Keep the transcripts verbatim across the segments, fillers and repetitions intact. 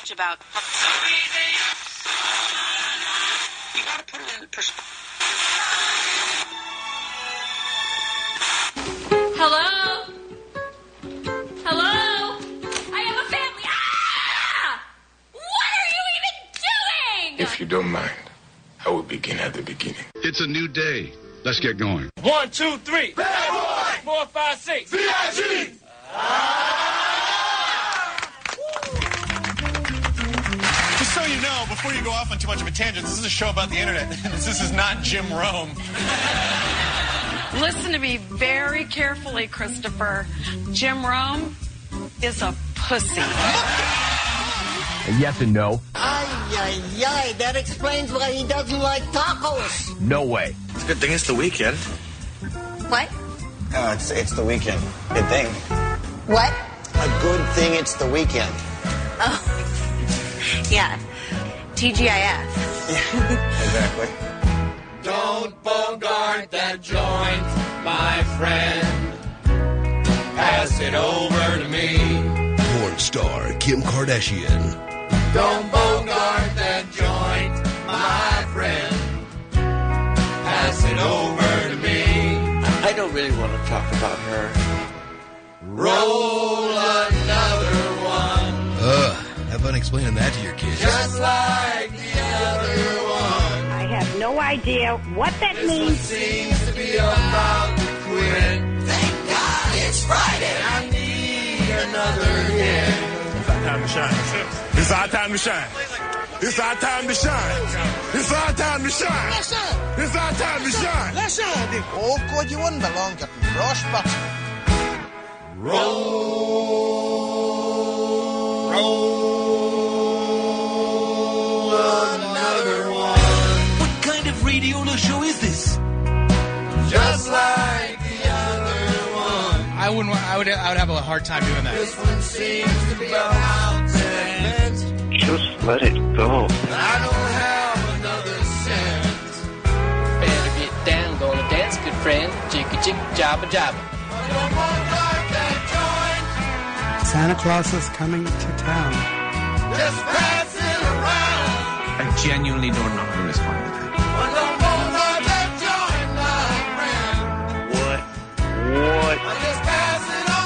much about... You gotta put it in perspective. Hello? Hello? I have a family. Ah! What are you even doing? If you don't mind, I will begin at the beginning. It's a new day. Let's get going. One, two, three. Bad boy! Four, five, six. V I G! Just so you know, before you go off on too much of a tangent, this is a show about the internet. This is not Jim Rome. Listen to me very carefully, Christopher. Jim Rome is a pussy. Yes and no. Ay, ay, ay. That explains why he doesn't like tacos. No way. It's a good thing it's the weekend. What? Uh, it's, it's the weekend. Good thing. What? A good thing it's the weekend. Oh. Yeah. T G I F. Yeah, exactly. Don't bogart that joint, my friend. Pass it over to me. Porn star Kim Kardashian. Don't bogart that joint, my friend. Pass it over to me. I don't really want to talk about her. Roll another one. Ugh, have fun explaining that to your kids. Just like the other one. I have no idea what that This means. one seems to be about to quit. Thank God it's Friday. I need another hit. It's our time to shine. It's our time to shine. It's our time to shine. It's our time to shine. It's our time to shine. Let's shine. Oh, God, you wouldn't belong getting frostbite. Roll. Roll another one. What kind of radio show is this? Just like the other one. I wouldn't. I would. I would have a hard time doing that. This one seems to be about to end. Just let it go. I don't have another cent. Better get down, gonna dance, good friend. Chicka chick, jabba jabba. Don't bogart that Santa Claus is coming to town. joint. Just pass it around. I genuinely don't know who is fine with it. But don't bogart that joint, my friend. What? What? I just pass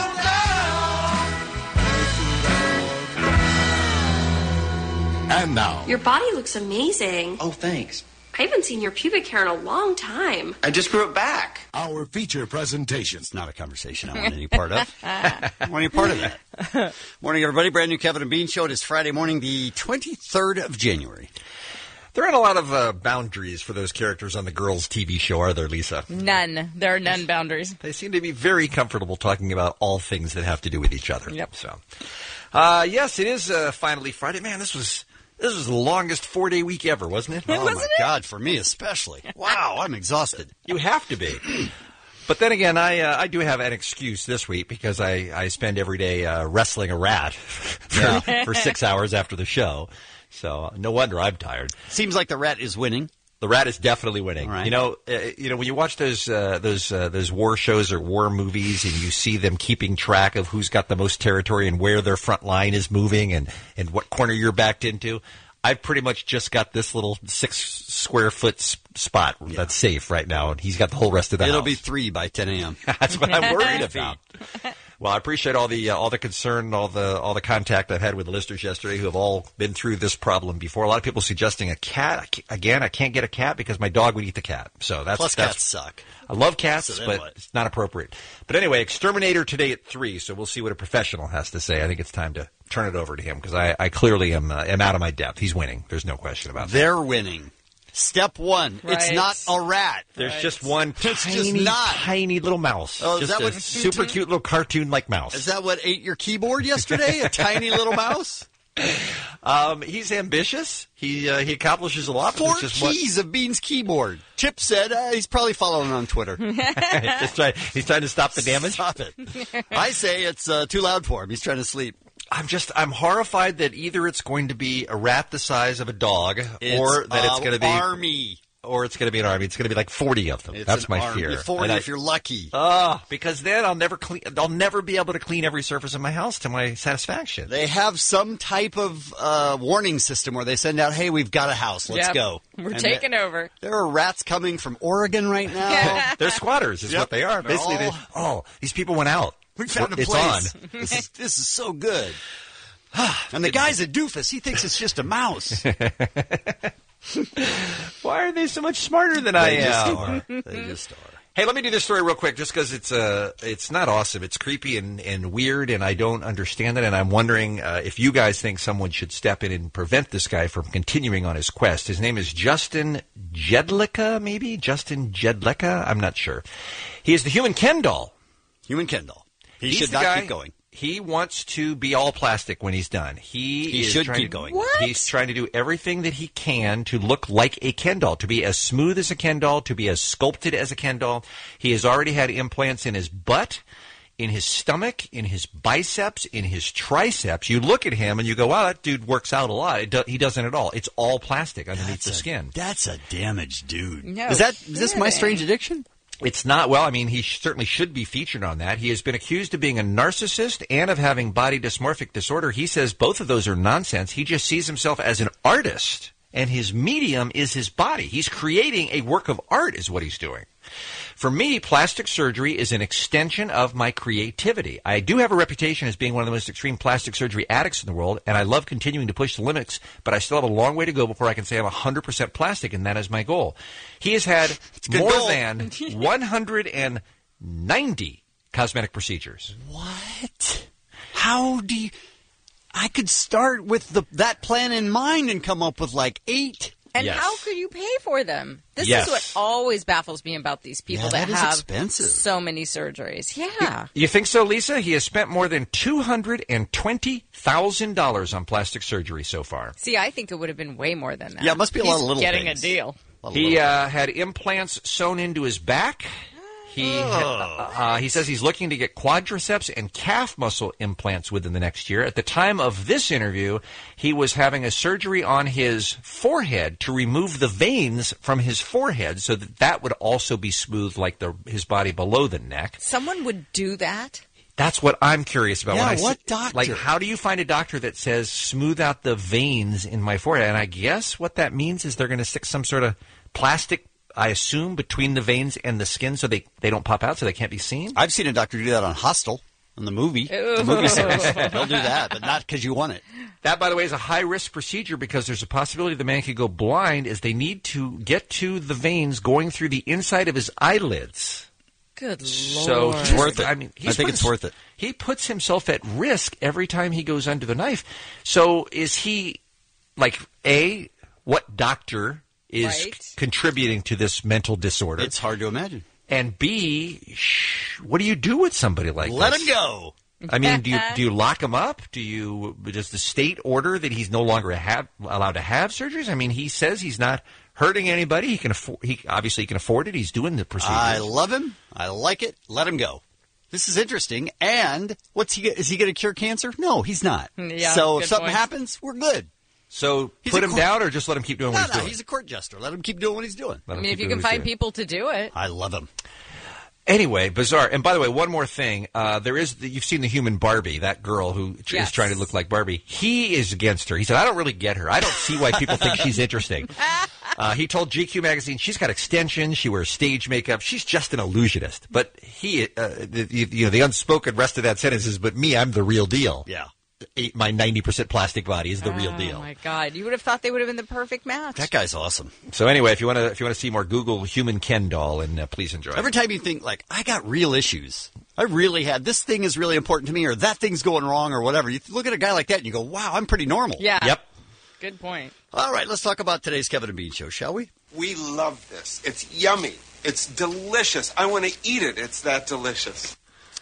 it on down. And now. Your body looks amazing. Oh, thanks. I haven't seen your pubic hair in a long time. I just grew it back. Our feature presentation. It's not a conversation I want any part of. I want any part of that. Morning, everybody. Brand new Kevin and Bean Show. It is Friday morning, the twenty-third of January. There aren't a lot of uh, boundaries for those characters on the Girls T V show, are there, Lisa? None. There are none boundaries. They seem to be very comfortable talking about all things that have to do with each other. Yep. So, uh, yes, it is uh, finally Friday. Man, this was this was the longest four-day week ever, wasn't it? Oh, Wasn't my it? God, for me especially. Wow, I'm exhausted. You have to be. But then again, I uh, I do have an excuse this week because I, I spend every day uh, wrestling a rat for, for six hours after the show. So uh, no wonder I'm tired. Seems like the rat is winning. The rat is definitely winning. All right. You know, uh, you know when you watch those uh, those uh, those war shows or war movies, and you see them keeping track of who's got the most territory and where their front line is moving, and, and what corner you're backed into. I've pretty much just got this little six square foot s- spot Yeah. that's safe right now, and he's got the whole rest of the It'll house. be three by ten a.m. That's what I'm worried about. Well, I appreciate all the uh, all the concern, all the all the contact I've had with the listeners yesterday who have all been through this problem before. A lot of people suggesting a cat. I can't- Again, I can't get a cat because my dog would eat the cat. So that's Plus, that's, cats suck. I love cats, So then but what? it's not appropriate. But anyway, Exterminator today at three. So we'll see what a professional has to say. I think it's time to turn it over to him because I, I clearly am uh, am out of my depth. He's winning. There's no question about that. They're winning. Step one. It's Right. not a rat. There's just one It's tiny, just not. tiny little mouse. Oh, is just that a what- super cute little cartoon-like mouse. Is that what ate your keyboard yesterday? A tiny little mouse? Um, he's ambitious. He uh, he accomplishes a lot. but Four it's just what- keys of Bean's keyboard. Chip said uh, he's probably following on Twitter. Just try, he's trying to stop the damage. Stop it. I say it's uh, too loud for him. He's trying to sleep. I'm just I'm horrified that either it's going to be a rat the size of a dog, It's or that it's a going to be army. or it's going to be an army. It's going to be like forty of them. It's That's an my army. fear. forty And I- if you're lucky. Oh, because then I'll never clean. I'll never be able to clean every surface of my house to my satisfaction. They have some type of uh, warning system where they send out, hey, we've got a house. Let's Yep. go. We're And taking there, over. There are rats coming from Oregon right now. They're squatters, is Yep. what they are. They're Basically, all- they, oh, these people went out. We found a It's place. on. This is, this is so good. And the guy's a doofus. He thinks it's just a mouse. Why are they so much smarter than I They just am? are. They just are. Hey, let me do this story real quick, just because it's uh, it's not awesome. It's creepy and, and weird, and I don't understand it. And I'm wondering uh, if you guys think someone should step in and prevent this guy from continuing on his quest. His name is Justin Jedlicka, maybe Justin Jedlicka. I'm not sure. He is the human Ken doll. Human Ken doll. He He's should the not guy- keep going. He wants to be all plastic when he's done. He, He is should trying keep to- going. What? He's trying to do everything that he can to look like a Ken doll, to be as smooth as a Ken doll, to be as sculpted as a Ken doll. He has already had implants in his butt, in his stomach, in his biceps, in his triceps. You look at him and you go, wow, that dude works out a lot. It do- he doesn't at all. It's all plastic underneath That's the a- skin. That's a damaged dude. No is that is this My kidding. Strange Addiction? It's not, well, I mean, he sh- certainly should be featured on that. He has been accused of being a narcissist and of having body dysmorphic disorder. He says both of those are nonsense. He just sees himself as an artist, and his medium is his body. He's creating a work of art is what he's doing. For me, plastic surgery is an extension of my creativity. I do have a reputation as being one of the most extreme plastic surgery addicts in the world, and I love continuing to push the limits, but I still have a long way to go before I can say I'm one hundred percent plastic, and that is my goal. He has had good more goal. than one hundred ninety cosmetic procedures. What? How do you... I could start with the that plan in mind and come up with like eight. And Yes. how could you pay for them? This Yes. is what always baffles me about these people Yeah, that, that is have expensive. so many surgeries. Yeah. You think so, Lisa? He has spent more than two hundred twenty thousand dollars on plastic surgery so far. See, I think it would have been way more than that. Yeah, it must be a lot He's of little getting things. a deal. A lot of He little- uh, had implants sewn into his back. He uh, uh, he says he's looking to get quadriceps and calf muscle implants within the next year. At the time of this interview, he was having a surgery on his forehead to remove the veins from his forehead so that that would also be smooth like the his body below the neck. Someone would do that? That's what I'm curious about. Yeah, when I what see- doctor? Like, how do you find a doctor that says smooth out the veins in my forehead? And I guess what that means is they're going to stick some sort of plastic, I assume, between the veins and the skin so they, they don't pop out, so they can't be seen. I've seen a doctor do that on Hostel, in the movie, the movie series. They'll do that, but not because you want it. That, by the way, is a high-risk procedure because there's a possibility the man could go blind as they need to get to the veins going through the inside of his eyelids. Good Lord. So It's he's- worth it. I mean, I he's think put it's his- worth it. He puts himself at risk every time he goes under the knife. So is he, like, A, what doctor is Right. c- contributing to this mental disorder? It's hard to imagine. And B, sh- what do you do with somebody like Let this? him go. I mean, do you do you lock him up? Do you does the state order that he's no longer have, allowed to have surgeries? I mean, he says he's not hurting anybody. He can afford. He obviously he can afford it. He's doing the procedures. I love him. I like it. Let him go. This is interesting. And what's he? Is he going to cure cancer? No, he's not. Yeah, so if good something point. happens, we're good. So He's put a him court- down, or just let him keep doing No, what he's no, doing. he's a court jester. Let him keep doing what he's doing. Let I him mean, keep if you doing can what he's find doing. people to do it. I love him. Anyway, bizarre. And by the way, one more thing. Uh, there is the, you've seen the human Barbie, that girl who tr- Yes. is trying to look like Barbie. He is against her. He said, "I don't really get her. I don't see why people think she's interesting." Uh, he told G Q magazine she's got extensions. She wears stage makeup. She's just an illusionist. But he, uh, the, you know, the unspoken rest of that sentence is, "But me, I'm the real deal." Yeah. Eight, my ninety percent plastic body is the real Oh, deal. my God. You would have thought they would have been the perfect match. That guy's awesome. So anyway, if you want to, if you want to see more, Google human Ken doll, and uh, please enjoy. Every time you think, like, I got real issues. I really had, this thing is really important to me, or that thing's going wrong, or whatever. You look at a guy like that and you go, wow, I'm pretty normal. Yeah. Yep. Good point. All right, let's talk about today's Kevin and Bean show, shall we? We love this. It's yummy. It's delicious. I want to eat it. It's that delicious.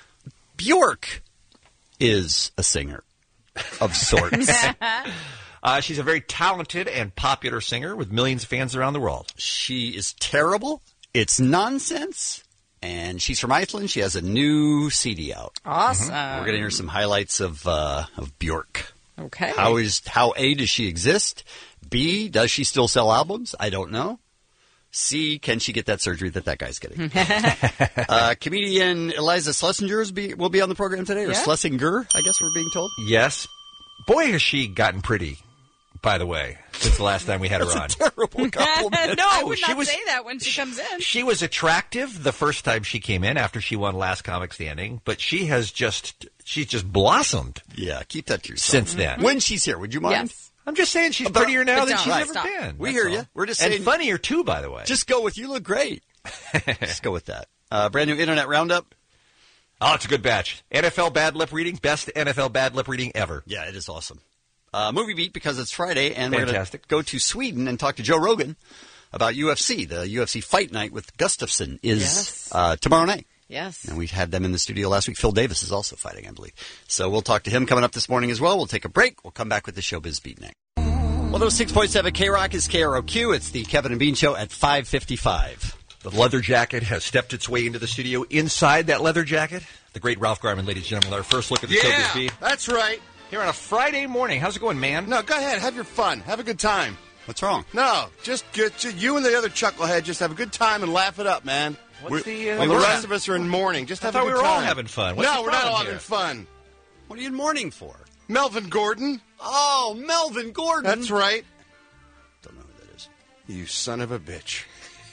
Bjork is a singer of sorts. Uh, she's a very talented and popular singer with millions of fans around the world. She is terrible. It's nonsense. And she's from Iceland. She has a new C D out. Awesome. We're going to hear some highlights of uh, of Bjork. Okay. How is how A, does she exist? B, does she still sell albums? I don't know. C, can she get that surgery that that guy's getting? uh, comedian Eliza Schlesinger is be, will be on the program today, or Yeah. Schlesinger, I guess we're being told. Yes. Boy, has she gotten pretty, by the way, since the last time we had her on. Terrible compliment. No, I would she not was- say that when she comes in. She was attractive the first time she came in after she won Last Comic Standing, but she has just, she's just blossomed. Yeah, keep that to yourself. Since then. When she's here, would you mind? Yes. I'm just saying she's But- prettier now but than don't. she's Right. ever Stop. been. We That's hear all. you. We're just and saying- funnier too, by the way. Just go with you look great. Just go with that. Uh, brand new Internet Roundup. Oh, it's a good batch. N F L bad lip reading, best N F L bad lip reading ever. Yeah, it is awesome. Uh, movie beat because it's Friday, and Fantastic. we're going to go to Sweden and talk to Joe Rogan about U F C. The U F C Fight Night with Gustafsson is Yes. uh, tomorrow night. Yes. And we had them in the studio last week. Phil Davis is also fighting, I believe. So we'll talk to him coming up this morning as well. We'll take a break. We'll come back with the Showbiz Beat next. one oh six point seven K-Rock is K R O Q. It's the Kevin and Bean Show at five fifty-five. The leather jacket has stepped its way into the studio. Inside that leather jacket, the great Ralph Garman, ladies and gentlemen, our first look at the Showbiz Beat. That's right. Here on a Friday morning. How's it going, man? No, go ahead. Have your fun. Have a good time. What's wrong? No, just get just, you and the other chucklehead. Just have a good time and laugh it up, man. What's We're- the, uh, While the what's rest that? of us are in mourning. Just I have thought a good we were time. all having fun. What's no, the we're not problem all here? having fun. What are you in mourning for? Melvin Gordon. Oh, Melvin Gordon. That's right. Don't know who that is. You son of a bitch.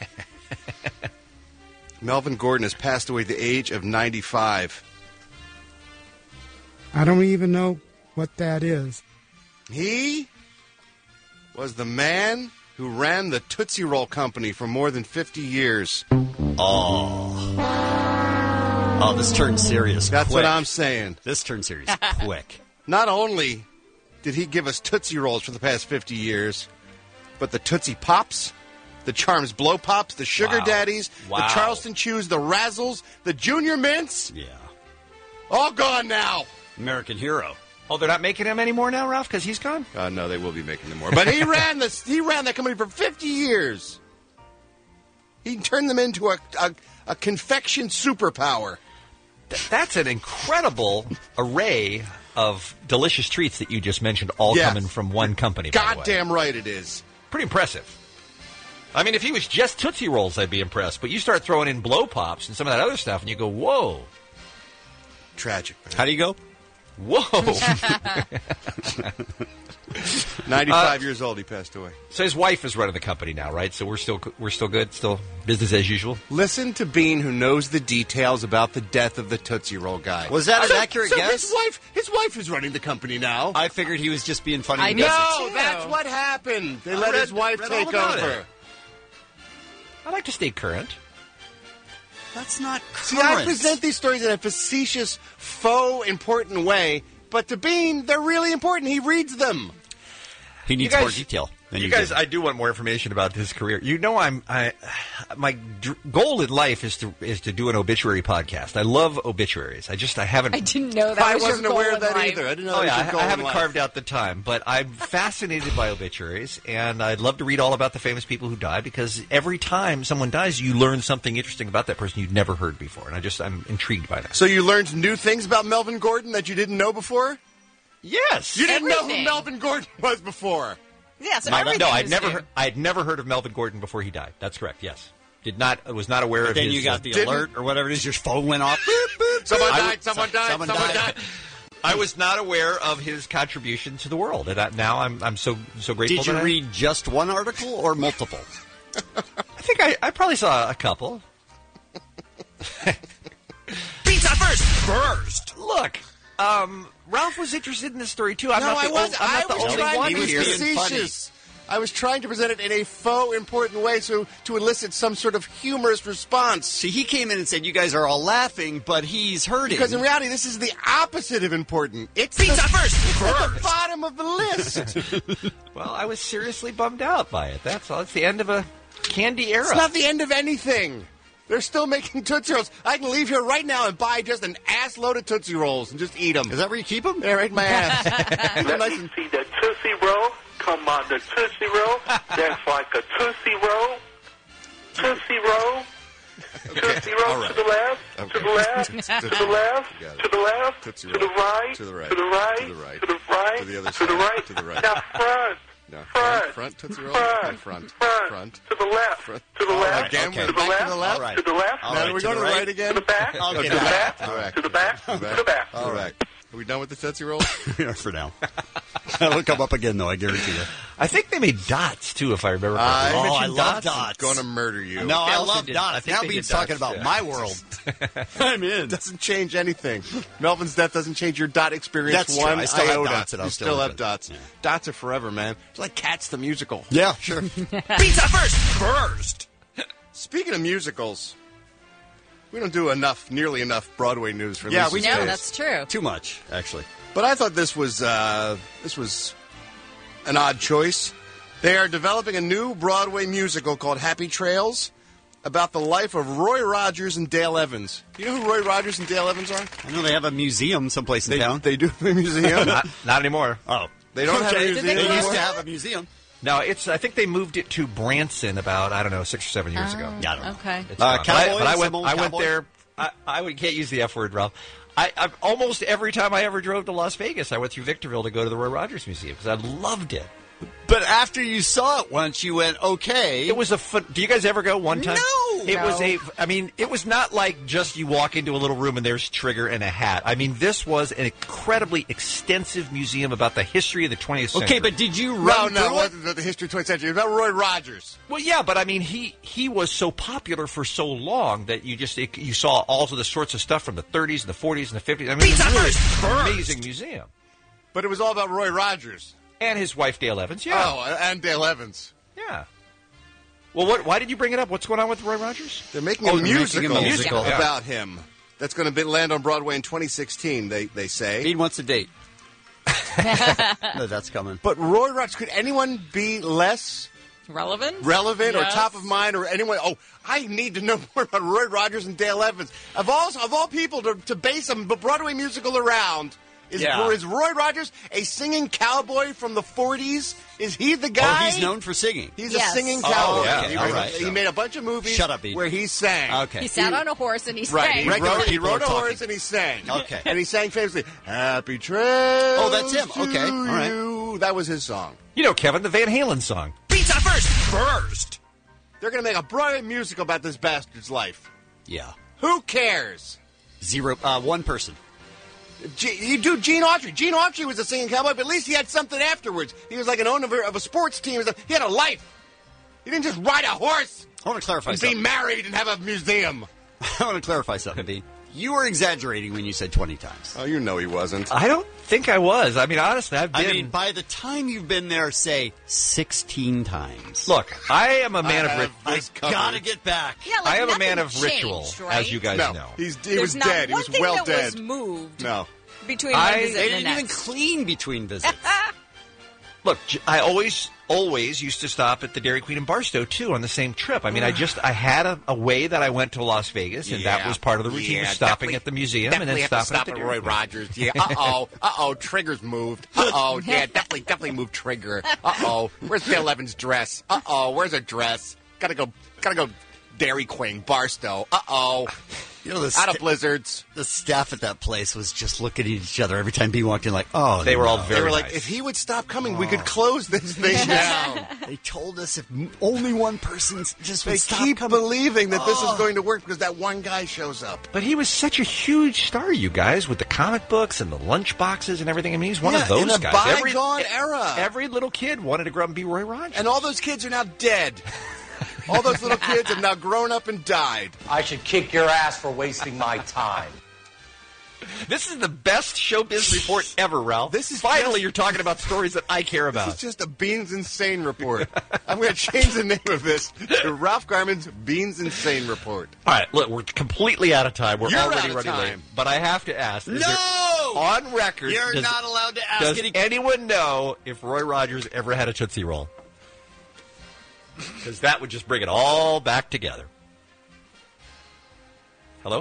Melvin Gordon has passed away at the age of ninety-five. I don't even know what that is. He was the man who ran the Tootsie Roll Company for more than fifty years. Oh. Oh, this turned serious That's quick. what I'm saying. This turned serious quick. Not only did he give us Tootsie Rolls for the past fifty years, but the Tootsie Pops, the Charms Blow Pops, the Sugar Wow. Daddies, Wow. the Charleston Chews, the Razzles, the Junior Mints, Yeah. all gone now. American hero. Oh, they're not making him anymore now, Ralph, because he's gone? Uh, no, they will be making them more. But he ran this. He ran that company for fifty years. He turned them into a, a, a confection superpower. Th- That's an incredible array of delicious treats that you just mentioned, all Yeah. coming from one company. by the way. Goddamn right it is. Pretty impressive. I mean, if he was just Tootsie Rolls, I'd be impressed. But you start throwing in Blow Pops and some of that other stuff, and you go, whoa. Tragic. Man. How do you go? Whoa. ninety-five Uh, years old, he passed away. So his wife is running the company now, right? So we're still we're still good, still business as usual. Listen to Bean, who knows the details about the death of the Tootsie Roll guy. Was that an So- accurate so guess? His wife, his wife is running the company now. I figured he was just being funny. I and know. guessing. no, too. that's what happened. They I let read- his wife read all take about over. it. I like to stay current. That's not current. See, I present these stories in a facetious, faux, important way, but to Bean, they're really important. He reads them. He needs You guys- more detail. than You you guys, did. I do want more information about his career. You know, I'm I my dr- goal in life is to is to do an obituary podcast. I love obituaries. I just I haven't. I didn't know that I was your wasn't goal aware in of that life. either. I didn't know Oh that yeah, was I, your goal I in haven't life. carved out the time, but I'm fascinated by obituaries, and I'd love to read all about the famous people who died because every time someone dies, you learn something interesting about that person you'd never heard before, and I just I'm intrigued by that. So you learned new things about Melvin Gordon that you didn't know before? Yes, You didn't know who Everything. Melvin Gordon was before. Yeah, so My- everything no, I'd was never new. heard, I'd never heard of Melvin Gordon before he died. That's correct. Yes, did not was not aware But of then his. you got uh, the didn't- alert or whatever it is. Your phone went off. Boop, boop, Someone boop. I died, would- someone died, someone someone died. died. I was not aware of his contribution to the world, and I, now I'm I'm so so grateful. Did you that I- read just one article or multiple? I think I, I probably saw a couple. Pizza first! First! Look, um, Ralph was interested in this story too. I'm no, not the I was. ol- I'm I not the was only trying one to be here. facetious. I was trying to present it in a faux important way, so to elicit some sort of humorous response. See, he came in and said, you guys are all laughing, but he's hurting. Because in reality, this is the opposite of important. It's Pizza the, first! It's at the First! bottom of the list. Well, I was seriously bummed out by it. That's all. It's the end of a candy era. It's not the end of anything. They're still making Tootsie Rolls. I can leave here right now and buy just an ass load of Tootsie Rolls and just eat them. Is that where you keep them? Yeah, right in my ass. Let Nice me and- see the Tootsie Roll. Come on, the Tootsie Roll. That's like a Tootsie Roll. Tootsie Roll. Tootsie Roll all right. to the left, Okay. to the left, to the left, Got it. to the left, Tootsie to the Roll. right, To the right. to the right, To the right. to the right, To the other to the side. right, To the right. Now front, No. Front. Front, Tootsie Roll? Front. No, front. Front. Front. To the left. Front. To the All left. right, again, Okay. we're To the back left. to the left? All right. To the left. All Now right, we're to going the to the right right again? To the back. Okay, To the to the back. back. All right. To the back. To the back. To the back. All right. Are we done with the Tootsie Roll? Yeah, for now. That'll come up again, though, I guarantee you. I think they made dots, too, if I remember I correctly. Oh, I mentioned love dots. dots. Going to murder you. No, I also love did- I dots. think Now they Bean's did talking dots, about yeah. my world. I'm in. Doesn't change anything. Melvin's death doesn't change your dot experience That's true. one I still have iota. dots and I'll you still still live have it. dots. Yeah. Dots are forever, man. It's like Cats the musical. Yeah, sure. Pizza first. First. Speaking of musicals, we don't do enough, nearly enough Broadway news for Yeah, Lisa's we No, taste. that's true. Too much, actually. But I thought this was uh, this was an odd choice. They are developing a new Broadway musical called Happy Trails about the life of Roy Rogers and Dale Evans. Do you know who Roy Rogers and Dale Evans are? I know they have a museum someplace in They, town. they do have a museum. Not, not anymore. Oh. They don't have a Okay. museum Did they They go- used anymore? to have a museum. No, it's. I think they moved it to Branson about, I don't know, six or seven years ago. Yeah, I don't know. Okay. It's Uh, gone. But I- Cowboys, but I, went, some old I went Cowboys? there. I, I would, can't use the F word, Ralph. I, I almost every time I ever drove to Las Vegas, I went through Victorville to go to the Roy Rogers Museum because I loved it. But after you saw it once, you went, okay. It was a fun. Do you guys ever go one time? No! It No. was a. I mean, it was not like just you walk into a little room and there's Trigger and a hat. I mean, this was an incredibly extensive museum about the history of the twentieth century. Okay, but did you No, run no, it through it? wasn't the history of the twentieth century. It was about Roy Rogers. Well, yeah, but I mean, he he was so popular for so long that you just it, you saw all of the sorts of stuff from the thirties and the forties and the fifties. I mean, it was really an amazing museum. But it was all about Roy Rogers. And his wife Dale Evans. Yeah, Oh, and Dale Evans. yeah. Well, what? Why did you bring it up? What's going on with Roy Rogers? They're making a Oh, they're musical, making a musical. Yeah. about him. That's going to land on Broadway in twenty sixteen, they, they say. Bean wants a date. No, that's coming. But Roy Rogers, could anyone be less Relevant? relevant Yes. or top of mind or anyone? Oh, I need to know more about Roy Rogers and Dale Evans. Of all, of all people to, to base a Broadway musical around, is, Yeah. is Roy Rogers a singing cowboy from the forties? Is he the guy? Oh, he's known for singing. He's Yes. a singing Oh, cowboy. yeah. He, All made, right. he made a bunch of movies Shut up, Bean. where he sang. Okay. He sat on a horse and he Right, sang. he Regular rode, he people rode are a talking. horse and he sang. Okay. And he sang famously, Happy Trails. Oh, that's him. Okay. to All right. you." That was his song. You know, Kevin, the Van Halen song. Pizza first. First. They're going to make a Broadway musical about this bastard's life. Yeah. Who cares? Zero. Uh, one person. G- you do Gene Autry. Gene Autry was a singing cowboy, but at least he had something afterwards. He was like an owner of a sports team. He had a life. He didn't just ride a horse I want to clarify and be something. married and have a museum. I want to clarify something, Bean. You were exaggerating when you said twenty times. Oh, you know he wasn't. I don't think I was. I mean, honestly, I've been. I mean, by the time you've been there, say sixteen times. Look, I am a man I of rit- have I this covered. gotta get back. Yeah, like I am a man nothing of ritual, changed, right? as you guys No, know. he's, he There's was not dead. He one was thing well that dead. was moved No. between I- one visit They and didn't the even next. clean between visits. Look, J- I always, always used to stop at the Dairy Queen in Barstow too on the same trip. I mean, I just, I had a, a way that I went to Las Vegas, and that Yeah. was part of the routine, Yeah, was stopping definitely- at the museum and then Definitely have to stopping stop at the at Dairy Roy Queen. Rogers. Yeah. Uh oh. Uh oh. Trigger's moved. Uh oh. Yeah. Definitely. Definitely moved Trigger. Uh oh. Where's Dale Evans' dress? Uh oh. Where's her dress? Gotta go. Gotta go. Dairy Queen, Barstow. Uh oh. You know, the, Out of sta- blizzards. the staff at that place was just looking at each other every time Bean walked in, like, oh, They were all no. very They were like, nice. if he would stop coming, we could close this thing down. They told us if m- only one person s- just They would stop keep coming. believing that this is Oh. going to work because that one guy shows up. But he was such a huge star, you guys, with the comic books and the lunch boxes and everything. I mean, he's one Yeah, of those in a guys. bygone era. Every little kid wanted to grow up and be Roy Rogers. And all those kids are now dead. All those little kids have now grown up and died. I should kick your ass for wasting my time. This is the best showbiz report ever, Ralph. This is Finally, just- you're talking about stories that I care This about. is just a Beans Insane report. I'm going to change the name of this to Ralph Garman's Beans Insane report. All right, look, we're completely out of time. We're You're already out of running late. time. But I have to ask. is No! there- on record, You're does, not allowed to ask does any... anyone know if Roy Rogers ever had a Tootsie Roll? Because that would just bring it all back together. Hello?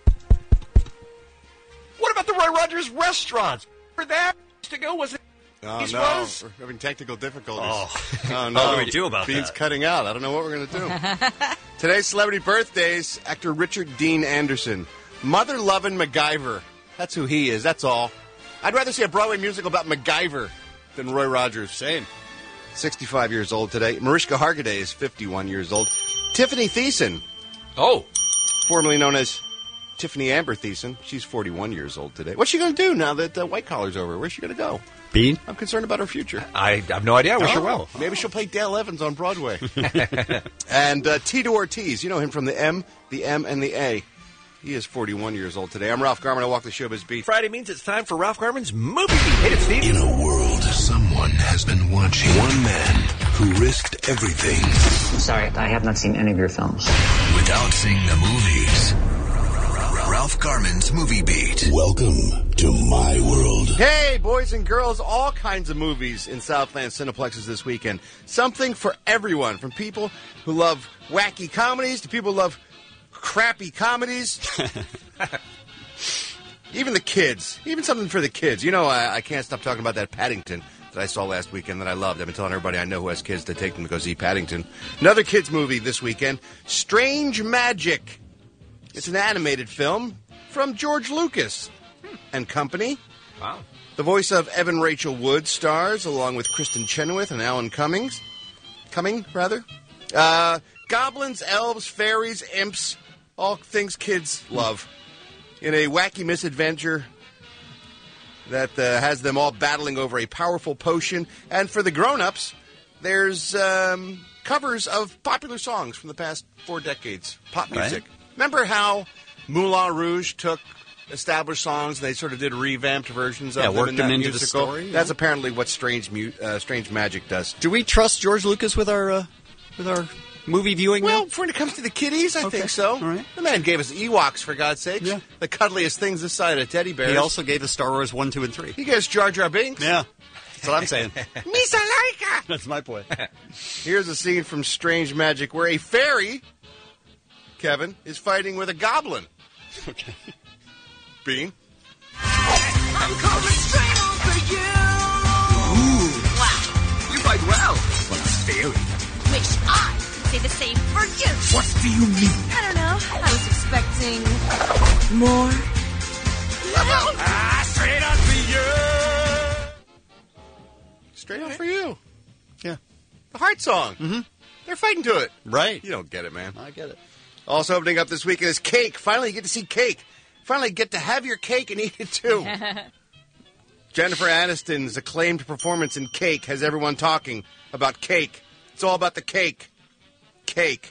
What about the Roy Rogers restaurants? For that to go, was it? Oh, These no. was? We're having technical difficulties. Oh. Oh, no. What do we do about Beans that? cutting out. I don't know what we're going to do. Today's celebrity birthdays, actor Richard Dean Anderson. Mother-loving MacGyver. That's who he is. That's all. I'd rather see a Broadway musical about MacGyver than Roy Rogers. Same. sixty-five years old today. Mariska Hargitay is fifty-one years old. Tiffany Thiessen. Oh. Formerly known as Tiffany Amber Thiessen. She's forty-one years old today. What's she going to do now that uh, White Collar's over? Where's she going to go? Bean? I'm concerned about her future. I have no idea. I wish her well. Maybe she'll play Dale Evans on Broadway. And uh, Tito Ortiz. You know him from the M, the M, and the A. He is forty-one years old today. I'm Ralph Garman. I walk the showbiz beat. Friday means it's time for Ralph Garman's Movie Beat. Hit it, Steve. In a world, someone has been watching. One man who risked everything. I'm sorry, I have not seen any of your films. Without seeing the movies. Ralph Garman's Movie Beat. Welcome to my world. Hey, boys and girls, all kinds of movies in Southland Cineplexes this weekend. Something for everyone, from people who love wacky comedies to people who love crappy comedies. Even the kids. Even something for the kids. You know, I, I can't stop talking about that Paddington that I saw last weekend that I loved. I've been telling everybody I know who has kids to take them to go see Paddington. Another kids movie this weekend, Strange Magic. It's an animated film from George Lucas and Company. Wow. The voice of Evan Rachel Wood stars, along with Kristen Chenoweth and Alan Cummings. Cumming, rather. Uh, goblins, elves, fairies, imps, all things kids love. In a wacky misadventure that uh, has them all battling over a powerful potion. And for the grown-ups, there's um, covers of popular songs from the past four decades. Pop music. Right. Remember how Moulin Rouge took established songs and they sort of did revamped versions of Yeah, them worked in them that into the musical? story, yeah. That's apparently what Strange mu- uh, Strange Magic does. Do we trust George Lucas with our uh, with our movie viewing? Well, now? when it comes to the kiddies, I Okay. think so. All right. The man gave us Ewoks, for God's sakes. Yeah. The cuddliest things this side of teddy bears. He also gave us Star Wars one, two, and three. He gave us Jar Jar Binks. Yeah, that's what I'm saying. Misa Laika! That's my point. Here's a scene from Strange Magic where a fairy, Kevin, is fighting with a goblin. Okay. Bean? I'm coming straight on for you. Ooh. Wow. You fight well. But a fairy. Wish I could say the same for you. What do you mean? I don't know. I was expecting more. Ah, straight on for you. Straight on for you. Yeah. The heart song. Mm-hmm. They're fighting to it. Right. You don't get it, man. I get it. Also opening up this weekend is Cake. Finally, you get to see Cake. Finally, get to have your cake and eat it, too. Jennifer Aniston's acclaimed performance in Cake has everyone talking about cake. It's all about the cake. Cake.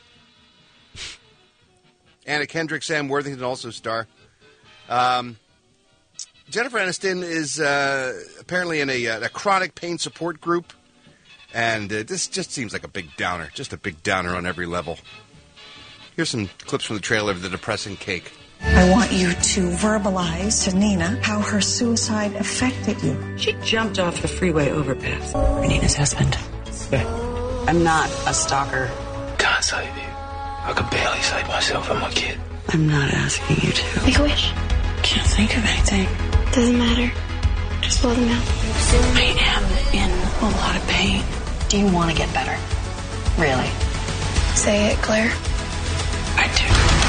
Anna Kendrick, Sam Worthington also star. Um, Jennifer Aniston is uh, apparently in a, a chronic pain support group. And uh, this just seems like a big downer. Just a big downer on every level. Here's some clips from the trailer of the depressing Cake. I want you to verbalize to Nina how her suicide affected you. She jumped off the freeway overpass. I'm Nina's husband. I'm not a stalker. Can't save you. I could barely save myself and my kid. I'm not asking you to. Make a wish. Can't think of anything. Doesn't matter. Just blow them out. I am in a lot of pain. Do you want to get better? Really? Say it, Claire. I do.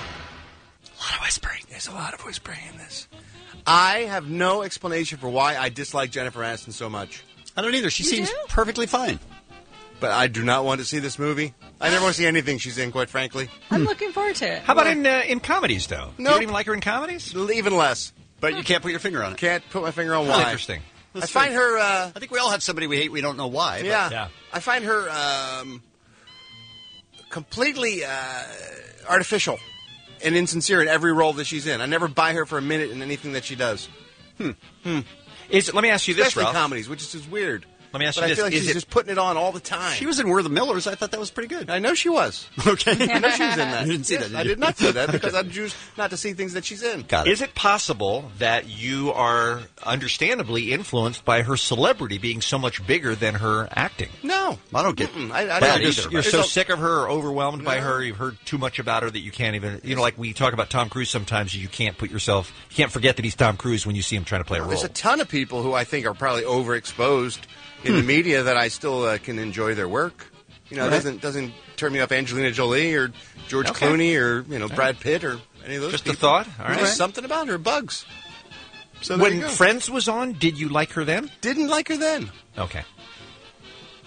A lot of whispering. There's a lot of whispering in this. I have no explanation for why I dislike Jennifer Aniston so much. I don't either. She You seems do? perfectly fine. But I do not want to see this movie. I never want to see anything she's in, quite frankly. I'm looking forward to it. How about in uh, in comedies, though? You Nope. don't even like her in comedies? Even less. But you can't put your finger on it. Can't put my finger on Oh, why. interesting. I find her... Uh, I think we all have somebody we hate. We don't know why. but- yeah, Yeah. I find her um, completely uh, artificial and insincere in every role that she's in. I never buy her for a minute in anything that she does. Hmm. Hmm. Is, let me ask you this, Especially Ralph. comedies, which is just weird. Let me ask But you I this. feel like Is she's it- just putting it on all the time. She was in We're the Millers. I thought that was pretty good. I know she was. Okay. I know she was in that. You didn't see Yes, that, did I you? did not see that because I choose not to see things that she's in. Got it. Is it possible that you are understandably influenced by her celebrity being so much bigger than her acting? No. I don't get Mm-mm. I, I that don't You're, either. you're There's so a- sick of her or overwhelmed by No. her. You've heard too much about her that you can't even, you know, like we talk about Tom Cruise sometimes, you can't put yourself, you can't forget that he's Tom Cruise when you see him trying to play a role. There's a ton of people who I think are probably overexposed in the media that I still uh, can enjoy their work. You know, it Right. doesn't doesn't turn me off Angelina Jolie or George Okay. Clooney or you know Brad Pitt or any of those. Just a people. thought? All There's right. something about her bugs. So there When you go. Friends was on, did you like her then? Didn't like her then. Okay.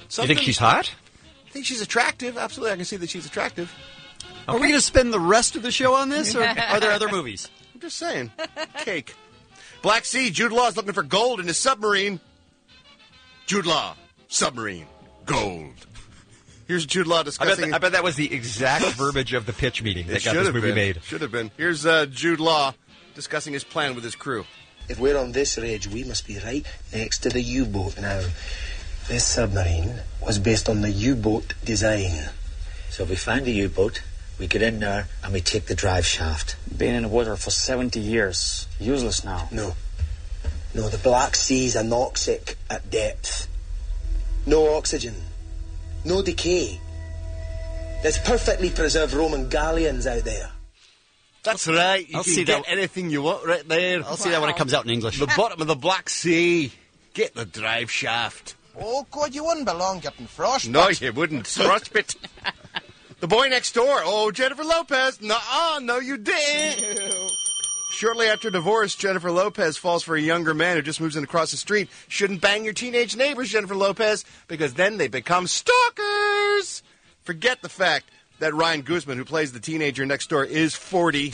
You think she's hot? I think she's attractive. Absolutely, I can see that she's attractive. Are we going to spend the rest of the show on this, or are there other movies? I'm just saying. Cake. Black Sea, Jude Law is looking for gold in his submarine. Jude Law, submarine, gold. Here's Jude Law I bet, discussing... th- I bet that was the exact verbiage of the pitch meeting that It got should this have movie been. made. Should have been. Here's uh, Jude Law discussing his plan with his crew. If we're on this ridge, we must be right next to the U-boat now. This submarine was based on the U-boat design. So if we find the U-boat, we get in there and we take the drive shaft. Been in the water for seventy years. Useless now. No. No, the Black Sea's anoxic at depth. No oxygen. No decay. There's perfectly preserved Roman galleons out there. That's right. You I'll can see get that- anything you want right there. I'll see that when it comes out in English. The bottom of the Black Sea. Get the drive shaft. Oh, God, you wouldn't belong getting frostbite. No, you wouldn't. Frostbite. The Boy Next Door. Oh, Jennifer Lopez. Nuh-uh, no, you didn't. Shortly after divorce, Jennifer Lopez falls for a younger man who just moves in across the street. Shouldn't bang your teenage neighbors, Jennifer Lopez, because then they become stalkers. Forget the fact that Ryan Guzman, who plays the teenager next door, is forty.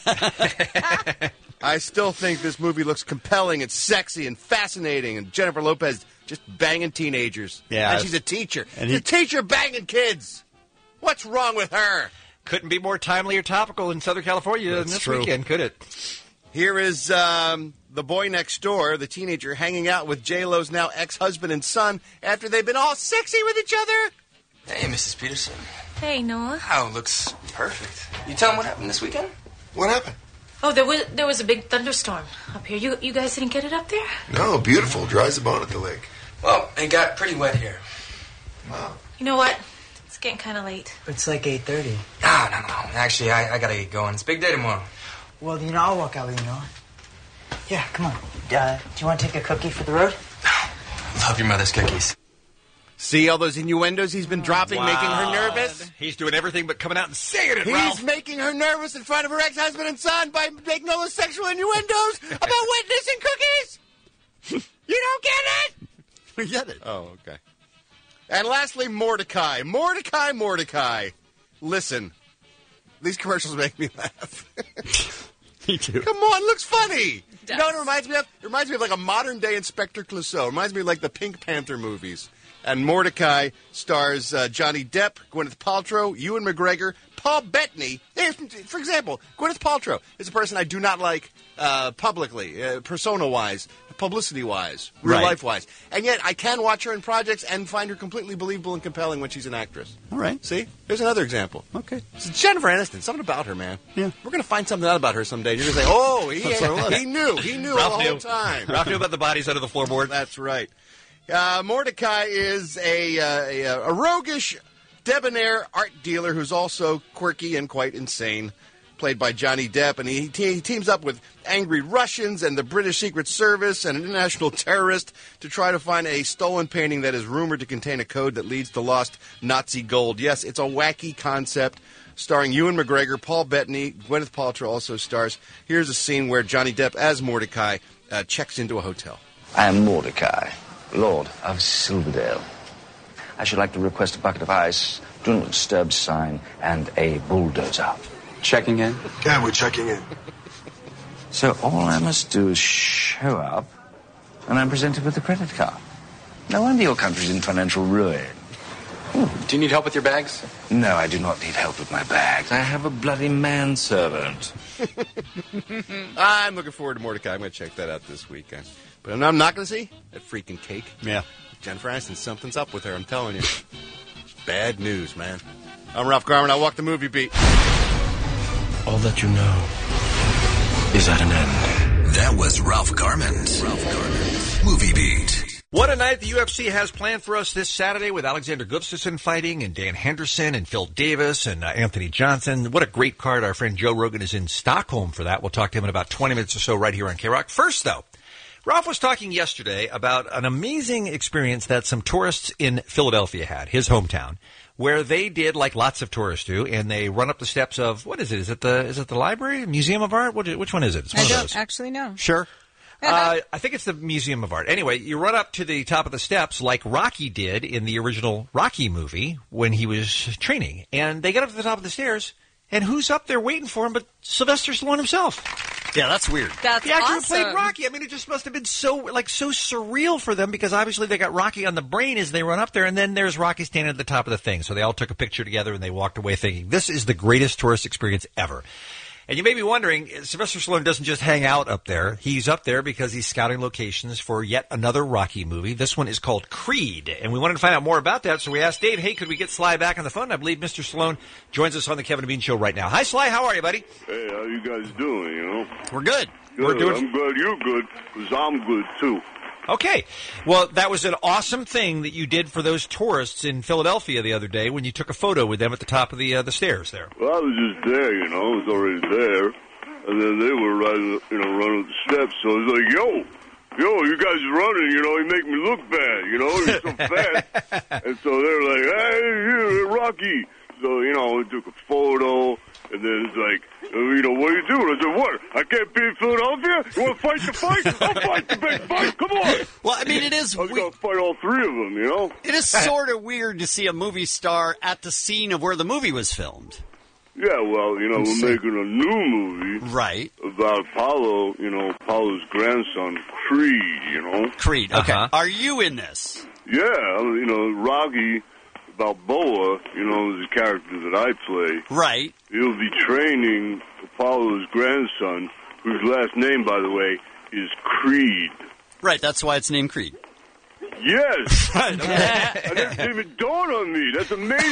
I still think this movie looks compelling and sexy and fascinating, and Jennifer Lopez just banging teenagers. Yeah. And she's a teacher. And She's he- a teacher banging kids. What's wrong with her? Couldn't be more timely or topical in Southern California than That's this true. weekend, could it? Here is um, the boy next door, the teenager, hanging out with J-Lo's now ex-husband and son after they've been all sexy with each other. Hey, Missus Peterson. Hey, Noah. Oh, looks perfect. You tell him what happened this weekend? What happened? Oh, there was there was a big thunderstorm up here. You you guys didn't get it up there? No, beautiful. Dries the bone at the lake. Well, it got pretty wet here. Wow. You know what? It's getting kind of late. It's like eight thirty. No, no, no. Actually, I, I gotta get going. It's a big day tomorrow. Well, you know, I'll walk out with you, Noah. Yeah, come on. Uh, do you want to take a cookie for the road? Love your mother's cookies. See all those innuendos he's been dropping, making her Wow. nervous? He's doing everything but coming out and saying it, He's Ralph. making her nervous in front of her ex-husband and son by making all those sexual innuendos about witnessing cookies. You don't get it? We get it. Oh, okay. And lastly, Mordecai. Mordecai, Mordecai. Listen, these commercials make me laugh. Me too. Come on, looks funny. You know what it reminds me of? It reminds me of like a modern-day Inspector Clouseau. It reminds me of like the Pink Panther movies. And Mordecai stars uh, Johnny Depp, Gwyneth Paltrow, Ewan McGregor, Paul Bettany. Hey, for example, Gwyneth Paltrow is a person I do not like uh, publicly, uh, persona-wise, publicity-wise, Right. real-life-wise. And yet I can watch her in projects and find her completely believable and compelling when she's an actress. All right. See? Here's another example. Okay. It's Jennifer Aniston. Something about her, man. Yeah. We're going to find something out about her someday. You're going to say, oh, he, That's what it was. he knew. He knew Ralph the whole knew. time. Ralph knew about the bodies under the floorboard. That's right. Uh, Mordecai is a, uh, a, a roguish, debonair art dealer who's also quirky and quite insane, played by Johnny Depp. And he, te- he teams up with angry Russians and the British Secret Service and an international terrorist to try to find a stolen painting that is rumored to contain a code that leads to lost Nazi gold. Yes, it's a wacky concept. Starring Ewan McGregor, Paul Bettany, Gwyneth Paltrow also stars. Here's a scene where Johnny Depp, as Mordecai, uh, checks into a hotel. I am Mordecai, Lord of Silverdale. I should like to request a bucket of ice, do not disturb sign, and a bulldozer. Checking in? Yeah, we're checking in. So all I must do is show up, and I'm presented with a credit card. No wonder your country's in financial ruin. Do you need help with your bags? No, I do not need help with my bags. I have a bloody manservant. I'm looking forward to Mordecai. I'm going to check that out this weekend. But I'm I'm not going to see that freaking cake. Yeah. Jennifer Aniston, something's up with her, I'm telling you. It's bad news, man. I'm Ralph Garman. I walk the movie beat. All that you know is at an end. That was Ralph Garman's Ralph Garman's Movie Beat. What a night the U F C has planned for us this Saturday with Alexander Gustafsson fighting and Dan Henderson and Phil Davis and uh, Anthony Johnson. What a great card. Our friend Joe Rogan is in Stockholm for that. We'll talk to him in about twenty minutes or so right here on K-Rock. First, though, Ralph was talking yesterday about an amazing experience that some tourists in Philadelphia had, his hometown, where they did like lots of tourists do, and they run up the steps of, what is it? Is it the is it the library, Museum of Art? What, which one is it? It's one I of don't those. actually know. Sure. Uh, I think it's the Museum of Art. Anyway, you run up to the top of the steps like Rocky did in the original Rocky movie when he was training. And they get up to the top of the stairs, and who's up there waiting for him but Sylvester Stallone himself? Yeah, that's weird. That's the actor awesome. who played Rocky. I mean, it just must have been so like so surreal for them because obviously they got Rocky on the brain as they run up there, and then there's Rocky standing at the top of the thing. So they all took a picture together, and they walked away thinking, this is the greatest tourist experience ever. And you may be wondering, Sylvester Stallone doesn't just hang out up there. He's up there because he's scouting locations for yet another Rocky movie. This one is called Creed. And we wanted to find out more about that, so we asked Dave, hey, could we get Sly back on the phone? I believe Mister Stallone joins us on the Kevin and Bean Show right now. Hi, Sly. How are you, buddy? Hey, how you guys doing, you know? We're good. Good. We're doing... I'm glad you're good, because I'm good, too. Okay. Well, that was an awesome thing that you did for those tourists in Philadelphia the other day when you took a photo with them at the top of the uh, the stairs there. Well, I was just there, you know. I was already there. And then they were riding, you know, running up the steps. So I was like, yo, yo, you guys running, you know, you make me look bad, you know, you're so fast. And so they were like, hey, here, Rocky. So, you know, we took a photo. And then it's like, you know, what are you doing? I said, what? I can't be in Philadelphia? You want to fight the fight? I'll fight the big fight. Come on. Well, I mean, it is... I was going to fight all three of them, you know? It is sort of weird to see a movie star at the scene of where the movie was filmed. Yeah, well, you know, we're making a new movie. Right. About Apollo, you know, Apollo's grandson, Creed, you know? Creed, okay. Uh-huh. Are you in this? Yeah, you know, Rocky Balboa, you know, is a character that I play. Right. He'll be training Apollo's grandson, whose last name, by the way, is Creed. Right, that's why it's named Creed. Yes! And that didn't even dawn on me. That's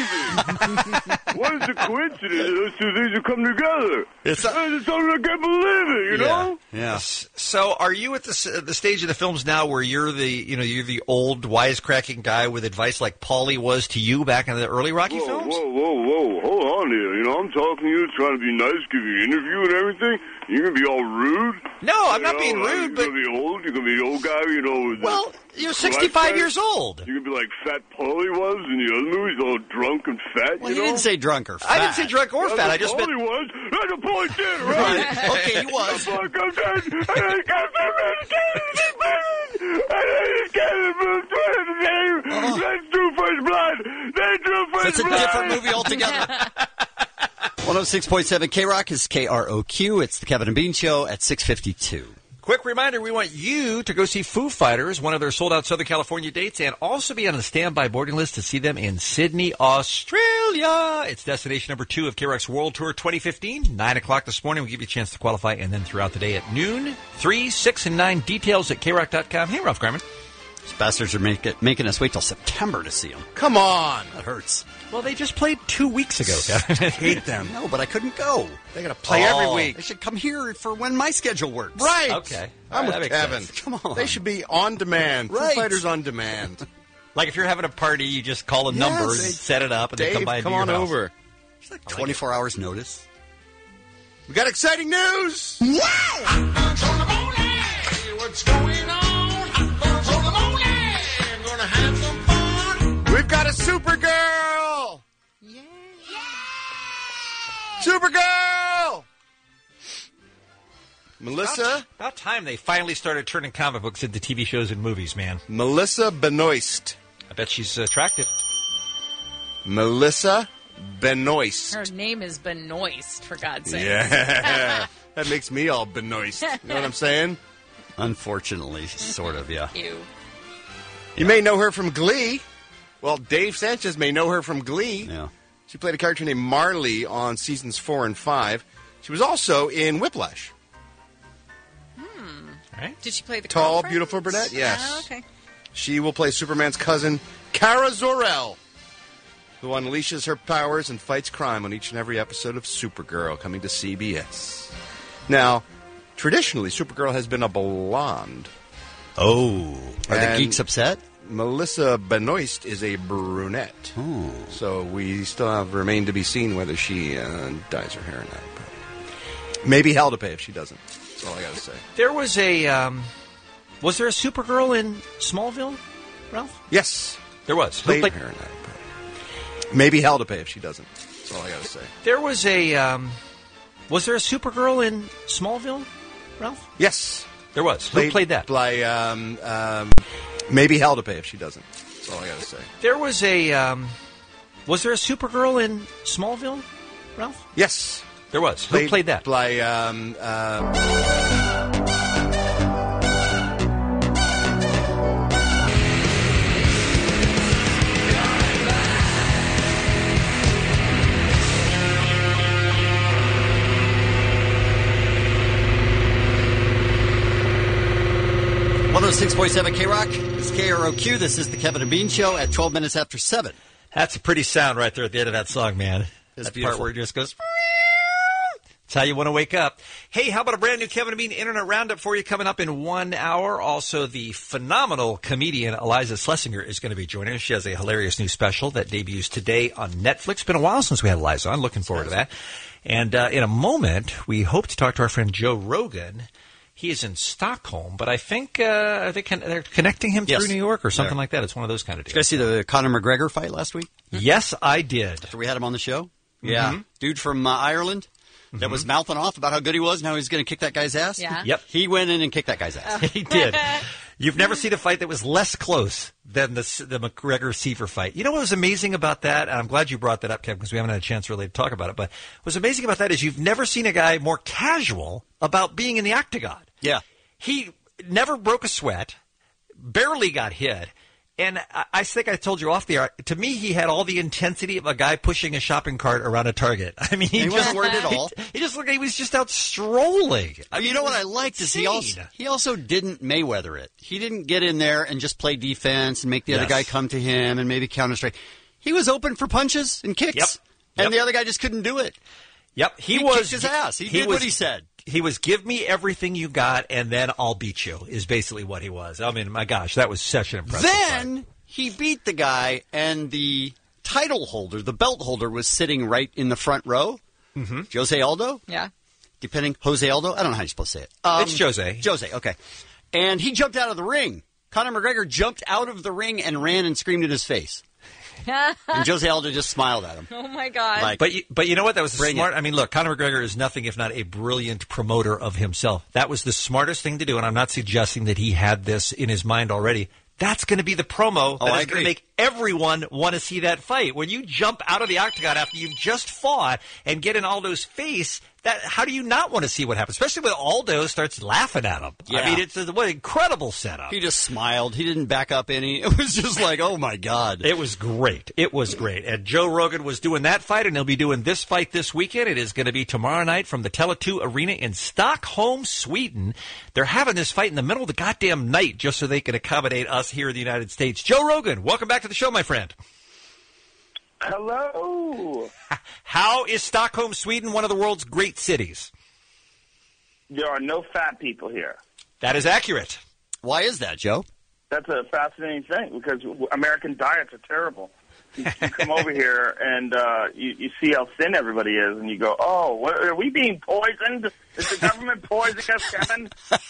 amazing. What is the coincidence? Those two things have come together. It's, a- it's something I can't believe it, you yeah. know? Yeah. So, are you at the the stage of the films now where you're the you know you're the old wisecracking guy with advice like Paulie was to you back in the early Rocky whoa, films? Whoa, whoa, whoa! Hold on here. You know, I'm talking to you, trying to be nice, give you an interview and everything. You're gonna be all rude. No, I'm you not know, being like, rude. You're But gonna be old. You're gonna be the old guy. You know. With well, the, you're sixty-five years old. You're gonna be like Fat Paulie was in the other movies, all drunk and fat. Well, you you know? didn't say drunk or fat. I didn't say drunk or That's fat. what I just Paulie meant was. That's a point did, right? Right. Okay, he was. Come on, come down. I got Let's do First Blood. Let's do First It's a Blood. different movie altogether. one oh six point seven K-Rock is K R O Q. It's the Kevin and Bean Show at six fifty-two. quick reminder, we want you to go see Foo Fighters, one of their sold-out Southern California dates, and also be on the standby boarding list to see them in Sydney, Australia. It's destination number two of K-Rock's World Tour twenty fifteen. nine o'clock this morning. We'll give you a chance to qualify, and then throughout the day at noon, three, six, and nine. Details at K rock dot com. Hey, Ralph Garman. These bastards are make it, making us wait till September to see them. Come on. That hurts. Well, they just played two weeks ago. I hate them. No, but I couldn't go. They got to play Oh, every week. They should come here for when my schedule works. Right. Okay. I'm All right, with that Kevin. makes Come on. They should be on demand. Right. Foo Fighters on demand. Like if you're having a party, you just call a Yes, number and they- set it up, and Dave, they come by and come do your on house. over. It's like twenty-four hours notice. We got exciting news. What's going on? Gonna have some fun. We've got a Supergirl. Yeah. Supergirl. Melissa. About, about time they finally started turning comic books into T V shows and movies, man. Melissa Benoist. I bet she's attractive. Melissa Benoist. Her name is Benoist, for God's sake. Yeah. That makes me all Benoist. You know what I'm saying? Unfortunately, sort of, yeah. Ew. You may know her from Glee. Well, Dave Sanchez may know her from Glee. Yeah. She played a character named Marley on seasons four and five. She was also in Whiplash. Hmm. Right. Did she play the Tall, girlfriend? beautiful brunette? Yes. Oh, okay. She will play Superman's cousin, Kara Zor-El, who unleashes her powers and fights crime on each and every episode of Supergirl, coming to C B S. Now, traditionally, Supergirl has been a blonde. Oh. Are the And geeks upset? Melissa Benoist is a brunette. Oh. So we still have remain to be seen whether she uh, dyes her hair or not. But maybe hell to pay if she doesn't. That's all I got to say. There was a, um, was there a Supergirl in Smallville, Ralph? Yes. There was. Played Like- her or not. But maybe hell to pay if she doesn't. That's all I got to say. There was a, um, was there a Supergirl in Smallville, Ralph? Yes. There was. Who played that? By um, um, maybe hell to pay if she doesn't. That's all I got to say. There was a. Um, was there a Supergirl in Smallville, Ralph? Yes. There was. Played, Who played that? By. Um, uh, one oh six point seven K-Rock. This is K R O Q. This is the Kevin and Bean Show at twelve minutes after seven. That's a pretty sound right there at the end of that song, man. It's that beautiful. part where it just goes... That's how you want to wake up. Hey, how about a brand new Kevin and Bean Internet Roundup for you coming up in one hour? Also, the phenomenal comedian Eliza Schlesinger is going to be joining us. She has a hilarious new special that debuts today on Netflix. Been a while since we had Eliza on. Looking forward to that. And uh, in a moment, we hope to talk to our friend Joe Rogan. He is in Stockholm, but I think uh, they can, they're connecting him Yes. through New York or something There. like that. It's one of those kind of Did you guys deals. see the Conor McGregor fight last week? Yes, I did. After we had him on the show? Yeah. Mhm. Dude from uh, Ireland that Mhm. was mouthing off about how good he was and how he's going to kick that guy's ass. Yeah. Yep. He went in and kicked that guy's ass. He did. You've never seen a fight that was less close than the, the McGregor-Seaver fight. You know what was amazing about that? And I'm glad you brought that up, Kevin, because we haven't had a chance really to talk about it. But what's amazing about that is you've never seen a guy more casual about being in the octagon. Yeah. He never broke a sweat, barely got hit. And I, I think I told you off the air, to me, he had all the intensity of a guy pushing a shopping cart around a Target. I mean, he, He just wasn't worried at all. He, he just looked, he was just out strolling. I mean, You know it what was I liked is he also, insane. he also didn't Mayweather it. He didn't get in there and just play defense and make the other Yes. guy come to him and maybe counter strike. He was open for punches and kicks. Yep. And Yep. the other guy just couldn't do it. Yep, he, He was kicked his ass. He did what he said. He was, give me everything you got, and then I'll beat you, is basically what he was. I mean, my gosh, that was such an impressive Then fight. he beat the guy, and the title holder, the belt holder, was sitting right in the front row. Mm-hmm. Jose Aldo? Yeah. Depending, Jose Aldo? I don't know how you're supposed to say it. Um, It's Jose. Jose, okay. And he jumped out of the ring. Conor McGregor jumped out of the ring and ran and screamed in his face. And Jose Aldo just smiled at him. Oh my God. Like, But you, but you know what? That was the Bring smart. it. I mean, look, Conor McGregor is nothing if not a brilliant promoter of himself. That was the smartest thing to do, and I'm not suggesting that he had this in his mind already. That's going to be the promo Oh, that I is going agree. to make everyone want to see that fight. When you jump out of the octagon after you've just fought and get in Aldo's face, that how do you not want to see what happens? Especially when Aldo starts laughing at him. Yeah. I mean, it's a what an incredible setup. he just smiled. He didn't back up any. It was just like, oh, my God. It was great. It was great. And Joe Rogan was doing that fight, and he'll be doing this fight this weekend. It is going to be tomorrow night from the Tele two Arena in Stockholm, Sweden. They're having this fight in the middle of the goddamn night just so they can accommodate us here in the United States. Joe Rogan, welcome back to the show, my friend. Hello. How is Stockholm, Sweden, one of the world's great cities? There are no fat people here. That is accurate. Why is that, Joe? That's a fascinating thing because American diets are terrible. You, you come over here and uh, you, you see how thin everybody is, and you go, "Oh, what, are we being poisoned? Is the government poisoning us, Kevin?"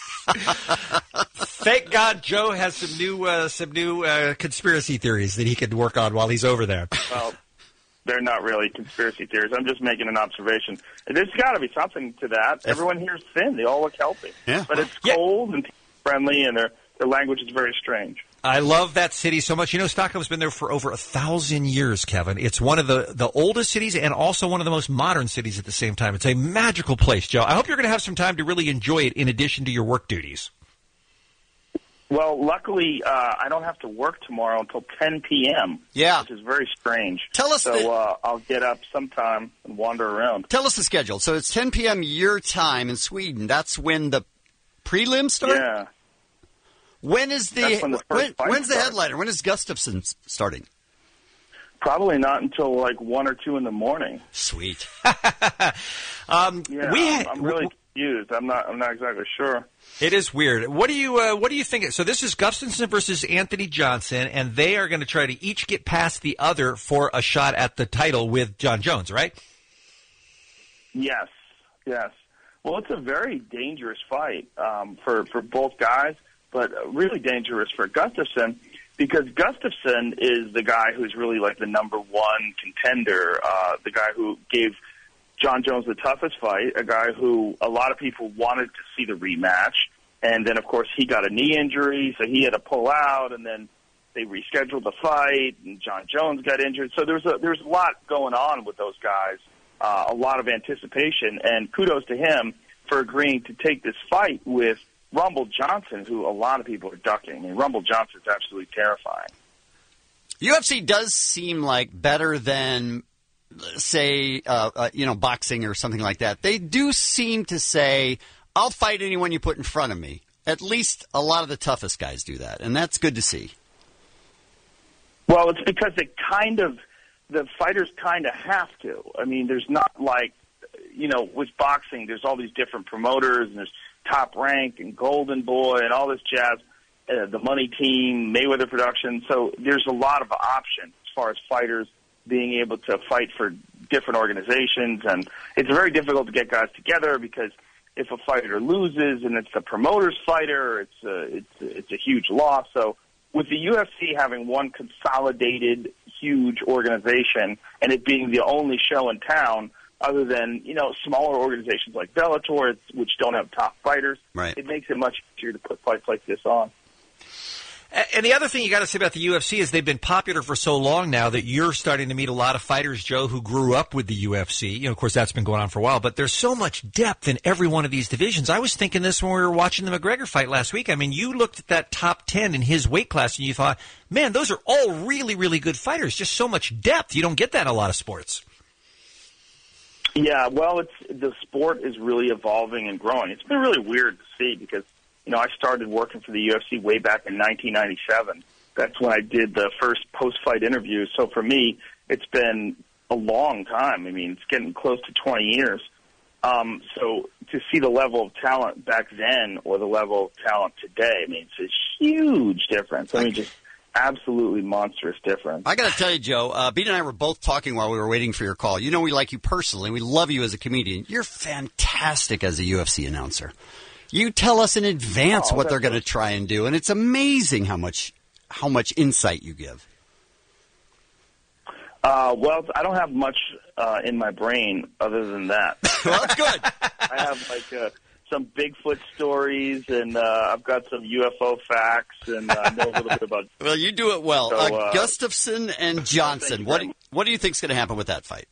Thank God Joe has some new uh, some new uh, conspiracy theories that he could work on while he's over there. Well, they're not really conspiracy theories. I'm just making an observation. There's got to be something to that. Everyone here is thin. They all look healthy. Yeah. But it's cold and friendly, and their their language is very strange. I love that city so much. You know, Stockholm's been there for over a thousand years, Kevin. It's one of the, the oldest cities and also one of the most modern cities at the same time. It's a magical place, Joe. I hope you're going to have some time to really enjoy it in addition to your work duties. Well, luckily, uh, I don't have to work tomorrow until ten p.m. Yeah. Which is very strange. Tell us So the- uh, I'll get up sometime and wander around. Tell us the schedule. So it's ten p.m. your time in Sweden. That's when the prelims start? Yeah. When is the, That's when the first when, fight when's the starts. headliner? When is Gustafsson s- starting? Probably not until like one or two in the morning. Sweet. um, Yeah, we I'm, had- I'm really confused. I'm not. I'm not exactly sure. It is weird. What do you uh, What do you think? So this is Gustafsson versus Anthony Johnson, and they are going to try to each get past the other for a shot at the title with John Jones, right? Yes. Yes. Well, it's a very dangerous fight um, for for both guys, but really dangerous for Gustafsson because Gustafsson is the guy who's really like the number one contender, uh, the guy who gave John Jones the toughest fight, a guy who a lot of people wanted to see the rematch, And then, of course, he got a knee injury, so he had to pull out, and then they rescheduled the fight, and John Jones got injured. So there's a, there's a lot going on with those guys, uh, a lot of anticipation, and kudos to him for agreeing to take this fight with Rumble Johnson, who a lot of people are ducking. I mean, Rumble Johnson is absolutely terrifying. U F C does seem like better than, say, uh, uh, you know, boxing or something like that. They do seem to say, I'll fight anyone you put in front of me. At least a lot of the toughest guys do that, and that's good to see. Well, it's because it kind of, the fighters kind of have to. I mean, there's not like, you know, with boxing, there's all these different promoters, and there's Top Rank and Golden Boy and all this jazz, uh, the Money Team, Mayweather Productions. So there's a lot of options as far as fighters being able to fight for different organizations. And it's very difficult to get guys together because if a fighter loses and it's the promoter's fighter, it's a, it's a, it's a huge loss. So with the U F C having one consolidated, huge organization and it being the only show in town, other than, you know, smaller organizations like Bellator, which don't have top fighters, right, it makes it much easier to put fights like this on. And the other thing you got to say about the U F C is they've been popular for so long now that you're starting to meet a lot of fighters, Joe, who grew up with the U F C. You know, of course, that's been going on for a while, but there's so much depth in every one of these divisions. I was thinking this when we were watching the McGregor fight last week. I mean, you looked at that top ten in his weight class and you thought, man, those are all really, really good fighters. Just so much depth. You don't get that in a lot of sports. Yeah, well, it's the sport is really evolving and growing. It's been really weird to see because, you know, I started working for the U F C way back in nineteen ninety-seven. That's when I did the first post-fight interviews. So for me, it's been a long time. I mean, it's getting close to twenty years. Um, so to see the level of talent back then or the level of talent today, I mean, it's a huge difference. I mean, just absolutely monstrous difference. I got to tell you, Joe, uh, Beat and I were both talking while we were waiting for your call. You know we like you personally. We love you as a comedian. You're fantastic as a U F C announcer. You tell us in advance oh, what they're going to try and do, and it's amazing how much how much insight you give. Uh, well, I don't have much uh, in my brain other than that. Well, that's good. I have like uh, some Bigfoot stories, and uh, I've got some U F O facts, and uh, I know a little bit about. Well, you do it well. So, uh, uh, Gustafson and Johnson. What do, what do you think is going to happen with that fight?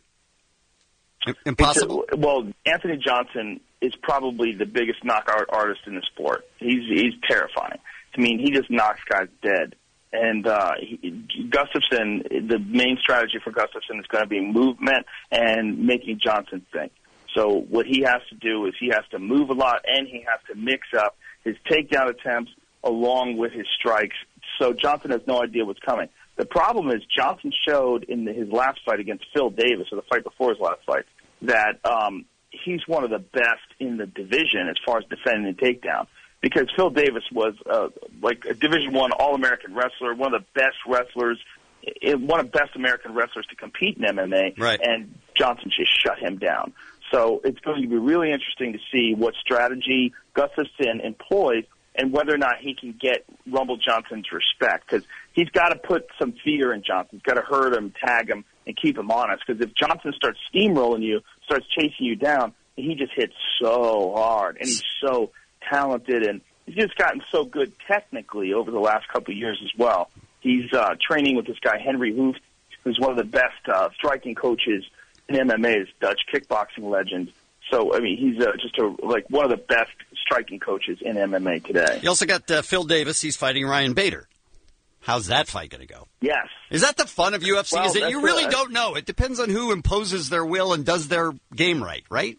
Impossible. A, well, Anthony Johnson is probably the biggest knockout artist in the sport. He's he's terrifying. I mean, he just knocks guys dead. And uh, he, Gustafson, the main strategy for Gustafson is going to be movement and making Johnson think. So what he has to do is he has to move a lot, and he has to mix up his takedown attempts along with his strikes. So Johnson has no idea what's coming. The problem is Johnson showed in his last fight against Phil Davis, or the fight before his last fight, that um, he's one of the best in the division as far as defending the takedown. Because Phil Davis was uh, like a Division One All-American wrestler, one of the best wrestlers, one of the best American wrestlers to compete in M M A, right. And Johnson just shut him down. So it's going to be really interesting to see what strategy Gustafson employs and whether or not he can get Rumble Johnson's respect. Because he's got to put some fear in Johnson. He's got to hurt him, tag him, and keep him honest. Because if Johnson starts steamrolling you, starts chasing you down, he just hits so hard, and he's so talented, and he's just gotten so good technically over the last couple of years as well. He's uh, training with this guy, Henry Hooft, who's one of the best uh, striking coaches in M M A, is Dutch kickboxing legend. So, I mean, he's uh, just a, like one of the best striking coaches in M M A today. You also got uh, Phil Davis. He's fighting Ryan Bader. How's that fight going to go? Yes. Is that the fun of U F C? Well, is that you really a, don't know? It depends on who imposes their will and does their game right, right?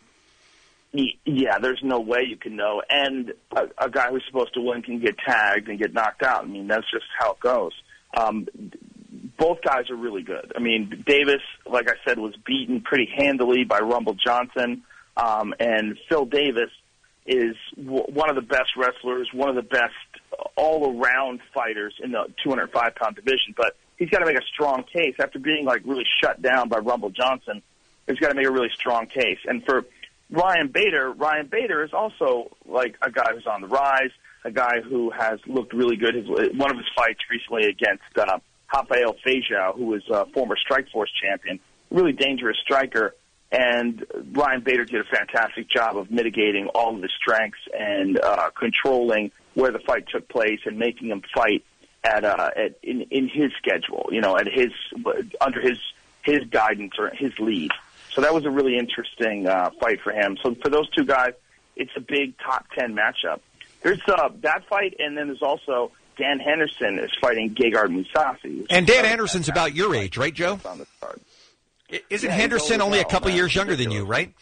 Yeah, there's no way you can know. And a, a guy who's supposed to win can get tagged and get knocked out. I mean, that's just how it goes. Um, both guys are really good. I mean, Davis, like I said, was beaten pretty handily by Rumble Johnson. Um, and Phil Davis is w- one of the best wrestlers, one of the best all-around fighters in the two hundred five pound division. But he's got to make a strong case. After being, like, really shut down by Rumble Johnson, he's got to make a really strong case. And for Ryan Bader, Ryan Bader is also like a guy who's on the rise, a guy who has looked really good. His, one of his fights recently against uh, Rafael Feijoa, who was a former Strikeforce champion, really dangerous striker. And Ryan Bader did a fantastic job of mitigating all of the strengths and uh, controlling where the fight took place and making him fight at, uh, at in, in his schedule, you know, at his under his his guidance or his lead. So that was a really interesting uh, fight for him. So for those two guys, it's a big top ten matchup. There's uh, that fight, and then there's also Dan Henderson is fighting Gegard Mousasi. And Dan Henderson's about your age, right, Joe? On the card. Isn't Yeah, Henderson he's only a old couple now, years man. younger than you, right?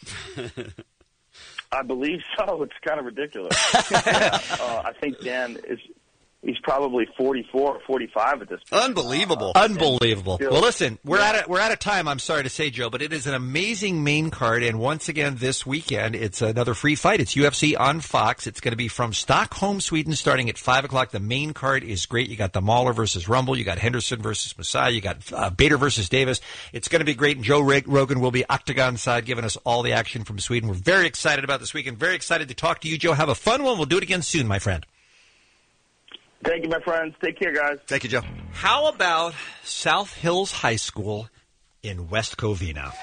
I believe so. It's kind of ridiculous. yeah, uh, I think Dan is. He's probably forty-four or forty-five at this point. Unbelievable. Unbelievable. Still- Well, listen, we're Yeah. out of we're out of time. I'm sorry to say, Joe, but it is an amazing main card, and once again this weekend, it's another free fight. It's U F C on Fox. It's going to be from Stockholm, Sweden, starting at five o'clock. The main card is great. You got the Mahler versus Rumble. You got Henderson versus Masai. You got uh, Bader versus Davis. It's going to be great. And Joe Rag- Rogan will be octagon side, giving us all the action from Sweden. We're very excited about this weekend. Very excited to talk to you, Joe. Have a fun one. We'll do it again soon, my friend. Thank you, my friends. Take care, guys. Thank you, Joe. How about South Hills High School in West Covina?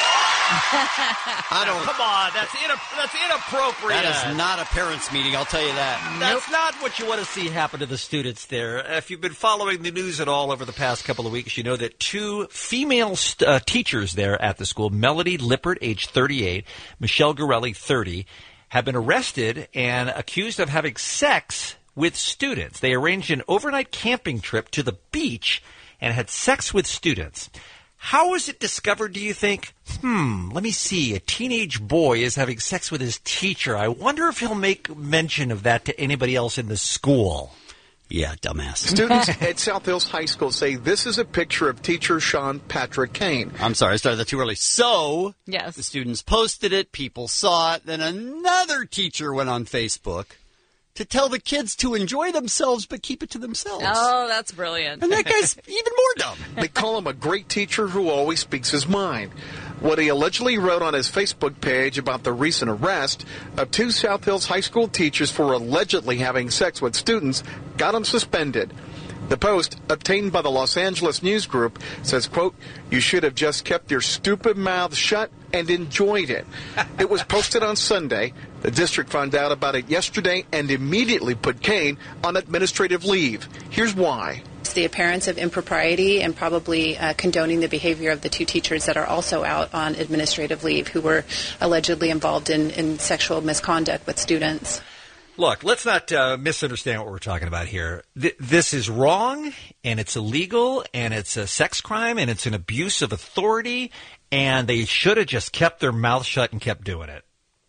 I don't. Come on, that's ina- that's inappropriate. That is not a parents' meeting, I'll tell you that. That's not what you want to see happen to the students there. If you've been following the news at all over the past couple of weeks, you know that two female st- uh, teachers there at the school, Melody Lippert, age thirty-eight, Michelle Gorelli, thirty, have been arrested and accused of having sex with students. They arranged an overnight camping trip to the beach and had sex with students. How was it discovered, do you think? Hmm, let me see. A teenage boy is having sex with his teacher. I wonder if he'll make mention of that to anybody else in the school. Yeah, dumbass. Students at South Hills High School say this is a picture of teacher Sean Patrick Kane. I'm sorry, I started that too early. So, Yes. the students posted it, people saw it, then another teacher went on Facebook to tell the kids to enjoy themselves, but keep it to themselves. Oh, that's brilliant. And that guy's even more dumb. They call him a great teacher who always speaks his mind. What he allegedly wrote on his Facebook page about the recent arrest of two South Hills High School teachers for allegedly having sex with students got him suspended. The post, obtained by the Los Angeles News Group, says, quote, "You should have just kept your stupid mouth shut and enjoyed it." It was posted on Sunday. The district found out about it yesterday and immediately put Kane on administrative leave. Here's why. It's the appearance of impropriety and probably uh, condoning the behavior of the two teachers that are also out on administrative leave who were allegedly involved in, in sexual misconduct with students. Look, let's not uh, misunderstand what we're talking about here. Th- this is wrong, and it's illegal, and it's a sex crime, and it's an abuse of authority, and they should have just kept their mouth shut and kept doing it.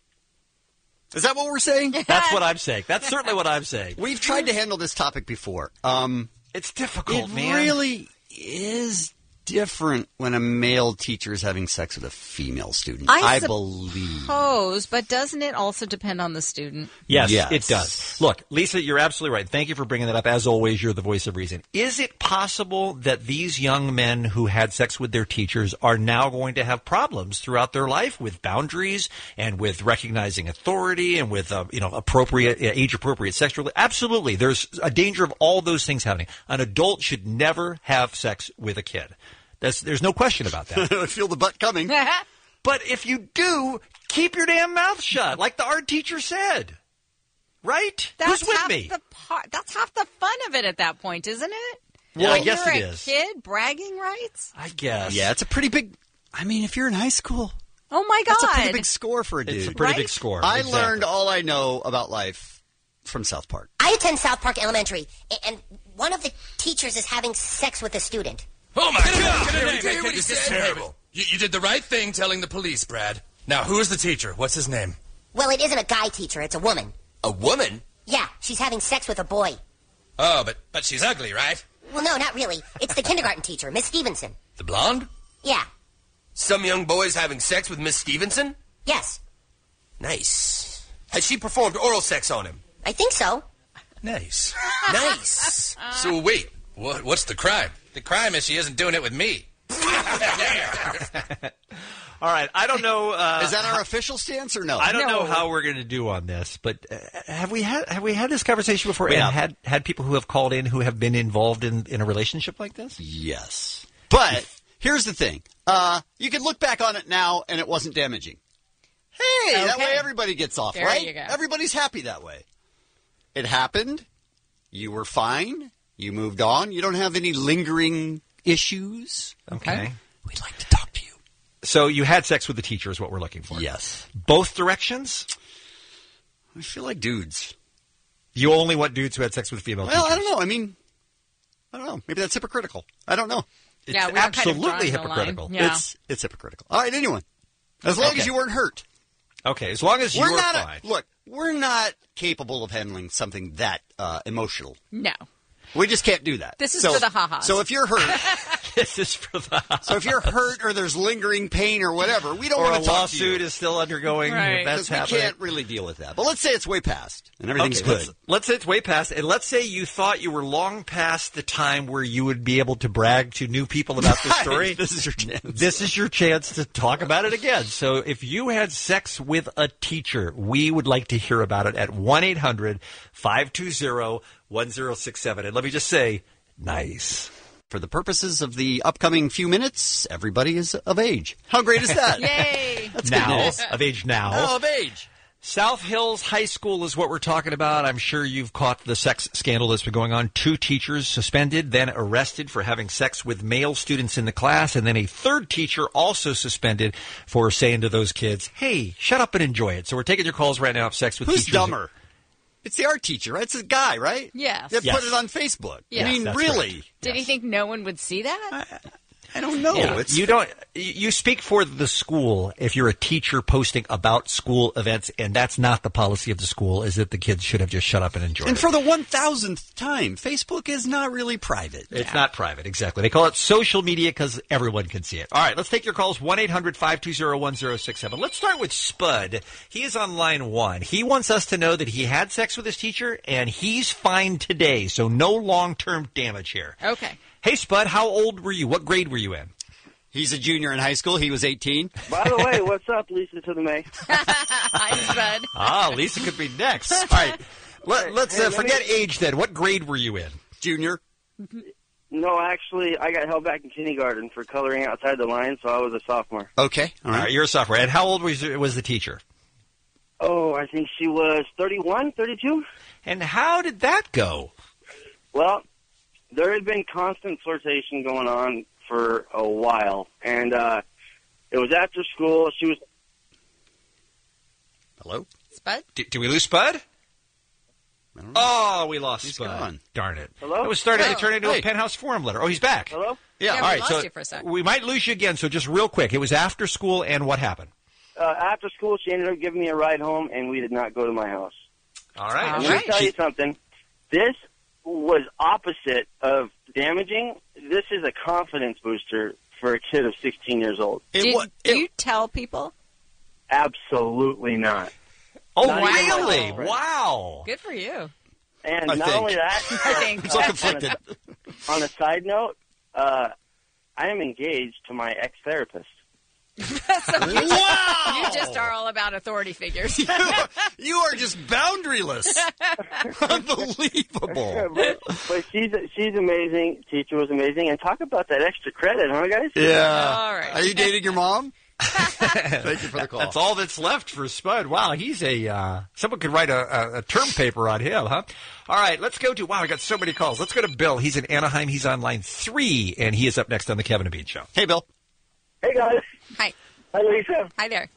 Is that what we're saying? That's what I'm saying. That's certainly what I'm saying. We've tried to handle this topic before. Um, it's difficult, it man. It really is different when a male teacher is having sex with a female student. I, I sup- believe. Suppose, but doesn't it also depend on the student? Yes, Yes. it does. Look, Lisa, you're absolutely right. Thank you for bringing that up. As always, you're the voice of reason. Is it possible that these young men who had sex with their teachers are now going to have problems throughout their life with boundaries and with recognizing authority and with uh, you know appropriate uh, age-appropriate sexual? Absolutely. There's a danger of all those things happening. An adult should never have sex with a kid. That's, there's no question about that. I feel the butt coming. But if you do, keep your damn mouth shut, like the art teacher said. Right? That's Who's with half me? The part, that's half the fun of it at that point, isn't it? Well, when I guess you're it a is. Kid bragging rights. I guess. Yeah, it's a pretty big. I mean, if you're in high school, Oh my God! that's a pretty big score for a dude. It's a pretty Right? big score. I Exactly. learned all I know about life from South Park. I attend South Park Elementary, a- and one of the teachers is having sex with a student. Oh my God! Can I tell you what he said? Terrible. You, you did the right thing telling the police, Brad. Now, who is the teacher? What's his name? Well, it isn't a guy teacher, it's a woman. A woman? Yeah, she's having sex with a boy. Oh, but but she's ugly, right? Well, no, not really. It's the kindergarten teacher, Miss Stevenson. The blonde? Yeah, Some young boy's having sex with Miss Stevenson? yes, Nice. Has she performed oral sex on him? I think so. Nice. Nice. So wait, what, what's the crime? The crime is she isn't doing it with me. All right. I don't know. Uh, Is that our official stance or no? I don't No. know how we're going to do on this, but uh, have we had have we had this conversation before? We and have. had had people who have called in who have been involved in, in a relationship like this? Yes. But Here's the thing. Uh, you can look back on it now, and it wasn't damaging. Hey, Okay. that way everybody gets off, There right? you go. Everybody's happy that way. It happened. You were fine. You moved on. You don't have any lingering issues. Okay. We'd like to talk to you. So you had sex with the teacher is what we're looking for. Yes. Both directions? I feel like dudes. You only want dudes who had sex with female Well, teachers? I don't know. I mean, I don't know. Maybe that's hypocritical. I don't know. It's Yeah, we are kind of absolutely drawing the line. hypocritical. Yeah. It's it's hypocritical. All right, anyone. As long Okay. as you weren't hurt. Okay, as long as you we're were not fine. A, look, we're not capable of handling something that uh, emotional. No. We just can't do that. This is So- for the ha-has. So if you're hurt, this is for the. so if you're hurt or there's lingering pain or whatever, we don't Or want a to talk to you. lawsuit is still undergoing. Right. If that's we happening. can't really deal with that. But let's say it's way past and everything's Okay, good. Let's, let's say it's way past, and let's say you thought you were long past the time where you would be able to brag to new people about the story. This is your chance. This is your chance to talk about it again. So if you had sex with a teacher, we would like to hear about it at one eight hundred five two zero one zero six seven. And let me just say, nice. For the purposes of the upcoming few minutes, everybody is of age. How great is that? Yay! That's good Now, news. of age now. Oh, of age. South Hills High School is what we're talking about. I'm sure you've caught the sex scandal that's been going on. Two teachers suspended, then arrested for having sex with male students in the class, and then a third teacher also suspended for saying to those kids, hey, shut up and enjoy it. So we're taking your calls right now of sex with Who's teachers. dumber? It's the art teacher, right? It's a guy, right? Yes. That Yes. put it on Facebook. Yes, I mean, that's really? correct. Did he think no one would see that? I don't know. Yeah, It's you don't. You speak for the school if you're a teacher posting about school events, and that's not the policy of the school. Is that the kids should have just shut up and enjoyed And it. for the one thousandth time, Facebook is not really private. It's not private, exactly. They call it social media because everyone can see it. All right, let's take your calls, one eight hundred five two zero one zero six seven. Let's start with Spud. He is on line one. He wants us to know that he had sex with his teacher, and he's fine today, so no long-term damage here. Okay. Hey, Spud, how old were you? What grade were you in? He's a junior in high school. He was eighteen. By the way, what's up, Lisa to the May? Hi, Spud. Ah, Lisa could be next. All right, Let, let's Hey, uh, let forget me- age then. What grade were you in? Junior. No, actually, I got held back in kindergarten for coloring outside the line, so I was a sophomore. Okay. All All right, you're a sophomore. And how old was was the teacher? Oh, I think she was thirty-one, thirty-two. And how did that go? Well, there had been constant flirtation going on for a while, and uh, it was after school. She was. Hello? Spud? Did, did we lose Spud? Oh, we lost He's Spud. gone. Darn it. Hello? It was starting. Oh. It turned into Hey. a Penthouse Forum letter. Oh, he's back. Hello? Yeah, All we right, lost so you for a sec. we might lose you again. So just real quick, it was after school, and what happened? Uh, after school, she ended up giving me a ride home, and we did not go to my house. All right. All And right. let me tell you something. This was opposite of damaging. This is a confidence booster for a kid of sixteen years old. It Did wa- it- you tell people? Absolutely not. Oh, Not even my really? girlfriend. Wow. Good for you. And I not think. only that, I think. I'm so conflicted. on a side note, uh, I am engaged to my ex-therapist. So you, Wow! you just are all about authority figures. You are just boundaryless. Unbelievable. but, but she's she's amazing. Teacher was amazing. And talk about that extra credit, huh, guys? Yeah. All right. Are you dating your mom? Thank you for the call. That's all that's left for Spud. Wow, he's a uh, someone could write a, a, a term paper on him, huh? All right, let's go to wow. I got so many calls. Let's go to Bill. He's in Anaheim. He's on line three, and he is up next on the Kevin and Bean Show. Hey, Bill. Hey, guys. Hi. Hi, Lisa. Hi there.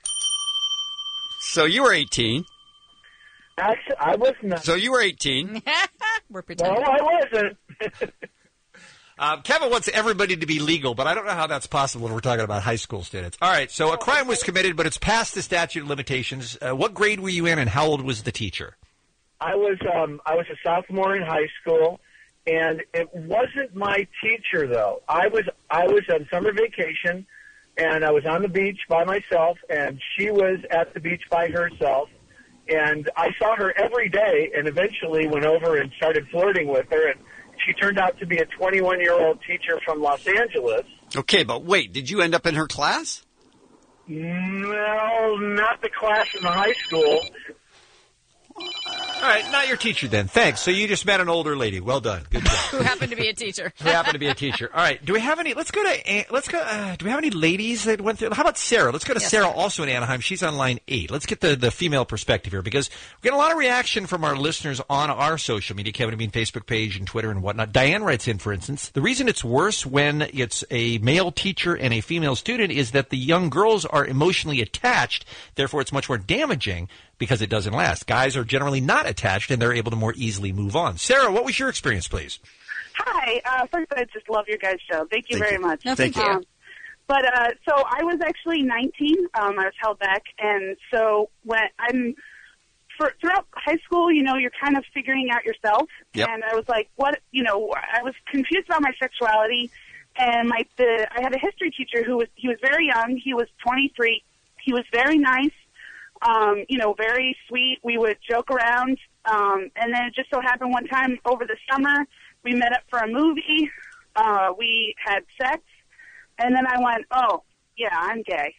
So you were eighteen. Actually, I was not. So you were eighteen. We're No, pretending. I wasn't. Um, Kevin wants everybody to be legal, but I don't know how that's possible when we're talking about high school students. All right, so a crime was committed, but it's past the statute of limitations. Uh, what grade were you in, and how old was the teacher? I was um, I was a sophomore in high school, and it wasn't my teacher though. I was I was on summer vacation, and I was on the beach by myself, and she was at the beach by herself, and I saw her every day, and eventually went over and started flirting with her, and she turned out to be a twenty-one-year-old teacher from Los Angeles. Okay, but wait, did you end up in her class? No, not the class in the high school. All right, not your teacher then. Thanks. So you just met an older lady. Well done. Good job. Who happened to be a teacher. Who happened to be a teacher. All right. Do we have any? Let's go to. Let's go. Uh, do we have any ladies that went through? How about Sarah? Let's go to Yes. Sarah, also in Anaheim. She's on line eight. Let's get the, the female perspective here because we get a lot of reaction from our listeners on our social media, Kevin and Bean Facebook page and Twitter and whatnot. Diane writes in, for instance, the reason it's worse when it's a male teacher and a female student is that the young girls are emotionally attached. Therefore, it's much more damaging because it doesn't last. Guys are generally not attached, and they're able to more easily move on. Sarah, what was your experience, please? Hi. Uh, first, I just love your guys' show. Thank you Thank very you. much. No, thank you. Um, but uh, so I was actually nineteen. Um, I was held back, and so when I'm for, throughout high school, you know, you're kind of figuring out yourself. Yep. And I was like, what? You know, I was confused about my sexuality, and my the I had a history teacher who was he was very young. He was twenty-three. He was very nice. Um, you know, very sweet. We would joke around. Um, and then it just so happened one time over the summer, we met up for a movie. Uh, we had sex. And then I went, oh, yeah, I'm gay.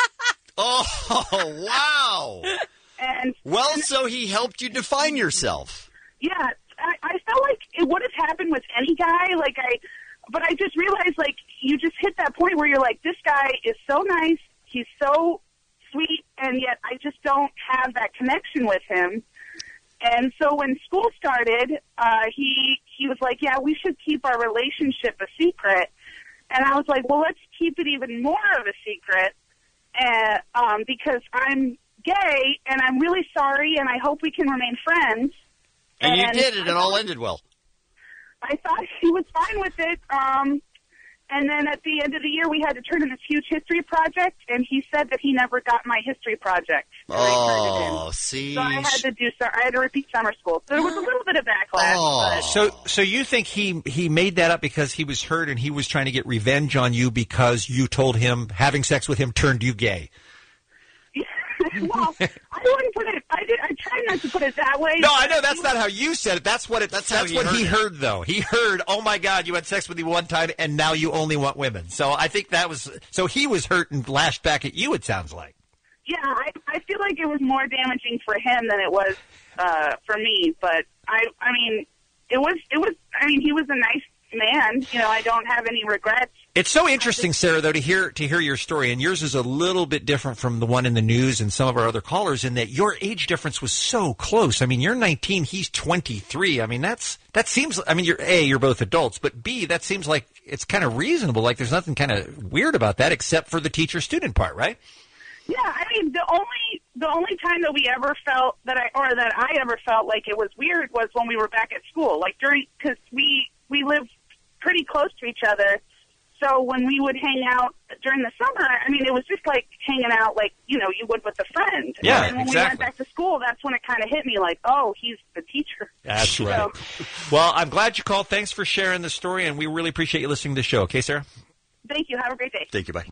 Oh, wow. And Well, and, so he helped you define yourself. yeah, I, I felt like it would have happened with any guy. Like I, but I just realized, like, you just hit that point where you're like, this guy is so nice. He's so sweet, and yet I just don't have that connection with him. And so when school started, uh, he he was like, yeah, we should keep our relationship a secret. And I was like, well, let's keep it even more of a secret, and, um, because I'm gay, and I'm really sorry, and I hope we can remain friends. And, And you did it. It all ended well. I thought he was fine with it. Um, and then at the end of the year, we had to turn in this huge history project, and he said that he never got my history project. Oh, see. So I had to do. So I had to repeat summer school. So there was a little bit of backlash. Oh. But So, so you think he he made that up because he was hurt and he was trying to get revenge on you because you told him having sex with him turned you gay? well, I wouldn't put it. I did. I tried not to put it that way. No, I know that's not how you said it. That's what it. That's, how that's he what heard he it. heard, though. He heard, "Oh my God, you had sex with me one time, and now you only want women." So I think that was. So he was hurt and lashed back at you. It sounds like. Yeah, I, I feel like it was more damaging for him than it was uh, for me. But I, I mean, it was. It was. I mean, he was a nice man. You know, I don't have any regrets. It's so interesting, Sarah, though, to hear to hear your story, and yours is a little bit different from the one in the news and some of our other callers, in that your age difference was so close. I mean, you're nineteen, he's twenty-three. I mean, that's that seems. I mean, you're A, you're both adults, but B, that seems like it's kind of reasonable. Like there's nothing kind of weird about that, except for the teacher-student part, right? Yeah, I mean, the only the only time that we ever felt that I or that I ever felt like it was weird was when we were back at school, like during because we we lived pretty close to each other. So when we would hang out during the summer, I mean, it was just like hanging out like, you know, you would with a friend. Yeah, and when exactly. we went back to school, that's when it kind of hit me like, oh, he's the teacher. That's So, right. Well, I'm glad you called. Thanks for sharing the story, and we really appreciate you listening to the show. Okay, Sarah? thank you. Have a great day. Thank you. Bye.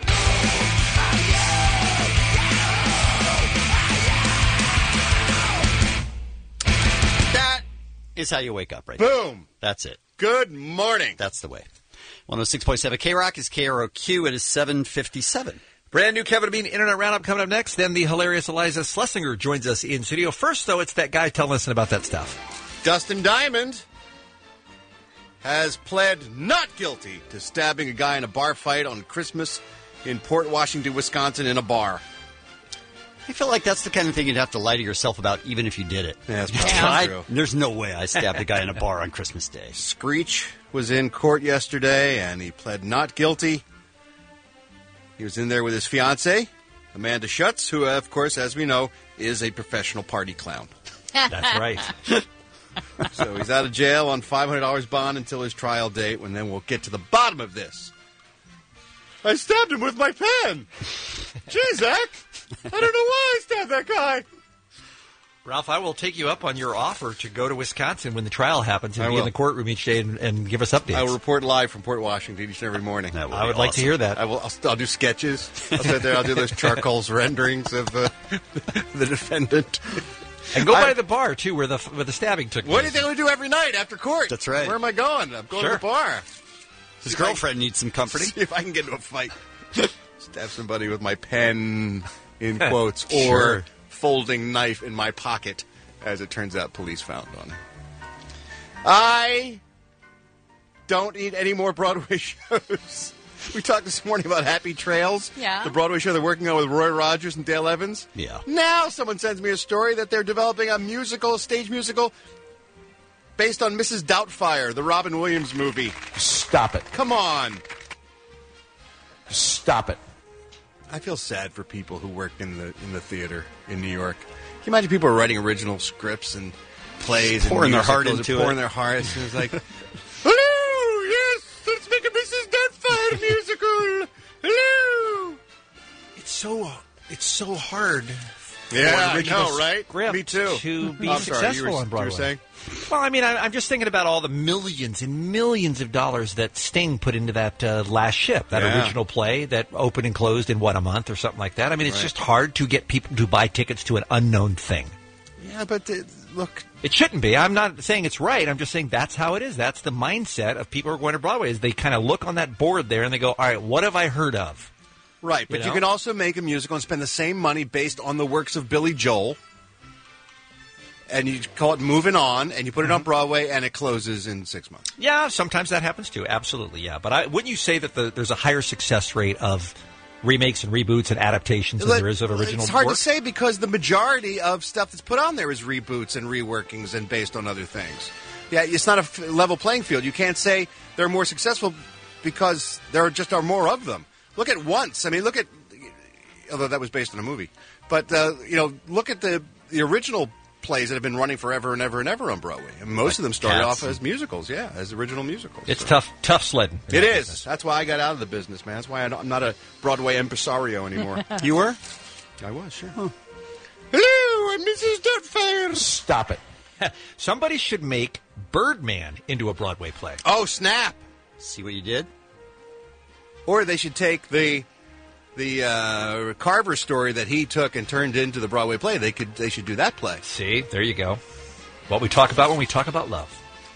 That is how you wake up, right? Boom. That's it. Good morning. That's the way. one oh six point seven K-Rock is K R O Q. It is seven fifty-seven. Brand new Kevin and Bean Internet Roundup coming up next. Then the hilarious Eliza Schlesinger joins us in studio. First, though, it's that guy telling us about that stuff. Dustin Diamond has pled not guilty to stabbing a guy in a bar fight on Christmas in Port Washington, Wisconsin, in a bar. I feel like that's the kind of thing you'd have to lie to yourself about even if you did it. Yeah, that's You probably tried? true. There's no way I stabbed a guy in a bar on Christmas Day. Screech was in court yesterday, and he pled not guilty. He was in there with his fiancée, Amanda Schutz, who, of course, as we know, is a professional party clown. That's right. So he's out of jail on five hundred dollars bond until his trial date, and then we'll get to the bottom of this. I stabbed him with my pen. Gee, Zach, I don't know why I stabbed that guy. Ralph, I will take you up on your offer to go to Wisconsin when the trial happens and I be will. in the courtroom each day and, and give us updates. I will report live from Port Washington each and every morning. That I would like to hear that. I will. I'll, I'll do sketches. I'll sit there. I'll do those charcoals renderings of uh, the defendant. And go I- by the bar, too, where the where the stabbing took place. What do you think we do every night after court? That's right. Where am I going? I'm going Sure. to the bar. His girlfriend needs some comforting. See if I can get into a fight. Stab somebody with my pen, in quotes, or Sure. folding knife in my pocket as it turns out, police found on him. I don't need any more Broadway shows. We talked this morning about Happy Trails, Yeah. the Broadway show they're working on with Roy Rogers and Dale Evans. Yeah. Now someone sends me a story that they're developing a musical, a stage musical, based on Missus Doubtfire, the Robin Williams movie. Stop it. Come on. Stop it. I feel sad for people who work in the in the theater in New York. Can you imagine people writing original scripts and plays and pouring their heart musicals into and pouring it. their hearts? And it's like, hello, yes, let's make a Missus Doubtfire musical. Hello. It's so it's so hard. Yeah, for I original know, right? script Me too. To be I'm sorry, successful you were- on you Broadway. were saying? Well, I mean, I, I'm just thinking about all the millions and millions of dollars that Sting put into that uh, Last Ship, that Yeah. original play that opened and closed in, what, a month or something like that? I mean, it's Right. just hard to get people to buy tickets to an unknown thing. Yeah, but uh, look, It shouldn't be. I'm not saying it's right. I'm just saying that's how it is. That's the mindset of people who are going to Broadway, is they kind of look on that board there and they go, all right, what have I heard of? right, but You you, know? can also make a musical and spend the same money based on the works of Billy Joel. And you call it Moving On, and you put it Mm-hmm. on Broadway, and it closes in six months. Yeah, sometimes that happens too. Absolutely, yeah. But I, wouldn't you say that the, there's a higher success rate of remakes and reboots and adaptations than there is of original It's hard work? to say because the majority of stuff that's put on there is reboots and reworkings and based on other things. Yeah, it's not a f- level playing field. You can't say they're more successful because there just are more of them. Look at Once. I mean, look at, although that was based on a movie, but uh, you know, look at the the original plays that have been running forever and ever and ever on Broadway. And most Like of them started Cats off as musicals, yeah, as original musicals. It's So- tough, tough sledding. It is. That's why I got out of the business, man. That's why I don't- I'm not a Broadway impresario anymore. You were? I was, sure. Hello, I'm Missus Doubtfire. Stop it. Somebody should make Birdman into a Broadway play. Oh, snap. See what you did? Or they should take the the uh, Carver story that he took and turned into the Broadway play. They could. They should do that play. See, there you go. What we talk about when we talk about love.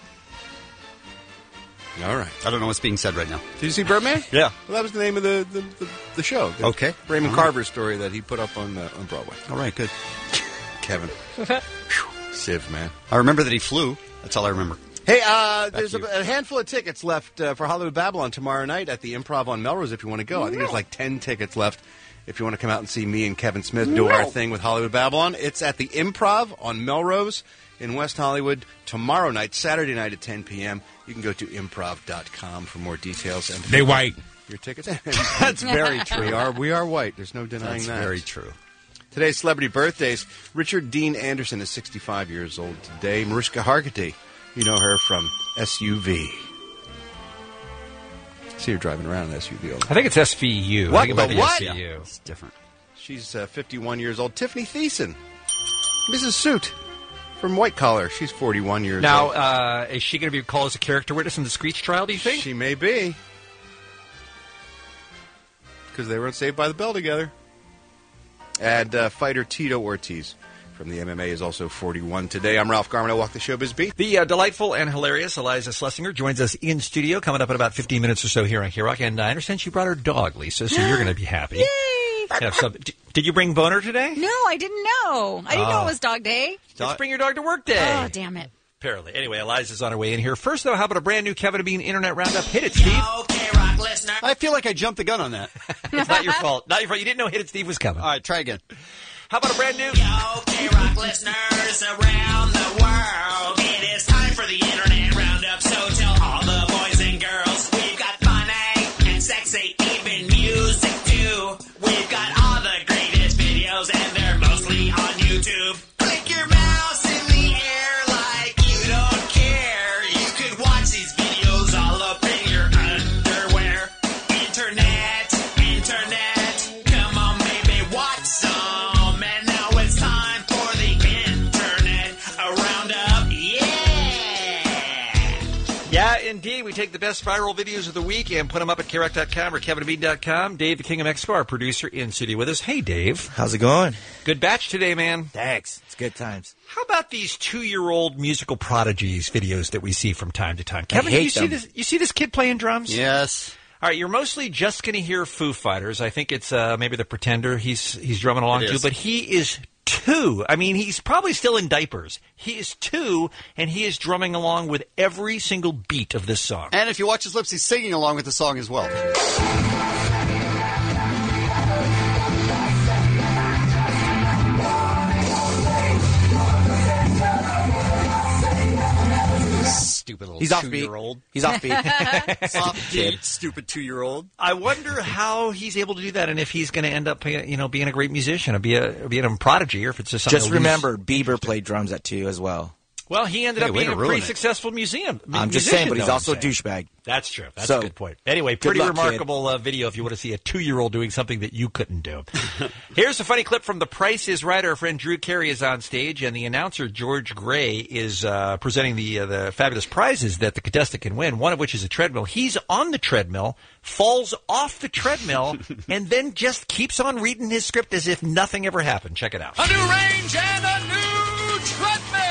All right. I don't know what's being said right now. Did you see Birdman? Yeah. Well, that was the name of the the, the, the show. The Okay. Raymond All right. Carver story that he put up on uh, on Broadway. All right, good. Kevin. Civ, man. I remember that he flew. That's all I remember. Hey, uh, there's to a, a handful of tickets left uh, for Hollywood Babylon tomorrow night at the Improv on Melrose if you want to go. I think there's like ten tickets left if you want to come out and see me and Kevin Smith do our thing with Hollywood Babylon. It's at the Improv on Melrose in West Hollywood tomorrow night, Saturday night at ten p.m. You can go to improv dot com for more details. And They white. Your tickets. That's very true. We are, we are white. There's no denying That's that. very true. Today's celebrity birthdays. Richard Dean Anderson is sixty-five years old today. Mariska Hargitay, you know her from S U V. See her driving around in S U V. All the I think it's S V U. What I think it might the be what? S V U. It's different. She's uh, fifty-one years old. Tiffany Thiessen, Missus Suit from White Collar. She's forty-one years Now, old. uh, is she going to be called as a character witness in the Screech trial, do you think? She may be. Because they were Saved by the Bell together. And uh, fighter Tito Ortiz from the M M A is also forty-one today. I'm Ralph Garman. I walk the showbiz beat. The uh, delightful and hilarious Eliza Schlesinger joins us in studio coming up in about fifteen minutes or so here on K-Rock. And I understand she brought her dog, Lisa, so you're going to be happy. Yay! Have some, d- did you bring Boner today? No, I didn't know. I didn't know Oh. it was dog day. Let's bring your dog to work day. Oh, damn it. Apparently. Anyway, Eliza's on her way in here. First, though, how about a brand new Kevin and Bean Internet Roundup? Hit it, Steve. K-Rock listener. I feel like I jumped the gun on that. It's not your fault. Not your fault. You didn't know Hit It, Steve was coming. All right, try again. How about a brand new... Yo, K-Rock listeners around the world. It is time for the Internet Roundup, so tell all the boys and girls. We've got funny and sexy, even music too. We've got all the greatest videos, and they're mostly on YouTube. Click your mouse in the air like you don't care. You could watch these videos all up in your underwear. Internet, internet, come on baby, watch some. And now it's time for the Internet Roundup, yeah! Yeah, indeed. We take the best viral videos of the week and put them up at K Rock dot com or Kevin and Bean dot com. Dave, the King of Mexico, our producer, in studio with us. Hey, Dave. How's it going? Good batch today, man. Thanks. It's good times. How about these two-year-old musical prodigies videos that we see from time to time? Kevin, hate you see them. this? You see this kid playing drums? Yes. All right, you're mostly just going to hear Foo Fighters. I think it's uh, maybe the Pretender he's he's drumming along It to, is. but he is two. I mean, he's probably still in diapers. He is two, and he is drumming along with every single beat of this song. And if you watch his lips, he's singing along with the song as well. Stupid little He's offbeat. two-year-old. He's offbeat. Offbeat, stupid two-year-old. I wonder how he's able to do that, and if he's going to end up, you know, being a great musician, or be a being a prodigy, or if it's just something. Just remember, Bieber played drums at two as well. Well, he ended Hey, up way being to a ruin pretty it. successful museum. I'm just musician, saying, but he's though, also I'm a saying. douchebag. That's true. That's So, a good point. Anyway, good pretty luck, remarkable uh, video if you want to see a two-year-old doing something that you couldn't do. Here's a funny clip from The Price is Right. Our friend Drew Carey is on stage, and the announcer, George Gray, is uh, presenting the uh, the fabulous prizes that the contestant can win, one of which is a treadmill. He's on the treadmill, falls off the treadmill, and then just keeps on reading his script as if nothing ever happened. Check it out. A new range and a new treadmill.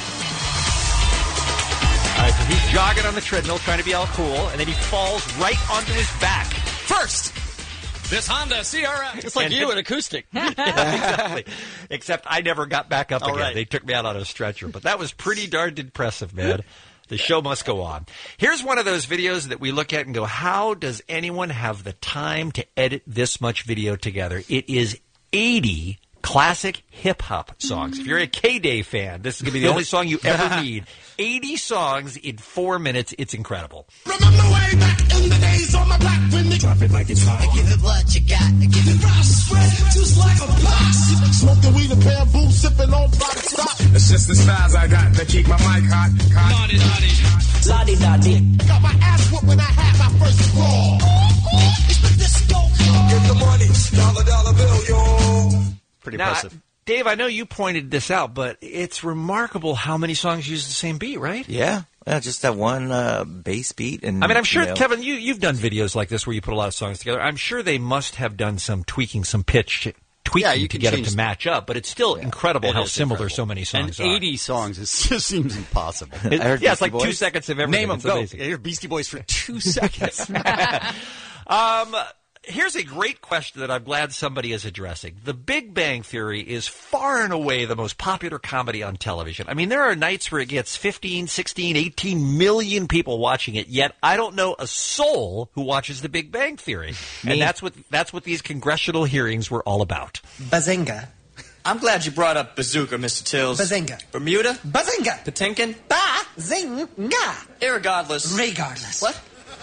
All right, so he's jogging on the treadmill, trying to be all cool, and then he falls right onto his back. First, this Honda C R X. It's like you, an acoustic. Yeah, exactly. Except I never got back up All again. right. They took me out on a stretcher. But that was pretty darn impressive, man. The show must go on. Here's one of those videos that we look at and go, how does anyone have the time to edit this much video together? It is eighty classic hip-hop songs. If you're a K-Day fan, this is going to be the only song you ever need. eighty songs in four minutes. It's incredible. Remember way back in the days on my black when they drop it like it's hot. Give it what you got. Give it raw spread just like a box. Smoking weed and bamboo, sipping on body stop. It's just the styles I got that keep my mic hot. hot. Naughty, naughty, hot. Lottie, dotty. Got my ass whooped when I had my first brawl. It's the disco. Get the money, dollar, dollar bill, yo. Pretty Now, impressive. Dave, I know you pointed this out, but it's remarkable how many songs use the same beat, right? Yeah, yeah, just that one uh, bass beat. And I mean, I'm sure, you know, Kevin, you, you've done videos like this where you put a lot of songs together. I'm sure they must have done some tweaking, some pitch tweaking Yeah, you to can get them change- to match up, but it's still incredible It how is similar incredible. so many songs and are. eighty songs is, just seems impossible. It- yeah, it's like two seconds of everything. Name them, It's go. amazing. Yeah, you're Beastie Boys for two seconds. Um, here's a great question that I'm glad somebody is addressing. The Big Bang Theory is far and away the most popular comedy on television. I mean, there are nights where it gets fifteen, sixteen, eighteen million people watching it, yet I don't know a soul who watches The Big Bang Theory. Me. And that's what that's what these congressional hearings were all about. Bazinga. I'm glad you brought up Bazooka, Mister Tills. Bazinga. Bermuda? Bazinga. Potemkin? Bazinga. Irregardless. Regardless. What?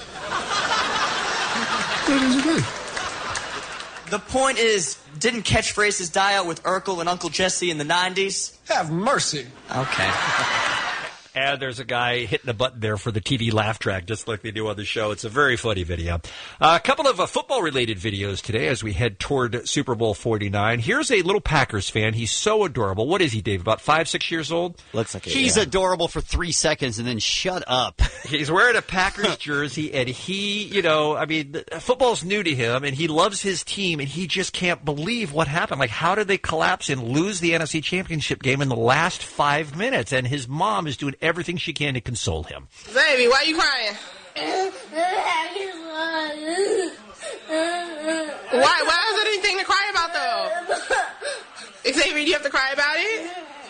The point is, didn't catchphrases die out with Urkel and Uncle Jesse in the nineties? Have mercy. Okay. And there's a guy hitting a button there for the T V laugh track, just like they do on the show. It's a very funny video. Uh, a couple of uh, football-related videos today as we head toward Super Bowl forty-nine. Here's a little Packers fan. He's so adorable. What is he, Dave? About five, six years old? Looks like it. He's yeah. adorable for three seconds and then shut up. He's wearing a Packers jersey, and he, you know, I mean, th- football's new to him, and he loves his team, and he just can't believe what happened. Like, how did they collapse and lose the N F C Championship game in the last five minutes? And his mom is doing everything she can to console him. Baby, why are you crying? Why? Why is there anything to cry about, though? Xavier, do you have to cry about it?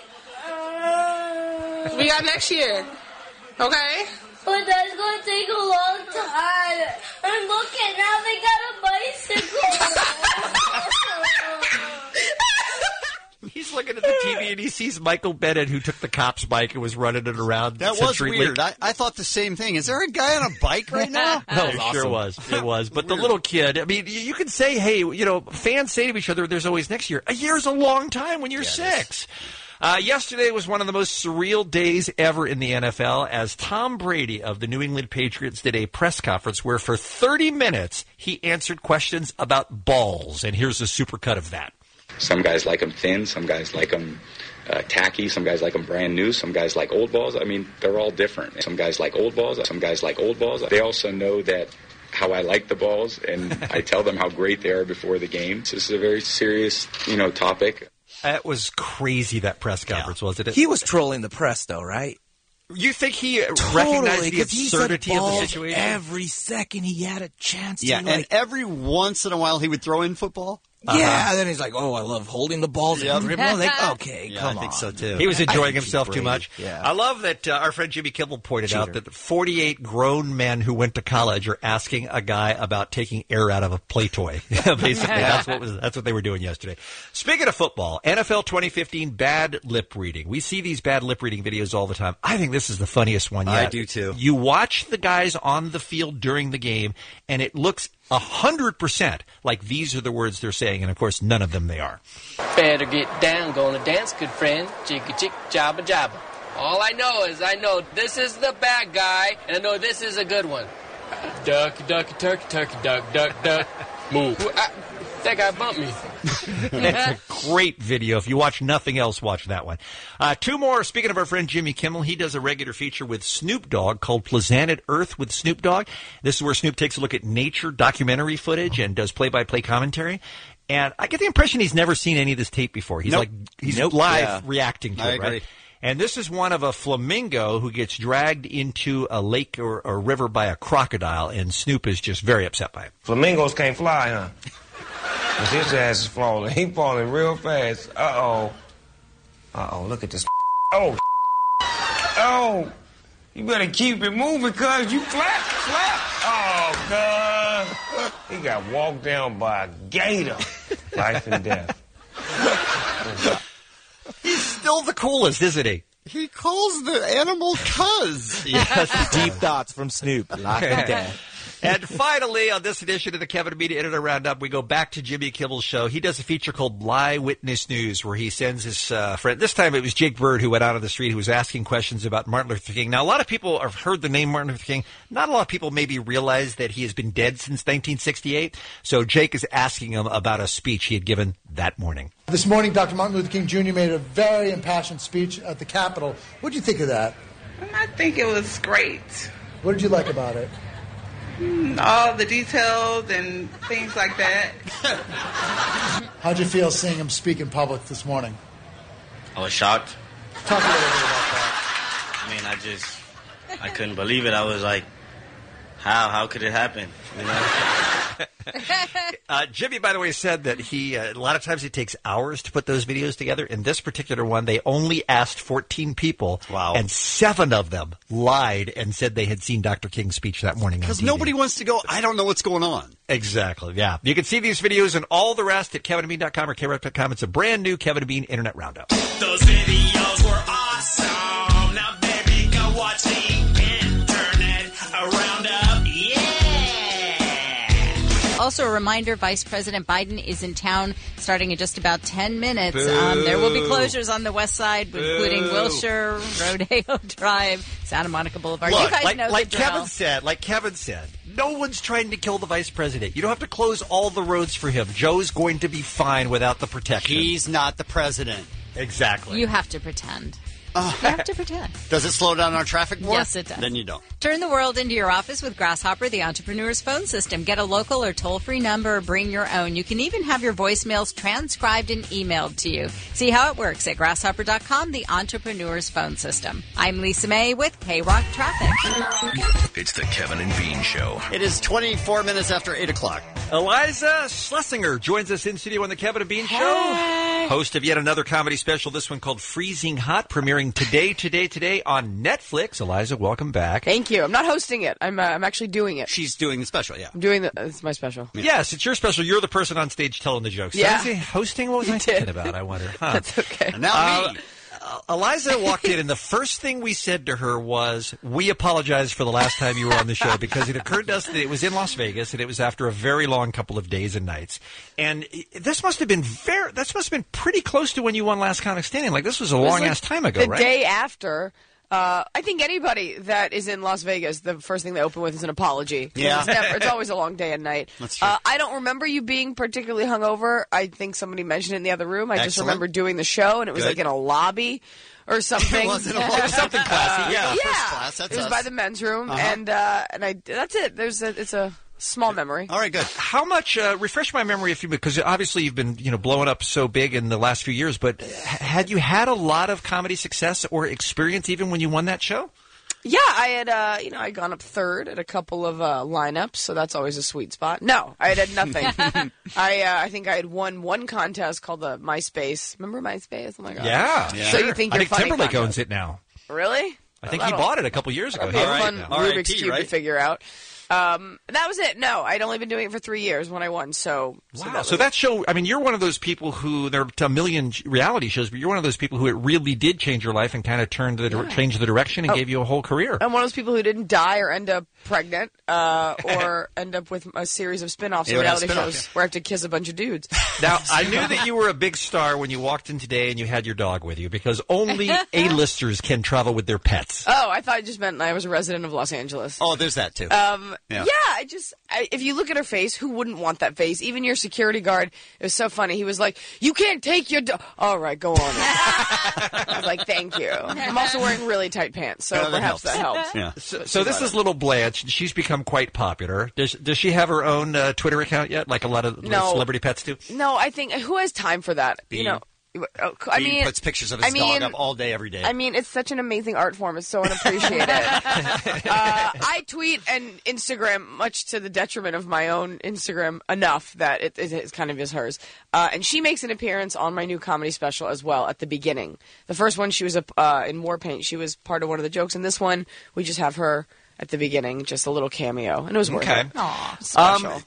We got next year. Okay? But that's going to take a long time. And look at now they got a bicycle. He's looking at the T V and he sees Michael Bennett, who took the cop's bike and was running it around. That was Century weird. Link. I, I thought the same thing. Is there a guy on a bike right now? No, it sure was. It was. But the little kid, I mean, you you can say, hey, you know, fans say to each other, there's always next year. A year's a long time when you're six. Uh, yesterday was one of the most surreal days ever in the N F L as Tom Brady of the New England Patriots did a press conference where for thirty minutes he answered questions about balls. And here's a supercut of that. Some guys like them thin, some guys like them uh, tacky, some guys like them brand new, some guys like old balls. I mean, they're all different. Some guys like old balls, some guys like old balls. They also know that how I like the balls, and I tell them how great they are before the game. So this is a very serious, you know, topic. That was crazy, that press conference, wasn't it? He was trolling the press, though, right? You think he Totally, recognized the 'cause he said absurdity of the balls situation? Every second he had a chance Yeah, to, and like, every once in a while he would throw in football. Yeah, and then he's like, "Oh, I love holding the balls and dribbling." I was like, okay, Yeah, come I think on. so, too. He was I enjoying can himself keep too Brady. much. Yeah. I love that uh, our friend Jimmy Kimmel pointed out Cheater. that forty-eight grown men who went to college are asking a guy about taking air out of a play toy. Basically, that's what was that's what they were doing yesterday. Speaking of football, N F L twenty fifteen bad lip reading. We see these bad lip reading videos all the time. I think this is the funniest one yet. I do, too. You watch the guys on the field during the game, and it looks a hundred percent like these are the words they're saying, and of course, none of them they are. Better get down, gonna dance, good friend. Chicka chick, jabba jabba. All I know is I know this is the bad guy, and I know this is a good one. Ducky, ducky, turkey, turkey, duck, duck, duck. Move. I, that guy bumped me. It's a great video. If you watch nothing else, watch that one. Uh, two more. Speaking of our friend Jimmy Kimmel, he does a regular feature with Snoop Dogg called Planet Earth with Snoop Dogg. This is where Snoop takes a look at nature documentary footage and does play-by-play commentary. And I get the impression he's never seen any of this tape before. He's Nope. like he's Nope. live Yeah. reacting to I it, agree. right? And this is one of a flamingo who gets dragged into a lake or a river by a crocodile, and Snoop is just very upset by it. Flamingos can't fly, huh? 'Cause his ass is falling. He falling real fast. Uh-oh. Uh-oh, look at this. Oh, oh. You better keep it moving, cuz you flap, flap. Oh, cuz. He got walked down by a gator. Life and death. He's still the coolest, isn't he? He calls the animal cuz. Yes. Deep thoughts from Snoop. Life and death. And finally, on this edition of the Kevin and Bean Internet Roundup, we go back to Jimmy Kimmel's show. He does a feature called Lie Witness News, where he sends his uh, friend. This time it was Jake Bird who went out on the street, who was asking questions about Martin Luther King. Now, a lot of people have heard the name Martin Luther King. Not a lot of people maybe realize that he has been dead since nineteen sixty-eight. So Jake is asking him about a speech he had given that morning. This morning, Doctor Martin Luther King Junior made a very impassioned speech at the Capitol. What did you think of that? I think it was great. What did you like about it? All the details and things like that. How'd you feel seeing him speak in public this morning? I was shocked. Talk a little bit about that. I mean, I just, I couldn't believe it. I was like, how? How could it happen? You know? Uh, Jimmy, by the way, said that he uh, a lot of times it takes hours to put those videos together. In this particular one, they only asked fourteen people, Wow. and seven of them lied and said they had seen Doctor King's speech that morning. Because nobody wants to go, I don't know what's going on. Exactly, yeah. You can see these videos and all the rest at kevin and bean dot com or k rock dot com. It's a brand new Kevin and Bean Internet Roundup. Those videos were awesome. Now, baby, go watch the Internet Roundup. Yeah. Also, a reminder, Vice President Biden is in town starting in just about ten minutes. Um, there will be closures on the west side, including Wilshire, Rodeo Drive, Santa Monica Boulevard. you Look, guys like, know like the drill. Kevin said, like Kevin said, no one's trying to kill the vice president. You don't have to close all the roads for him. Joe's going to be fine without the protection. He's not the president. Exactly. You have to pretend. You have to pretend. Does it slow down our traffic more? Yes, it does. Then you don't. Turn the world into your office with Grasshopper, the entrepreneur's phone system. Get a local or toll-free number or bring your own. You can even have your voicemails transcribed and emailed to you. See how it works at grasshopper dot com, the entrepreneur's phone system. I'm Lisa May with K-Rock Traffic. It's the Kevin and Bean Show. It is twenty-four minutes after eight o'clock. Eliza Schlesinger joins us in studio on the Kevin and Bean Show. Host of yet another comedy special, this one called Freezing Hot, premiering today, today, today on Netflix. Eliza, welcome back. Thank you. I'm not hosting it. I'm uh, I'm actually doing it. She's doing the special, yeah. I'm doing the. It's my special. Yes, it's your special. You're the person on stage telling the jokes. Yeah. So is he hosting? What was I thinking about? I wonder. Huh. That's okay. And now Uh, me. uh, Eliza walked in, and the first thing we said to her was, "We apologize for the last time you were on the show because it occurred to us that it was in Las Vegas and it was after a very long couple of days and nights. And this must have been very. This must have been pretty close to when you won Last Comic Standing. Like this was a It was long like ass time ago, the right? day after. Uh, I think anybody that is in Las Vegas, the first thing they open with is an apology. Yeah. It's, never, it's always a long day and night. That's true. Uh, I don't remember you being particularly hungover. I think somebody mentioned it in the other room. I just Excellent. remember doing the show, and it was Good. like in a lobby or something. It was in a lobby. Something classy, yeah. yeah. First class, that's it was us. by the men's room, Uh-huh. and uh, and I that's it. There's a, it's a small memory. All right, good. How much? Uh, refresh my memory, if you because obviously you've been you know blowing up so big in the last few years. But h- had you had a lot of comedy success or experience even when you won that show? Yeah, I had, uh, you know, I'd gone up third at a couple of uh, lineups, so that's always a sweet spot. No, I had had nothing. I uh, I think I had won one contest called the MySpace. Remember MySpace? Oh my god. Yeah. So you think I you're think funny Timberlake contest. owns it now. Really? I think Well, he that'll- bought it a couple years ago. That'd be a All right. fun Yeah. Rubik's R I P, Cube right? to figure out. Um, that was it. No, I'd only been doing it for three years when I won. So, so Wow. that So was that show, I mean, you're one of those people who, there are a million reality shows, but you're one of those people who it really did change your life and kind of turned the, Yeah. changed the direction and Oh. gave you a whole career. I'm one of those people who didn't die or end up pregnant, uh, or end up with a series of spin-offs Yeah, of it has reality spin-offs, shows yeah. where I have to kiss a bunch of dudes. Now, I knew that you were a big star when you walked in today and you had your dog with you because only A-listers can travel with their pets. Oh, I thought it just meant I was a resident of Los Angeles. Oh, there's that too. Um, Yeah. yeah. I just, I, if you look at her face, who wouldn't want that face? Even your security guard, it was so funny. He was like, you can't take your dog. All right, go on. I was like, thank you. I'm also wearing really tight pants, so Yeah, that perhaps that helps. helps. Yeah. So, so this is little Blanche. She's become quite popular. Does does she have her own uh, Twitter account yet, like a lot of No. celebrity pets do? No, I think, who has time for that? You Bean. know, oh, I Bean mean, puts pictures of his I mean, dog up all day, every day. I mean, it's such an amazing art form. It's so unappreciated. uh, I tweet and Instagram, much to the detriment of my own Instagram, enough that it, it, it kind of is hers. Uh, and she makes an appearance on my new comedy special as well at the beginning. The first one, she was a, uh, in War Paint. She was part of one of the jokes. And this one, we just have her at the beginning, just a little cameo. And it was worth Okay. it. Aw, special. Um,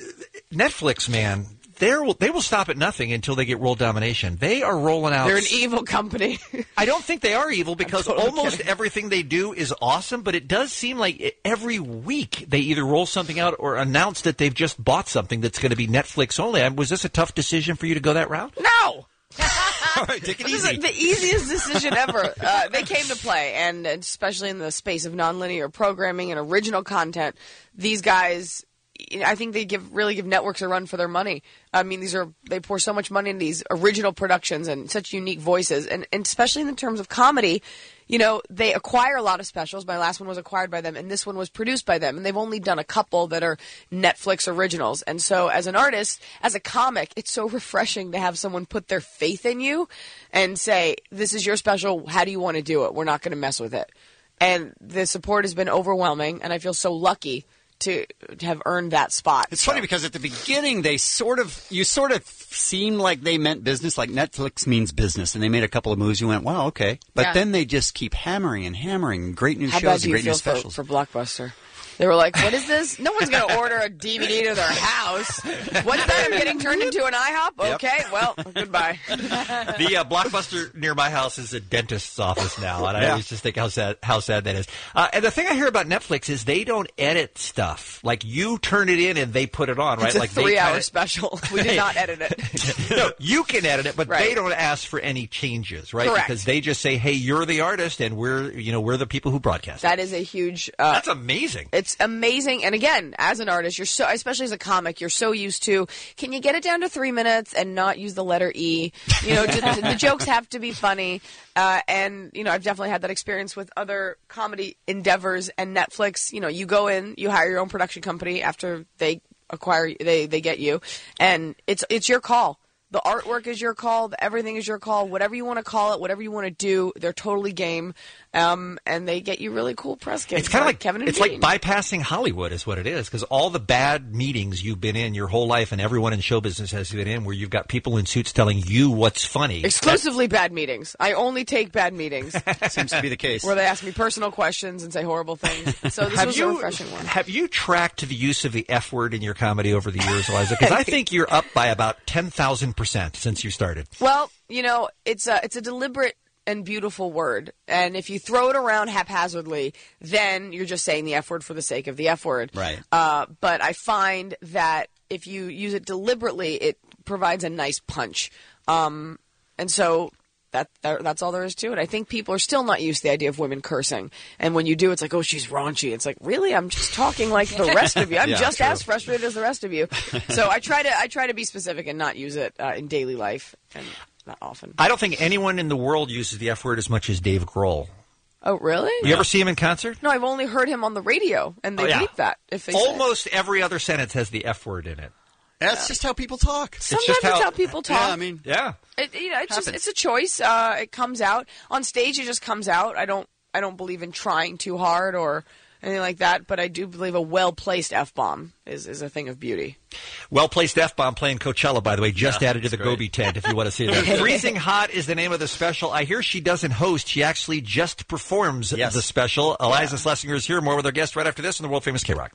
Netflix, man, they will they will stop at nothing until they get world domination. They are rolling out. They're an evil company. I don't think they are evil because totally almost kidding. everything they do is awesome, but it does seem like every week they either roll something out or announce that they've just bought something that's going to be Netflix only. Um, Was this a tough decision for you to go that route? No! All right, take it This easy. is the easiest decision ever. Uh, they came to play, and especially in the space of nonlinear programming and original content, these guys, you know, I think they give really give networks a run for their money. I mean, these are they pour so much money into these original productions and such unique voices, and, and especially in the terms of comedy. You know, they acquire a lot of specials. My last one was acquired by them, and this one was produced by them. And they've only done a couple that are Netflix originals. And so, as an artist, as a comic, it's so refreshing to have someone put their faith in you and say, this is your special. How do you want to do it? We're not going to mess with it. And the support has been overwhelming, and I feel so lucky to have earned that spot. It's funny because at the beginning they sort of you sort of seemed like they meant business, like Netflix means business, and they made a couple of moves. You went, wow, okay, but Yeah. then they just keep hammering and hammering great new How bad shows do and you great new feel for, specials. for Blockbuster? They were like, what is this? No one's going to order a D V D to their house. What's that? I'm getting turned into an IHOP? Yep. Okay, well, goodbye. The uh, Blockbuster near my house is a dentist's office now, and I Yeah. always just think how sad how sad that is. Uh, and the thing I hear about Netflix is they don't edit stuff. Like you turn it in and they put it on, right? It's a like they three-hour kinda- special. We did not edit it. no, you can edit it, but Right. they don't ask for any changes, right? Correct. Because they just say, "Hey, you're the artist, and we're you know we're the people who broadcast." That is a huge. Uh, That's amazing. It's amazing. And again, as an artist, you're so, especially as a comic, you're so used to, can you get it down to three minutes and not use the letter E? You know, the, the jokes have to be funny. Uh, and, you know, I've definitely had that experience with other comedy endeavors and Netflix. You know, you go in, you hire your own production company after they acquire, they, they get you, and it's, it's your call. The artwork is your call. The, everything is your call. Whatever you want to call it, whatever you want to do, they're totally game. Um, and they get you really cool press gigs. It's kind of like Kevin and it's Bean. like bypassing Hollywood, is what it is. Because all the bad meetings you've been in your whole life, and everyone in show business has been in, where you've got people in suits telling you what's funny. Exclusively bad meetings. I only take bad meetings. Seems to be the case. Where they ask me personal questions and say horrible things. So this have was you, a refreshing one. Have you tracked the use of the F word in your comedy over the years, Eliza? Because I think you're up by about ten thousand percent since you started. Well, you know, it's a, it's a deliberate and beautiful word. And if you throw it around haphazardly, then you're just saying the F word for the sake of the F word. Right. Uh, but I find that if you use it deliberately, it provides a nice punch. Um, and so that, that that's all there is to it. I think people are still not used to the idea of women cursing. And when you do, it's like, oh, she's raunchy. It's like, really? I'm just talking like the rest of you. I'm Yeah, just true. as frustrated as the rest of you. So I try to I try to be specific and not use it uh, in daily life. And not often. I don't think anyone in the world uses the F word as much as Dave Grohl. Oh, really? You ever see him in concert? No, I've only heard him on the radio, and they Oh, yeah. bleep that if they say it. Almost every other sentence has the F word in it. That's just how people talk. Sometimes just it's how- how people talk. Yeah, I mean, Yeah. It, you know, it's just Happens. it's a choice. Uh, it comes out on stage. It just comes out. I don't I don't believe in trying too hard or anything like that, but I do believe a well-placed F-bomb is, is a thing of beauty. Well-placed F-bomb playing Coachella, by the way, just Yeah, added to the that's great. Gobi tent if you want to see that. Freezing Hot is the name of the special. I hear she doesn't host. She actually just performs Yes. the special. Eliza Schlesinger is here. More with our guest right after this on the world-famous K-Rock.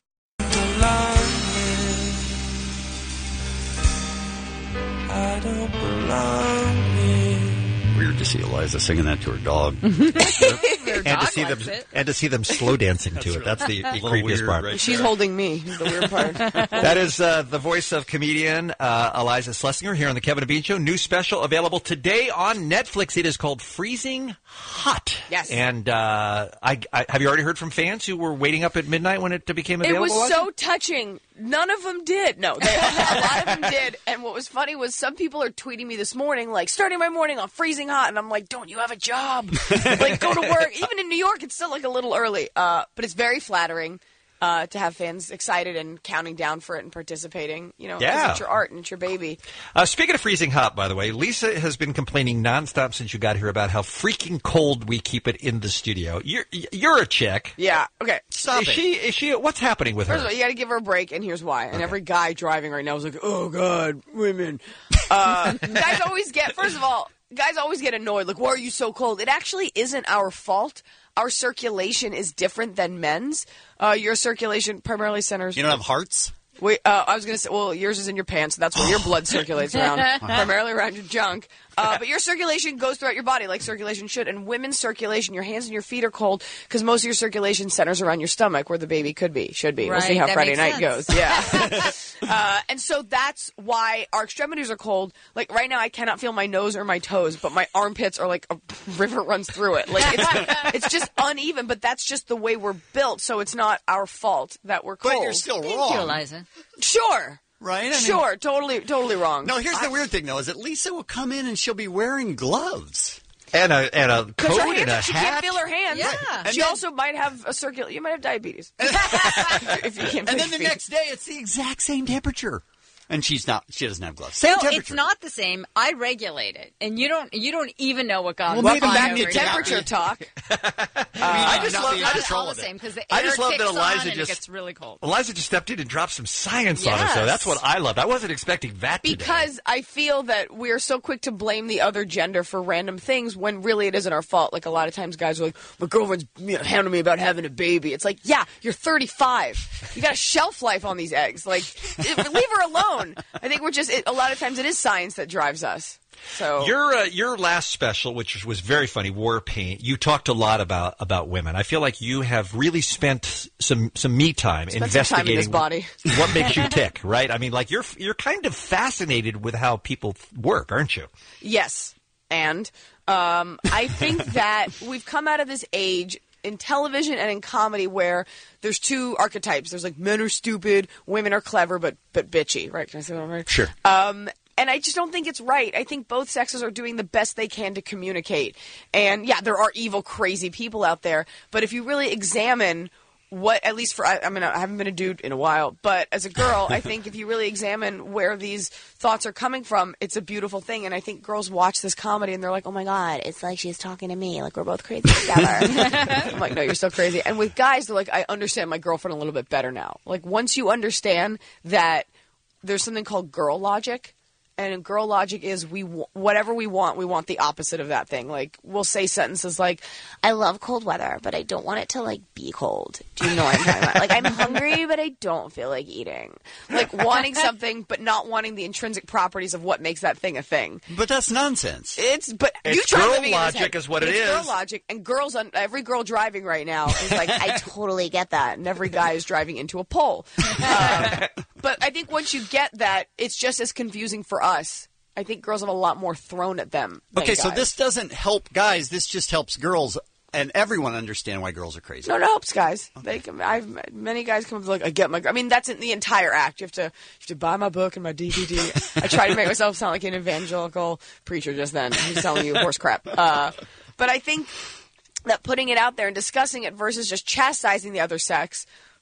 I don't belong here. Weird to see Eliza singing that to her dog. Their and dog to see likes them it. and to see them slow dancing to it. That's the, the little creepiest weird part. right She's holding me, is the weird part. That is uh, the voice of comedian uh, Eliza Schlesinger here on the Kevin and Bean Show. New special available today on Netflix. It is called Freezing Hot. Yes. And uh, I, I have you already heard from fans who were waiting up at midnight when it became It available? was so touching. None of them did. No, they, a lot of them did. And what was funny was some people are tweeting me this morning, like, starting my morning on Freezing Hot. And I'm like, don't you have a job? Like, go to work. Even in New York, it's still, like, a little early. Uh, but it's very flattering uh, to have fans excited and counting down for it and participating. You know, 'cause Yeah. it's your art and it's your baby. Uh, speaking of freezing hot, by the way, Lisa has been complaining nonstop since you got here about how freaking cold we keep it in the studio. You're you're a chick. Yeah. Okay. Stop is it. She, is she? What's happening with First her? of all, you got to give her a break, and here's why. And every guy driving right now is like, "Oh God, women." Uh, guys always get. First of all, guys always get annoyed. Like, why are you so cold? It actually isn't our fault. Our circulation is different than men's. Uh, your circulation primarily centers. You don't have hearts? Wait, uh, I was going to say, well, yours is in your pants, so that's where your blood circulates around, primarily around your junk. Uh, but your circulation goes throughout your body like circulation should. And women's circulation, your hands and your feet are cold because most of your circulation centers around your stomach where the baby could be, should be. We'll see Right, how that Friday makes night sense. goes. Yeah. uh, and so that's why our extremities are cold. Like right now, I cannot feel my nose or my toes, but my armpits are like a river runs through it. Like it's, it's just uneven, but that's just the way we're built. So it's not our fault that we're cold. But you're still Thank wrong. you, Eliza. Sure. Right? I mean- sure, totally, totally wrong. No, here's the weird thing, though, is that Lisa will come in and she'll be wearing gloves. And a and a Because coat her and a hands, she hat. can't feel her hands. Yeah. And she also might have a circular. You might have diabetes. if you can't And feel then the your feet. next day, it's the exact same temperature. And she's not, she doesn't have gloves. Same No, temperature. it's not the same. I regulate it, and you don't. You don't even know what God. Well, Welcome maybe back you to need to- temperature talk. I just not love, being I in just, control all of the it. same because the I air just love that kicks Eliza on and just- it gets really cold. Eliza just stepped in and dropped some science on us, Yes. though. That's what I loved. I wasn't expecting that today. Because I feel that we're so quick to blame the other gender for random things when really it isn't our fault. Like a lot of times guys are like, my girlfriend's you know, hounding me about having a baby. It's like, yeah, you're thirty-five. You got a shelf life on these eggs. Like, leave her alone. I think we're just, it, a lot of times it is science that drives us. So Your uh, your last special, which was very funny, War Paint. You talked a lot about about women. I feel like you have really spent some some me time Spent some time in investigating this body. what makes you tick. Right? I mean, like you're you're kind of fascinated with how people work, aren't you? Yes. And um, I think that we've come out of this age in television and in comedy where there's two archetypes. There's like men are stupid, women are clever, but but bitchy. Right? Can I say that right? Sure. Um, and I just don't think it's right. I think both sexes are doing the best they can to communicate. And yeah, there are evil, crazy people out there. But if you really examine what, at least for, I, I mean, I haven't been a dude in a while, but as a girl, I think if you really examine where these thoughts are coming from, it's a beautiful thing. And I think girls watch this comedy and they're like, oh my God, it's like she's talking to me. Like we're both crazy together. I'm like, no, you're still crazy. And with guys, they're like, I understand my girlfriend a little bit better now. Like once you understand that there's something called girl logic. And girl logic is we w- whatever we want, we want the opposite of that thing. Like we'll say sentences like, "I love cold weather, but I don't want it to like be cold." Do you know what I'm talking about? Like I'm hungry, but I don't feel like eating. Like wanting something, but not wanting the intrinsic properties of what makes that thing a thing. But that's nonsense. It's but It's you try girl living in his logic head. is what But it it's girl is. logic, and girls, on every girl driving right now is like, I totally get that, and every guy is driving into a pole. Uh, but I think once you get that, it's just as confusing for us. I think girls have a lot more thrown at them. than Okay, so guys. this doesn't help guys. This just helps girls and everyone understand why girls are crazy. No, it helps guys. They can, I've many guys come up with like, I get my. I mean, that's in the entire act. You have to, you have to buy my book and my D V D. I try to make myself sound like an evangelical preacher just then. He's telling you horse crap. Uh, but I think that putting it out there and discussing it versus just chastising the other sex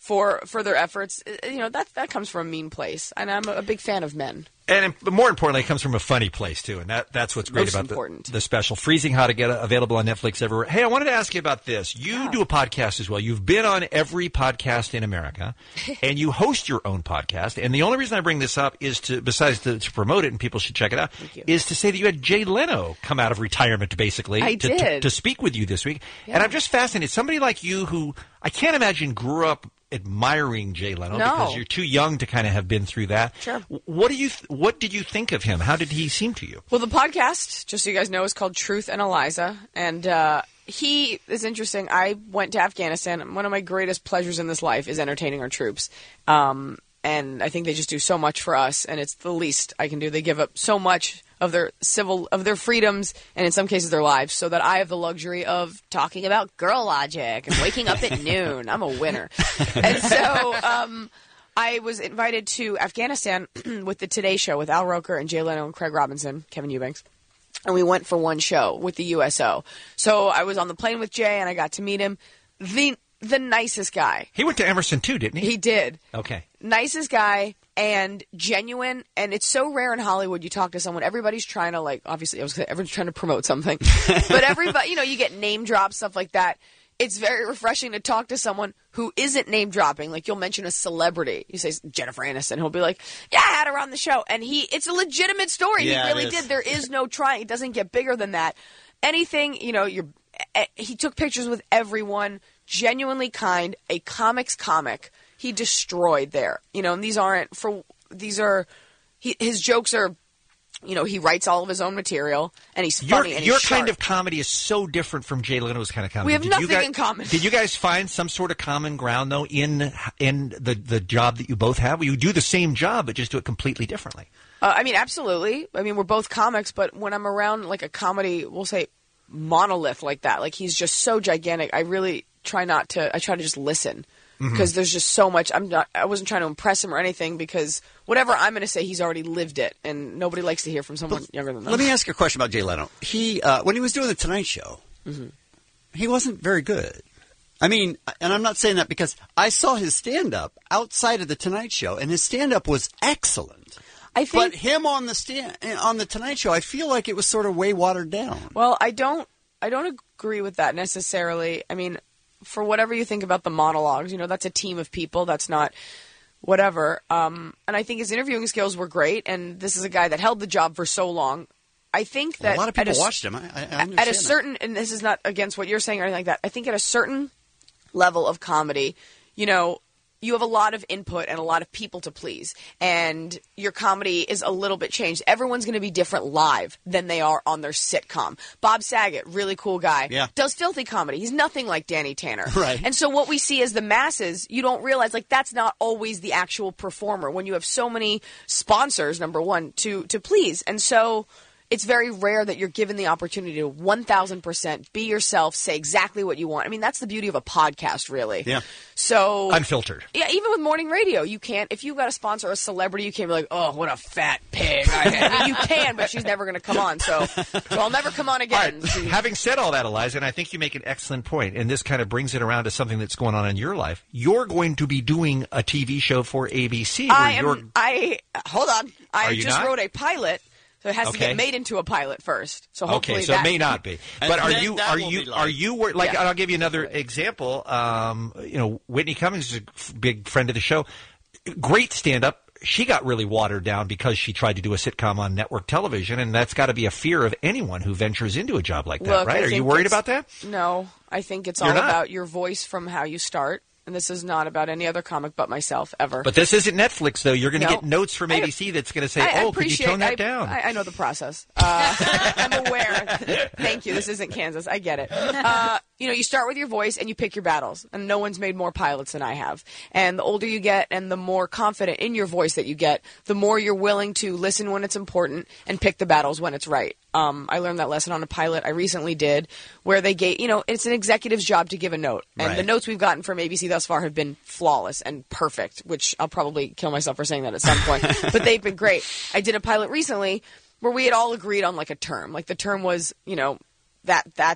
for further efforts, uh, you know, that that comes from a mean place. And I'm a, a big fan of men. And but more importantly, it comes from a funny place, too. And that, that's what's great Most about important. the, the special. Freezing How to Get it, available on Netflix everywhere. Hey, I wanted to ask you about this. You do a podcast as well. You've been on every podcast in America, and you host your own podcast. And the only reason I bring this up is to, besides to, to promote it, and people should check it out, is to say that you had Jay Leno come out of retirement, basically, I to, did. To, to speak with you this week. Yeah. And I'm just fascinated. Somebody like you who I can't imagine grew up admiring Jay Leno No. because you're too young to kind of have been through that. Sure. What do you? Th- what did you think of him? How did he seem to you? Well, the podcast, just so you guys know, is called Truth and Eliza. And uh, he is interesting. I went to Afghanistan. One of my greatest pleasures in this life is entertaining our troops. Um, and I think they just do so much for us, and it's the least I can do. They give up so much of their civil, of their freedoms, and in some cases their lives, so that I have the luxury of talking about girl logic and waking up at noon. I'm a winner. And so um, I was invited to Afghanistan with the Today Show with Al Roker and Jay Leno and Craig Robinson, Kevin Eubanks. And we went for one show with the U S O. So I was on the plane with Jay, and I got to meet him. The the nicest guy. He went to Emerson too, didn't he? He did. Okay. Nicest guy and genuine, and it's so rare in Hollywood. You talk to someone, everybody's trying to, like, obviously, I was gonna, everyone's trying to promote something, but everybody, you know, you get name drops, stuff like that. It's very refreshing to talk to someone who isn't name dropping. Like, you'll mention a celebrity, you say Jennifer Aniston, he'll be like, "Yeah, I had her on the show," and he, it's a legitimate story. Yeah, he really it is. did. There is no trying. It doesn't get bigger than that. Anything, you know, you're. He took pictures with everyone. Genuinely kind, a comics comic. He destroyed there. You know, and these aren't for these are he, his jokes are, you know, he writes all of his own material and he's Your, funny and he's your sharp. kind of comedy is so different from Jay Leno's kind of comedy. We have Did nothing you guys, in common. Did you guys find some sort of common ground though in in the the job that you both have? You do the same job but just do it completely differently. Uh, I mean, absolutely. I mean, we're both comics, but when I'm around like a comedy, we'll say monolith like that, like he's just so gigantic. I really try not to. I try to just listen because Mhm. there's just so much. I'm not. I wasn't trying to impress him or anything because whatever I'm going to say, he's already lived it, and nobody likes to hear from someone younger than them. Let me ask you a question about Jay Leno. He uh, when he was doing the Tonight Show, Mm-hmm. he wasn't very good. I mean, and I'm not saying that because I saw his stand-up outside of the Tonight Show, and his stand-up was excellent. I think, but him on the stand on the Tonight Show, I feel like it was sort of way watered down. Well, I don't. I don't agree with that necessarily. I mean, for whatever you think about the monologues, you know, that's a team of people. That's not whatever. Um, and I think his interviewing skills were great. And this is a guy that held the job for so long. I think that a lot of at people a, watched him. I, I understand at a that. certain, and this is not against what you're saying or anything like that. I think at a certain level of comedy, you know, you have a lot of input and a lot of people to please, and your comedy is a little bit changed. Everyone's going to be different live than they are on their sitcom. Bob Saget, really cool guy, Yeah. does filthy comedy. He's nothing like Danny Tanner. Right. And so what we see as the masses, you don't realize, like, that's not always the actual performer when you have so many sponsors, number one, to, to please. And so it's very rare that you're given the opportunity to one thousand percent be yourself, say exactly what you want. I mean, that's the beauty of a podcast, really. Yeah. So Unfiltered. Yeah, even with morning radio, you can't. If you've got a sponsor or a celebrity, you can't be like, "Oh, what a fat pig!" I had. I mean, you can, but she's never going to come on. So, so I'll never come on again. Having said all that, Eliza, and I think you make an excellent point, and this kind of brings it around to something that's going on in your life. You're going to be doing a T V show for A B C. Where I you're am. I hold on. Are I you just not? wrote a pilot, so it has to Okay. get made into a pilot first. So hopefully okay, so that, it may not be. And But are then you that are will you be like- are you wor- like? Yeah. I'll give you another example. Um, you know, Whitney Cummings is a f- big friend of the show. Great stand up. She got really watered down because she tried to do a sitcom on network television, and that's got to be a fear of anyone who ventures into a job like that, Look, right? I Are you think worried it's- about that? No, I think it's You're all not? about your voice from how you start. And this is not about any other comic but myself ever. But this isn't Netflix, though. You're going to No. get notes from I- A B C that's going to say, I- I "Oh, could you appreciate- tone that I, down?" I, I know the process. Uh, I'm aware. Thank you. This isn't Kansas. I get it. Uh, you know, you start with your voice and you pick your battles. And no one's made more pilots than I have. And the older you get and the more confident in your voice that you get, the more you're willing to listen when it's important and pick the battles when it's right. Um, I learned that lesson on a pilot I recently did where they gave, you know, it's an executive's job to give a note. And Right. the notes we've gotten from A B C thus far have been flawless and perfect, which I'll probably kill myself for saying that at some point. But they've been great. I did a pilot recently where we had all agreed on like a term. Like the term was, you know, that that's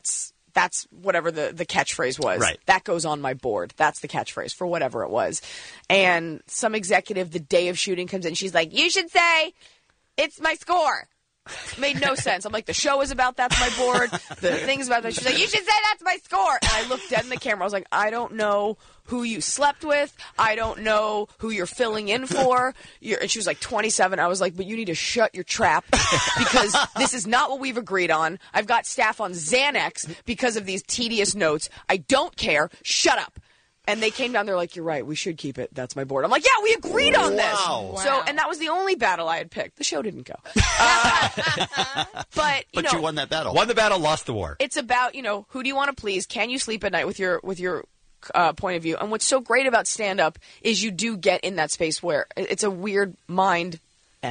That's whatever the, the catchphrase was. Right. That goes on my board. That's the catchphrase for whatever it was. And some executive the day of shooting comes in. She's like, you should say, it's my score. Made no sense. I'm like, the show is about that's my board. The thing's about that. She's like, you should say that's my score. And I looked dead in the camera. I was like, I don't know who you slept with. I don't know who you're filling in for. You're, and she was like twenty-seven. I was like, but you need to shut your trap because this is not what we've agreed on. I've got staff on Xanax because of these tedious notes. I don't care. Shut up. And they came down, they're like, you're right, we should keep it. That's my board. I'm like, yeah, we agreed on this. Wow. So, and that was the only battle I had picked. The show didn't go. Uh, but, you But know, you won that battle. Won the battle, lost the war. it's about, you know, who do you want to please? Can you sleep at night with your with your uh, point of view? And what's so great about stand-up is you do get in that space where it's a weird mind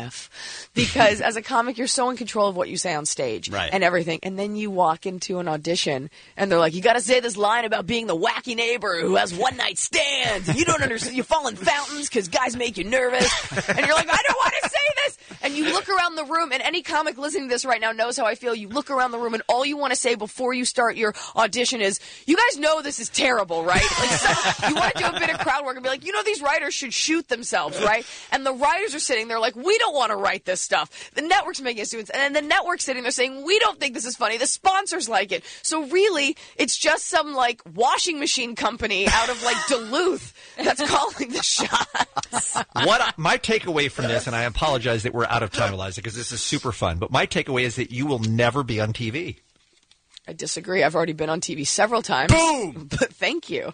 F. Because as a comic, you're so in control of what you say on stage Right. and everything. And then you walk into an audition and they're like, you got to say this line about being the wacky neighbor who has one-night stands. And you don't understand. You fall in fountains because guys make you nervous. And you're like, I don't want to say this. And you look around the room, and any comic listening to this right now knows how I feel. You look around the room, and all you want to say before you start your audition is, you guys know this is terrible, right? Like, some, you want to do a bit of crowd work and be like, you know, these writers should shoot themselves, right? And the writers are sitting there like, we don't want to write this stuff. The network's making us do it. And then the network's sitting there saying, we don't think this is funny. The sponsors like it. So really, it's just some, like, washing machine company out of, like, Duluth that's calling the shots. What my takeaway from this, and I apologize that we're out of time, Eliza, because this is super fun, but my takeaway is that you will never be on T V. I disagree. I've already been on T V several times. Boom! But thank you.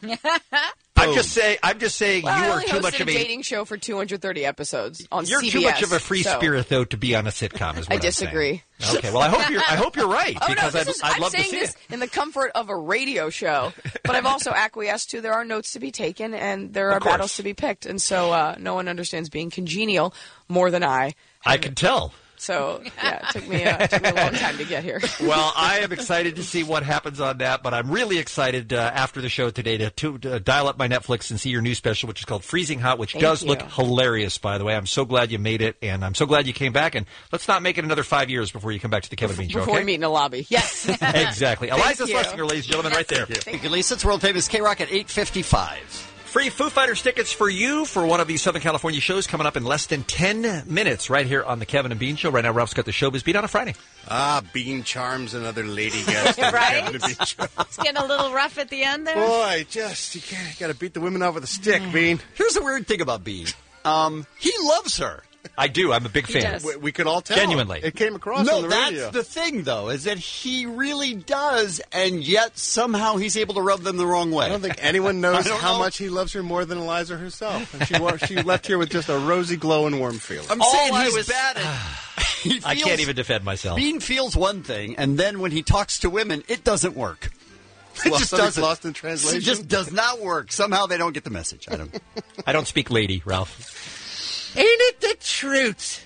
I'm just saying. I'm just saying Well, you I are only too hosted much of a a. dating show for two hundred thirty episodes on You're C B S. too much of a free so- spirit, though, to be on a sitcom. Is what I I'm disagree. saying. Okay, well, I hope you're. I hope you're right Oh, because no, I'd, this is, I'd I'm love to saying see this it. in the comfort of a radio show, but I've also acquiesced to there are notes to be taken and there are Of course. battles to be picked, and so uh, no one understands being congenial more than I. I can tell. So yeah, it took me, uh, it took me a long time to get here. Well, I am excited to see what happens on that, but I'm really excited uh, after the show today to, to, to dial up my Netflix and see your new special, which is called Freezing Hot, which Thank does you. look hilarious, by the way. I'm so glad you made it, and I'm so glad you came back. And let's not make it another five years before you come back to the Kevin Bean Show, Before okay? we meet in a lobby, yes. Exactly. Thank Eliza you. Schlesinger, ladies and gentlemen, right there. Thank you, Lisa. It's world famous K-Rock at eight fifty-five. Free Foo Fighters tickets for you for one of these Southern California shows coming up in less than ten minutes right here on the Kevin and Bean Show. Right now, Ralph's got the Showbiz Beat on a Friday. Ah, Bean charms another lady guest. on the Right? Kevin and Bean Show. It's getting a little rough at the end there. Boy, just, you can't, you got to beat the women off with a stick, Bean. Here's the weird thing about Bean. Um, he loves her. I do. I'm a big He fan. does. We, we could all tell. Genuinely. It came across No, on the that's radio. the thing, though, is that he really does, and yet somehow he's able to rub them the wrong way. I don't think anyone knows I don't how know. much he loves her more than Eliza herself. And she, wa- she left here with just a rosy glow and warm feeling. I'm All saying I he's was- bad at. He I feels- can't even defend myself. Bean feels one thing, and then when he talks to women, it doesn't work. It Lost- just something's doesn't. lost in translation? It just does not work. Somehow they don't get the message. I don't. I don't speak lady, Ralph. Ain't it the truth?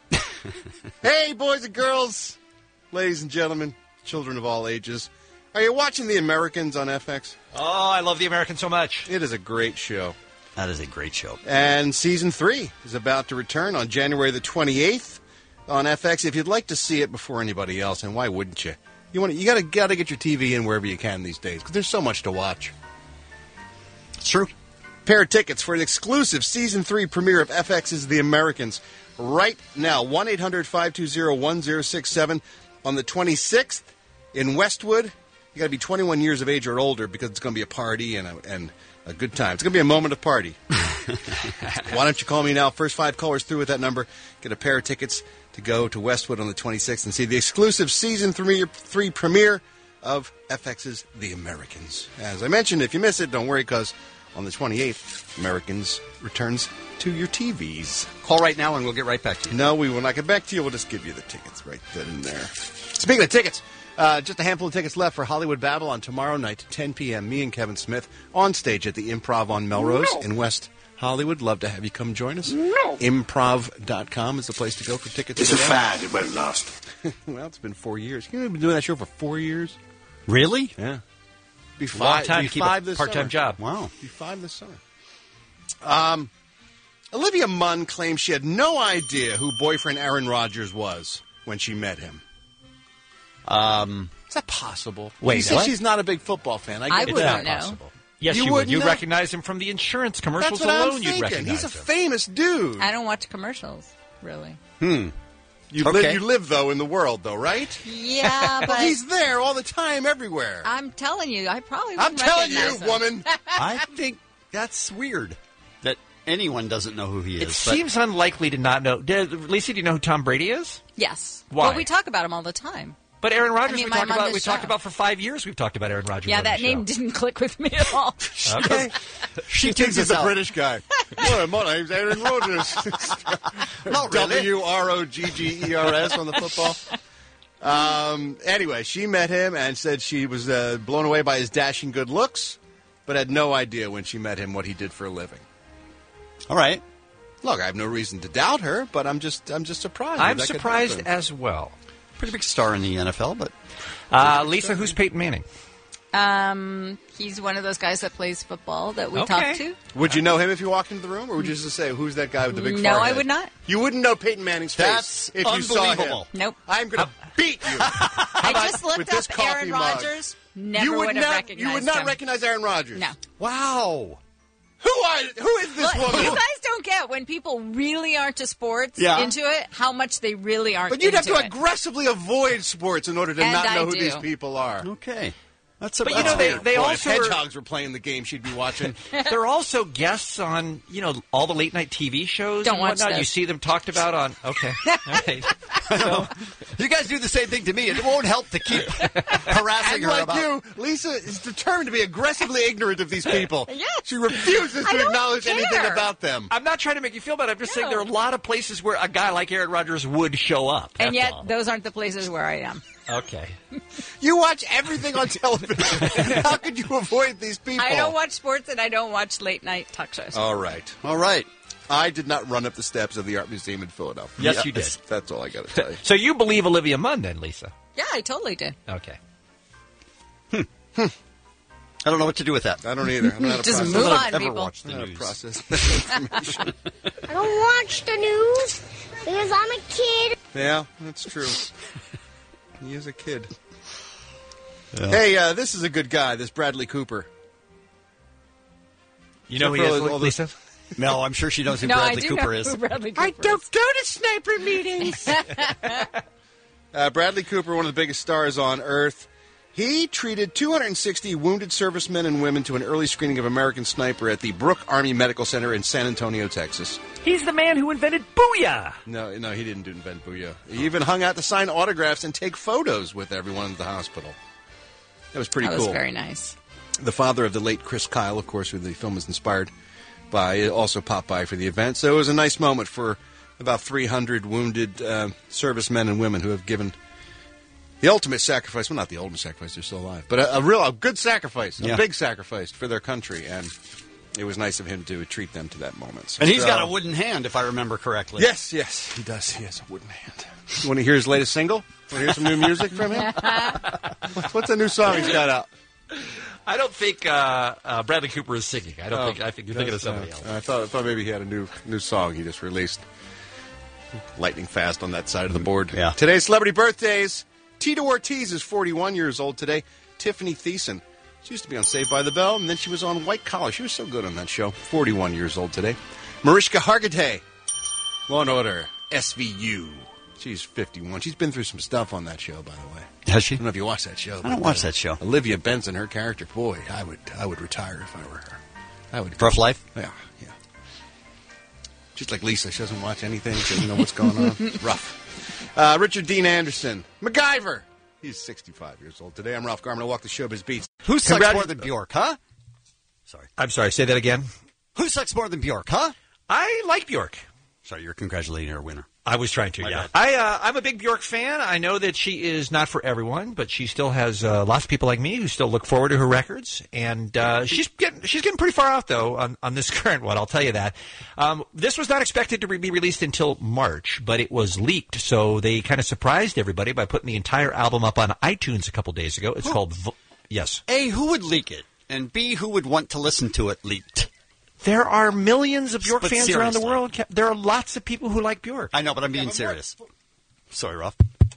Hey, boys and girls, ladies and gentlemen, children of all ages. Are you watching The Americans on F X? Oh, I love The American so much. It is a great show. That is a great show. And season three is about to return on January the twenty-eighth on F X. If you'd like to see it before anybody else, and why wouldn't you? You want to, you got to got to get your T V in wherever you can these days because there's so much to watch. It's true. Pair of tickets for an exclusive season three premiere of F X's The Americans right now. one eight hundred five two zero one zero six seven on the twenty-sixth in Westwood. You got to be twenty-one years of age or older because it's going to be a party and a, and a good time. It's going to be a moment of party. Why don't you call me now? First five callers through with that number. Get a pair of tickets to go to Westwood on the twenty-sixth and see the exclusive season three, three premiere of F X's The Americans. As I mentioned, if you miss it, don't worry because on the twenty-eighth, Americans returns to your T Vs. Call right now and we'll get right back to you. No, we will not get back to you. We'll just give you the tickets right then and there. Speaking of tickets, uh, just a handful of tickets left for Hollywood Babylon tomorrow night, ten p.m. Me and Kevin Smith on stage at the Improv on Melrose No. in West Hollywood. Love to have you come join us. No. Improv dot com is the place to go for tickets. It's a today. fad. It won't last. Well, it's been four years. You've been doing that show for four years? Really? Yeah. Be It's a long five, time be to keep five a this part-time summer. job. Wow. Be five this summer. Um, Olivia Munn claims she had no idea who boyfriend Aaron Rodgers was when she met him. Um, Is that possible? Wait, you say what? she's not a big football fan. I, I get it. wouldn't It's not know. possible. Yes, You you, would. wouldn't You know? recognize him from the insurance commercials That's what alone. I'm You'd thinking. recognize He's a him. famous dude. I don't watch commercials, really. Hmm. You Okay. live. You live though in the world, though, right? Yeah, but Well, he's there all the time, everywhere. I'm telling you, I probably I'm wouldn't telling you, recognize him. woman. I think that's weird that anyone doesn't know who he is. It but- seems unlikely to not know. Did, Lisa, do you know who Tom Brady is? Yes. Why? Well, we talk about him all the time. But Aaron Rodgers, I mean, we I'm talked on about. this We talked show. about for five years. We've talked about Aaron Rodgers. Yeah, on that the name show. didn't click with me at all. Okay. She thinks he's a British guy. Well, my name's Aaron Rodgers. Not really. W R O G G E R S on the football. Um, anyway, she met him and said she was uh, blown away by his dashing good looks, but had no idea when she met him what he did for a living. All right. Look, I have no reason to doubt her, but I'm just I'm just surprised. that I'm that could surprised happen. as well. Pretty big star in the N F L, but Uh, Lisa, who's Peyton Manning? Um, he's one of those guys that plays football that we Okay. talk to. Would you know him if you walked into the room, or would you just say, "Who's that guy with the big No, forehead?" I would not. You wouldn't know Peyton Manning's That's face if you saw him. unbelievable. Nope. I'm going to beat you. I just with looked this up coffee Aaron mug? Rodgers. Never you would would have not. recognized You would not him. recognize Aaron Rodgers. No. wow. Who are? Who is this Look, woman? you guys don't get when people really aren't to sports Yeah. into it, how much they really aren't But you'd have into to it. aggressively avoid sports in order to And not know I who do. these people are. Okay. That's But, you That's know, they- weird. they Boy, also if were- hedgehogs were playing the game she'd be watching. They're also guests on, you know, all the late night T V shows. Don't and watch whatnot. those. You see them talked about on. Okay. All right. So, You guys do the same thing to me. It won't help to keep harassing And her like about. you, Lisa is determined to be aggressively ignorant of these people. Yes. She refuses I to don't acknowledge care. anything about them. I'm not trying to make you feel bad. I'm just saying No. there are a lot of places where a guy like Aaron Rodgers would show up. And That's yet, all. those aren't the places where I am. Okay. You watch everything on television. How could you avoid these people? I don't watch sports and I don't watch late night talk shows. All right. All right. I did not run up the steps of the Art Museum in Philadelphia. Yes, you did. That's, that's all I got to tell you. So you believe Olivia Munn then, Lisa? Yeah, I totally do. Okay. I don't know what to do with that. I don't either. I'm not a Just process. move I don't on, ever people. watch the I'm not a news. process that information. I don't watch the news because I'm a kid. Yeah, that's true. He is a kid. Hey, uh, this is a good guy, this Bradley Cooper. You know who he Except is, for all the- Lisa? No, I'm sure she knows who No, Bradley I do Cooper know is. who Bradley Cooper I don't is. go to sniper meetings. uh, Bradley Cooper, one of the biggest stars on Earth. He treated two hundred sixty wounded servicemen and women to an early screening of American Sniper at the Brooke Army Medical Center in San Antonio, Texas. He's the man who invented Booyah. No, no, he didn't do invent Booyah. He even hung out to sign autographs and take photos with everyone at the hospital. That was pretty That cool. was very nice. The father of the late Chris Kyle, of course, who the film is inspired by, also popped by for the event. So it was a nice moment for about three hundred wounded uh, servicemen and women who have given the ultimate sacrifice. Well, not the ultimate sacrifice; they're still alive, but a, a real, a good sacrifice, a Yeah. big sacrifice for their country. And it was nice of him to treat them to that moment. So, And he's got a wooden hand, if I remember correctly. yes, yes, he does. He has a wooden hand. You want to hear his latest single? Want to hear some new music from him? What's, what's the new song he's got out? I don't think uh, uh, Bradley Cooper is singing. I don't Oh, think. I think you're thinking of that's, somebody uh, else. I thought, I thought maybe he had a new new song he just released. Lightning fast on that side of the board. Yeah. Today's celebrity birthdays. Tito Ortiz is forty-one years old today. Tiffany Thiessen. She used to be on Saved by the Bell, and then she was on White Collar. She was so good on that show. forty-one years old today. Mariska Hargitay. Law and Order. S V U. She's fifty-one. She's been through some stuff on that show, by the way. Has she? I don't know if you watch that show. I don't but, watch uh, that show. Olivia Benson, her character, boy, I would I would retire if I were her. I would. Rough life? Yeah, yeah. She's like Lisa. She doesn't watch anything. She doesn't know what's going on. It's rough. Uh, Richard Dean Anderson. MacGyver. He's sixty-five years old today. I'm Ralph Garman. I walk the showbiz beats. Who sucks Congrat- more than Bjork, huh? Sorry. I'm sorry. Say that again. Who sucks more than Bjork, huh? I like Bjork. Sorry, you're congratulating her winner. I was trying to, My yeah. bad. I, uh, I'm a big Bjork fan. I know that she is not for everyone, but she still has uh, lots of people like me who still look forward to her records. And uh, she's getting she's getting pretty far out, though, on, on this current one, I'll tell you that. Um, this was not expected to re- be released until March, but it was leaked, so they kind of surprised everybody by putting the entire album up on iTunes a couple days ago. It's called... Vo- yes. A, who would leak it? And B, who would want to listen to it leaked? There are millions of Bjork But fans around the seriously. world. There are lots of people who like Bjork. I know, but I'm being serious. Sorry, Ruff.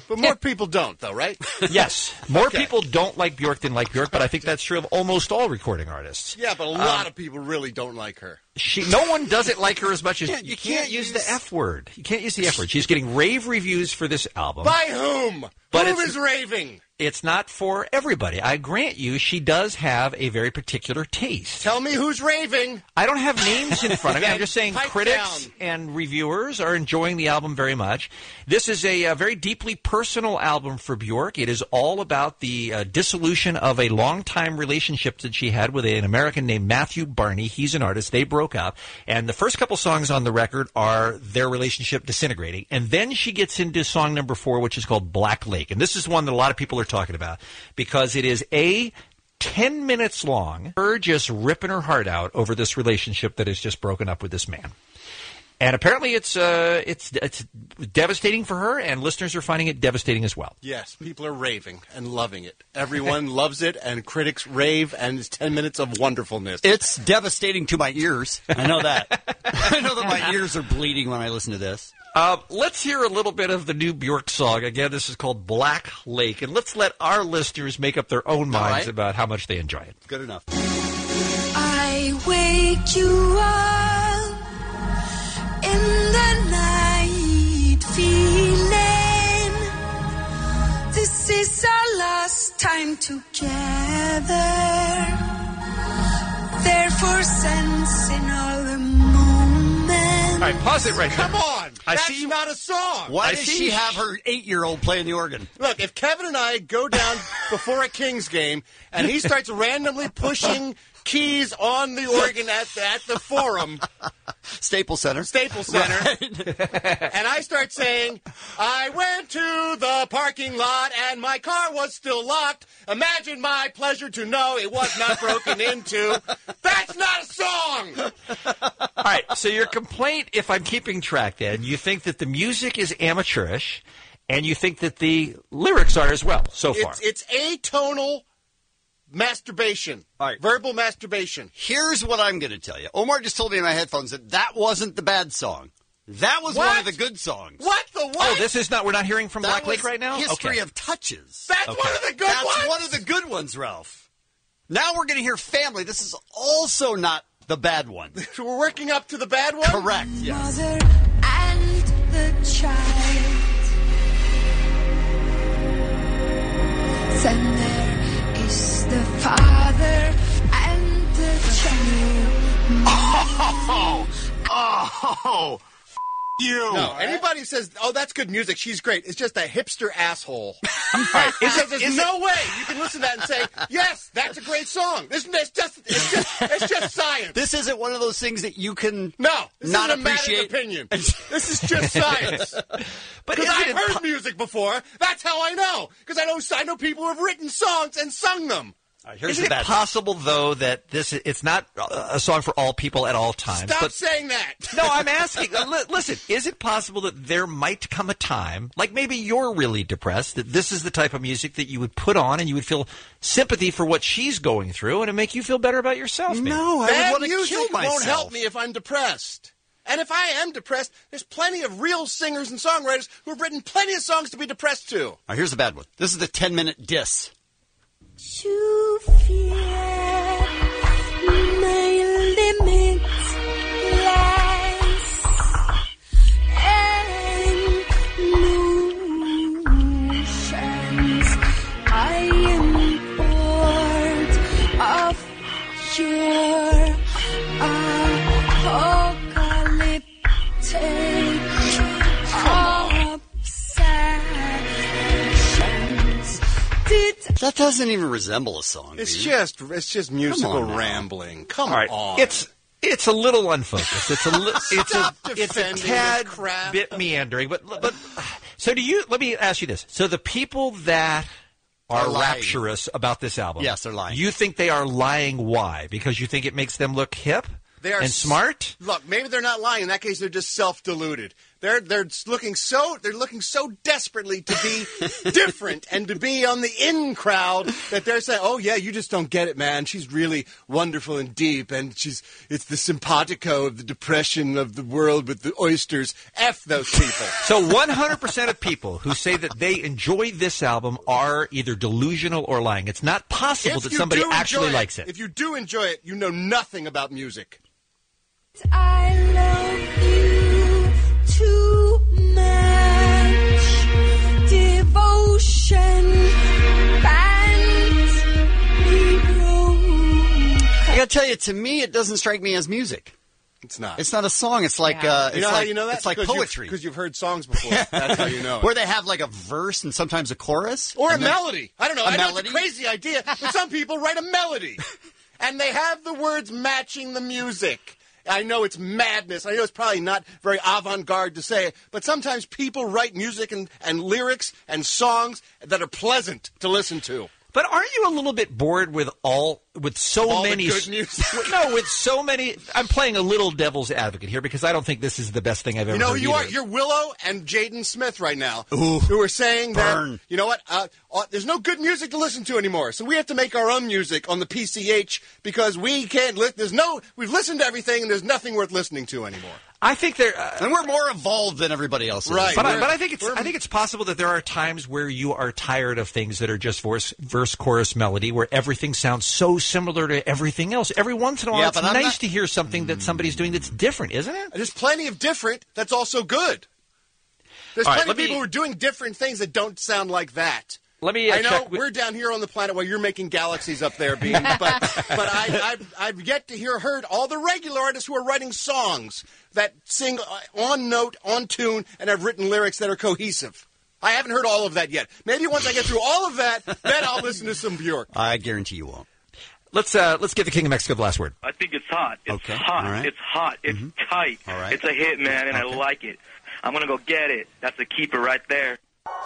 But more people don't, though, right? Yes. More Okay. people don't like Bjork than like Bjork, but I think that's true of almost all recording artists. Yeah, but a lot of people really don't like her. She, no one doesn't like her as much as You you, can't- you can't, can't use, use- the F word. You can't use the F word. She's getting rave reviews for this album. By whom? But Whom it's- is raving? It's not for everybody. I grant you, she does have a very particular taste. Tell me who's raving. I don't have names in front of me. I'm just saying Pipe critics down. and reviewers are enjoying the album very much. This is a, uh very deeply personal album for Bjork. It is all about the uh, dissolution of a long-time relationship that she had with an American named Matthew Barney. He's an artist. They broke up. And the first couple songs on the record are their relationship disintegrating. And then she gets into song number four, which is called Black Lake. And this is one that a lot of people are talking about because it is a ten minutes long, her just ripping her heart out over this relationship that has just broken up with this man. And apparently it's uh, it's it's devastating for her, and listeners are finding it devastating as well. Yes, people are raving and loving it. Everyone loves it, and critics rave, and it's ten minutes of wonderfulness. It's devastating to my ears. I know that. I know that my ears are bleeding when I listen to this. Uh, let's hear a little bit of the new Bjork song. Again, this is called Black Lake, and let's let our listeners make up their own minds right. about how much they enjoy it. Good enough. I wake you up in the night feeling this is our last time together. Therefore sensing all the moment. All right, pause it right Come there. on! I That's see you- not a song! Why I does see she you- have her eight-year-old playing the organ? Look, if Kevin and I go down before a Kings game and he starts randomly pushing keys on the organ at the, at the Forum, Staples Center. Staples Center, and I start saying, I went to the parking lot and my car was still locked. Imagine my pleasure to know it was not broken into. That's not a song! All right, so your complaint, if I'm keeping track then, you think that the music is amateurish, and you think that the lyrics are as well, so far. It's, it's atonal masturbation. All right. Verbal masturbation. Here's what I'm going to tell you. Omar just told me in my headphones that that wasn't the bad song. That was one What? of the good songs. What the what? Oh, this is not, we're not hearing from That Black Lake was right now? History Okay. of Touches. That's Okay. one of the good That's ones? one of the good ones, Ralph. Now we're going to hear Family. This is also not the bad one. So we're working up to the bad one? Correct, yes. Mother and the child. Then there is the father and the child. Oh, oh, you. No, anybody who says, oh, that's good music, she's great, it's just a hipster asshole. Right, is Because it- there's is no way you can listen to that and say, yes, that's a great song. This, it's, just, it's, just, it's just science. This isn't one of those things that you can No, this not isn't a matter appreciate. of opinion. This is just science. But Because isn't I've it heard po- music before. That's how I know. Because I know I know people who have written songs and sung them. Here's Isn't the it bad possible, though, that this it's not a song for all people at all times? Stop but saying that. No, I'm asking. uh, li- Listen, is it possible that there might come a time, like maybe you're really depressed, that this is the type of music that you would put on and you would feel sympathy for what she's going through and it make you feel better about yourself? maybe? No, I Bad would want to music kill myself. won't help me if I'm depressed. And if I am depressed, there's plenty of real singers and songwriters who have written plenty of songs to be depressed to. All right, here's the bad one. This is the ten-minute diss. To fear my limitless and notions. I am bored of your apocalyptic obsessions. Did That doesn't even resemble a song. It's dude. just it's just musical on now. rambling. Come All right, on. it's it's a little unfocused. It's a li- it's a Stop it's a defending tad this crap. bit meandering. But but so do you? Let me ask you this: so the people that are Are lying. rapturous about this album, Yes, they're lying. You think they are lying? Why? Because you think it makes them look hip They are and s- smart? Look, maybe they're not lying. In that case, they're just self-deluded. They're they're looking so they're looking so desperately to be different and to be on the in crowd that they're saying, "Oh yeah, you just don't get it, man. She's really wonderful and deep, and she's it's the simpatico of the depression of the world with the oysters." F those people. So one hundred percent of people who say that they enjoy this album are either delusional or lying. It's not possible If that you somebody do actually enjoy likes it. If you do enjoy it, you know nothing about music. I love you too much. Devotion bands me broke. I gotta tell you, to me, it doesn't strike me as music. It's not. It's not a song. It's like Yeah. uh, You it's know how like, you know that? It's like Because you've- poetry. because you've heard songs before. That's how you know it. Where they have like a verse and sometimes a chorus Or a and then- melody. I don't know. A I know melody? it's a crazy idea, but some people write a melody. And they have the words matching the music. I know it's madness. I know it's probably not very avant-garde to say it, but sometimes people write music and, and lyrics and songs that are pleasant to listen to. But aren't you a little bit bored with all with so All the many good music? No, with so many. I'm playing a little devil's advocate here because I don't think this is the best thing I've ever You know who heard you are? either. You're Willow and Jaden Smith right now, Ooh, who are saying burn. that, you know what, uh, uh, there's no good music to listen to anymore, so we have to make our own music on the P C H because we can't, li- there's no, we've listened to everything and there's nothing worth listening to anymore. I think they're, uh, and we're more evolved than everybody else is. Right. But I, We're- but I think it's we're- I think it's possible that there are times where you are tired of things that are just verse, verse chorus melody, where everything sounds so similar to everything else. Every once in a while, Yeah, it's but I'm nice not- to hear something that somebody's doing that's different, isn't it? There's plenty of different that's also good. There's All right, plenty let of people me- who are doing different things that don't sound like that. Let me, uh, I know check with- we're down here on the planet while you're making galaxies up there, Bean, but but I, I've I've yet to hear heard all the regular artists who are writing songs that sing uh, on note, on tune, and have written lyrics that are cohesive. I haven't heard all of that yet. Maybe once I get through all of that, then I'll listen to some Bjork. I guarantee you won't. Let's uh, let's give the King of Mexico the last word. I think it's hot. It's Okay, hot. all right. It's hot. It's tight. All right. It's a hit, man, and I Okay. like it. I'm gonna go get it. That's a keeper right there.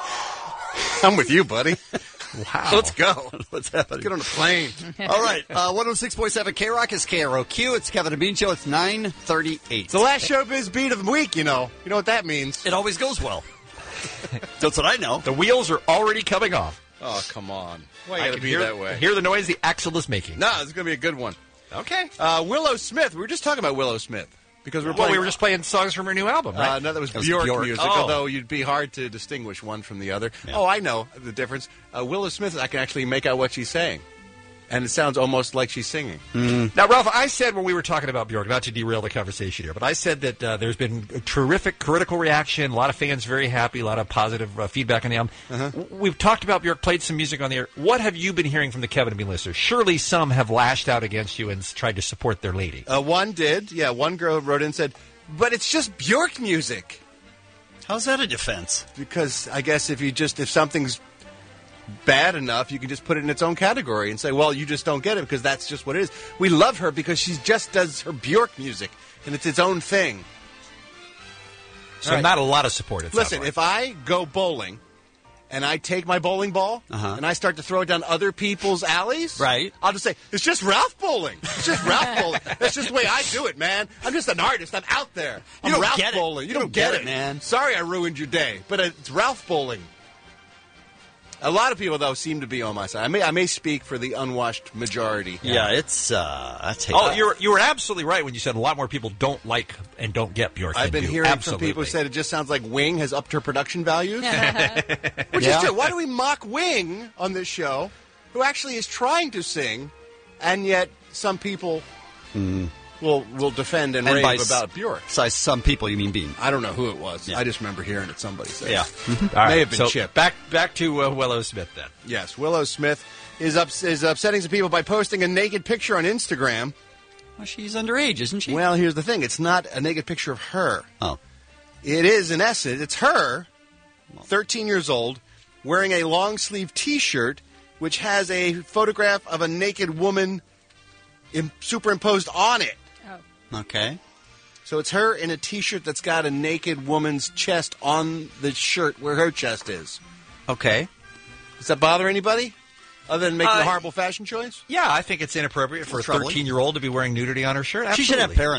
I'm with you, buddy. Wow. Let's go. What's happening? Get on a plane. All right. Uh, one oh six point seven K-Rock is K R O Q. It's Kevin and Bean Show. It's nine thirty-eight. It's the last showbiz beat of the week, you know. You know what that means. It always goes well. That's what I know. The wheels are already coming off. Oh, come on. Why you I gotta can be hear, that way? hear the noise the axle is making. No, it's going to be a good one. Okay. Uh, Willow Smith. We were just talking about Willow Smith. Because we're Well, playing, we were just playing songs from her new album, right? Uh, no, that was That was Bjork, Bjork. music, Oh. although you'd be hard to distinguish one from the other. Oh, I know the difference. Uh, Willow Smith, I can actually make out what she's saying. And it sounds almost like she's singing. Now, Ralph, I said when we were talking about Bjork, not to derail the conversation here, but I said that uh, there's been a terrific critical reaction, a lot of fans very happy, a lot of positive uh, feedback on the album. W- We've talked about Bjork, played some music on the air. What have you been hearing from the Kevin and Bean listeners? Surely some have lashed out against you and s- tried to support their lady. Uh, one did. Yeah, one girl wrote in and said, but it's just Bjork music. How's that a defense? Because I guess if you just, if something's bad enough, you can just put it in its own category and say, well, you just don't get it because that's just what it is. We love her because she just does her Bjork music, and it's its own thing. So All right. not a lot of support. It sounds Listen, like. if I go bowling and I take my bowling ball Uh-huh. and I start to throw it down other people's alleys, Right. I'll just say, it's just Ralph bowling. It's just Ralph bowling. That's just the way I do it, man. I'm just an artist. I'm out there. I'm You don't Ralph get it. bowling. You, You don't, don't get, get it, it, man. Sorry I ruined your day, but it's Ralph bowling. A lot of people, though, seem to be on my side. I may, I may speak for the unwashed majority. Yeah, it's, uh, I take Oh, you're you were absolutely right when you said a lot more people don't like and don't get Bjork. I've than been do. hearing absolutely. from people who said it just sounds like Wing has upped her production values. Which Yeah. is true. Why do we mock Wing on this show, who actually is trying to sing, and yet some people will will defend and, And rave by s- about Bjork? By some people, you mean Bean. I don't know who it was. Yeah. I just remember hearing it. Somebody say. Yeah. All right, May have been so Chip. Back back to uh, Willow Smith then. Yes, Willow Smith is up, is upsetting some people by posting a naked picture on Instagram. Well, she's underage, isn't she? Well, here's the thing. It's not a naked picture of her. Oh. It is, in essence, it's her, thirteen years old, wearing a long-sleeve T-shirt which has a photograph of a naked woman im- superimposed on it. Okay. So it's her in a T-shirt that's got a naked woman's chest on the shirt where her chest is. Okay. Does that bother anybody? Other than making Uh, a horrible fashion choice? Yeah, I think it's inappropriate for a Troubling. thirteen-year-old to be wearing nudity on her shirt. She should have Absolutely. parents.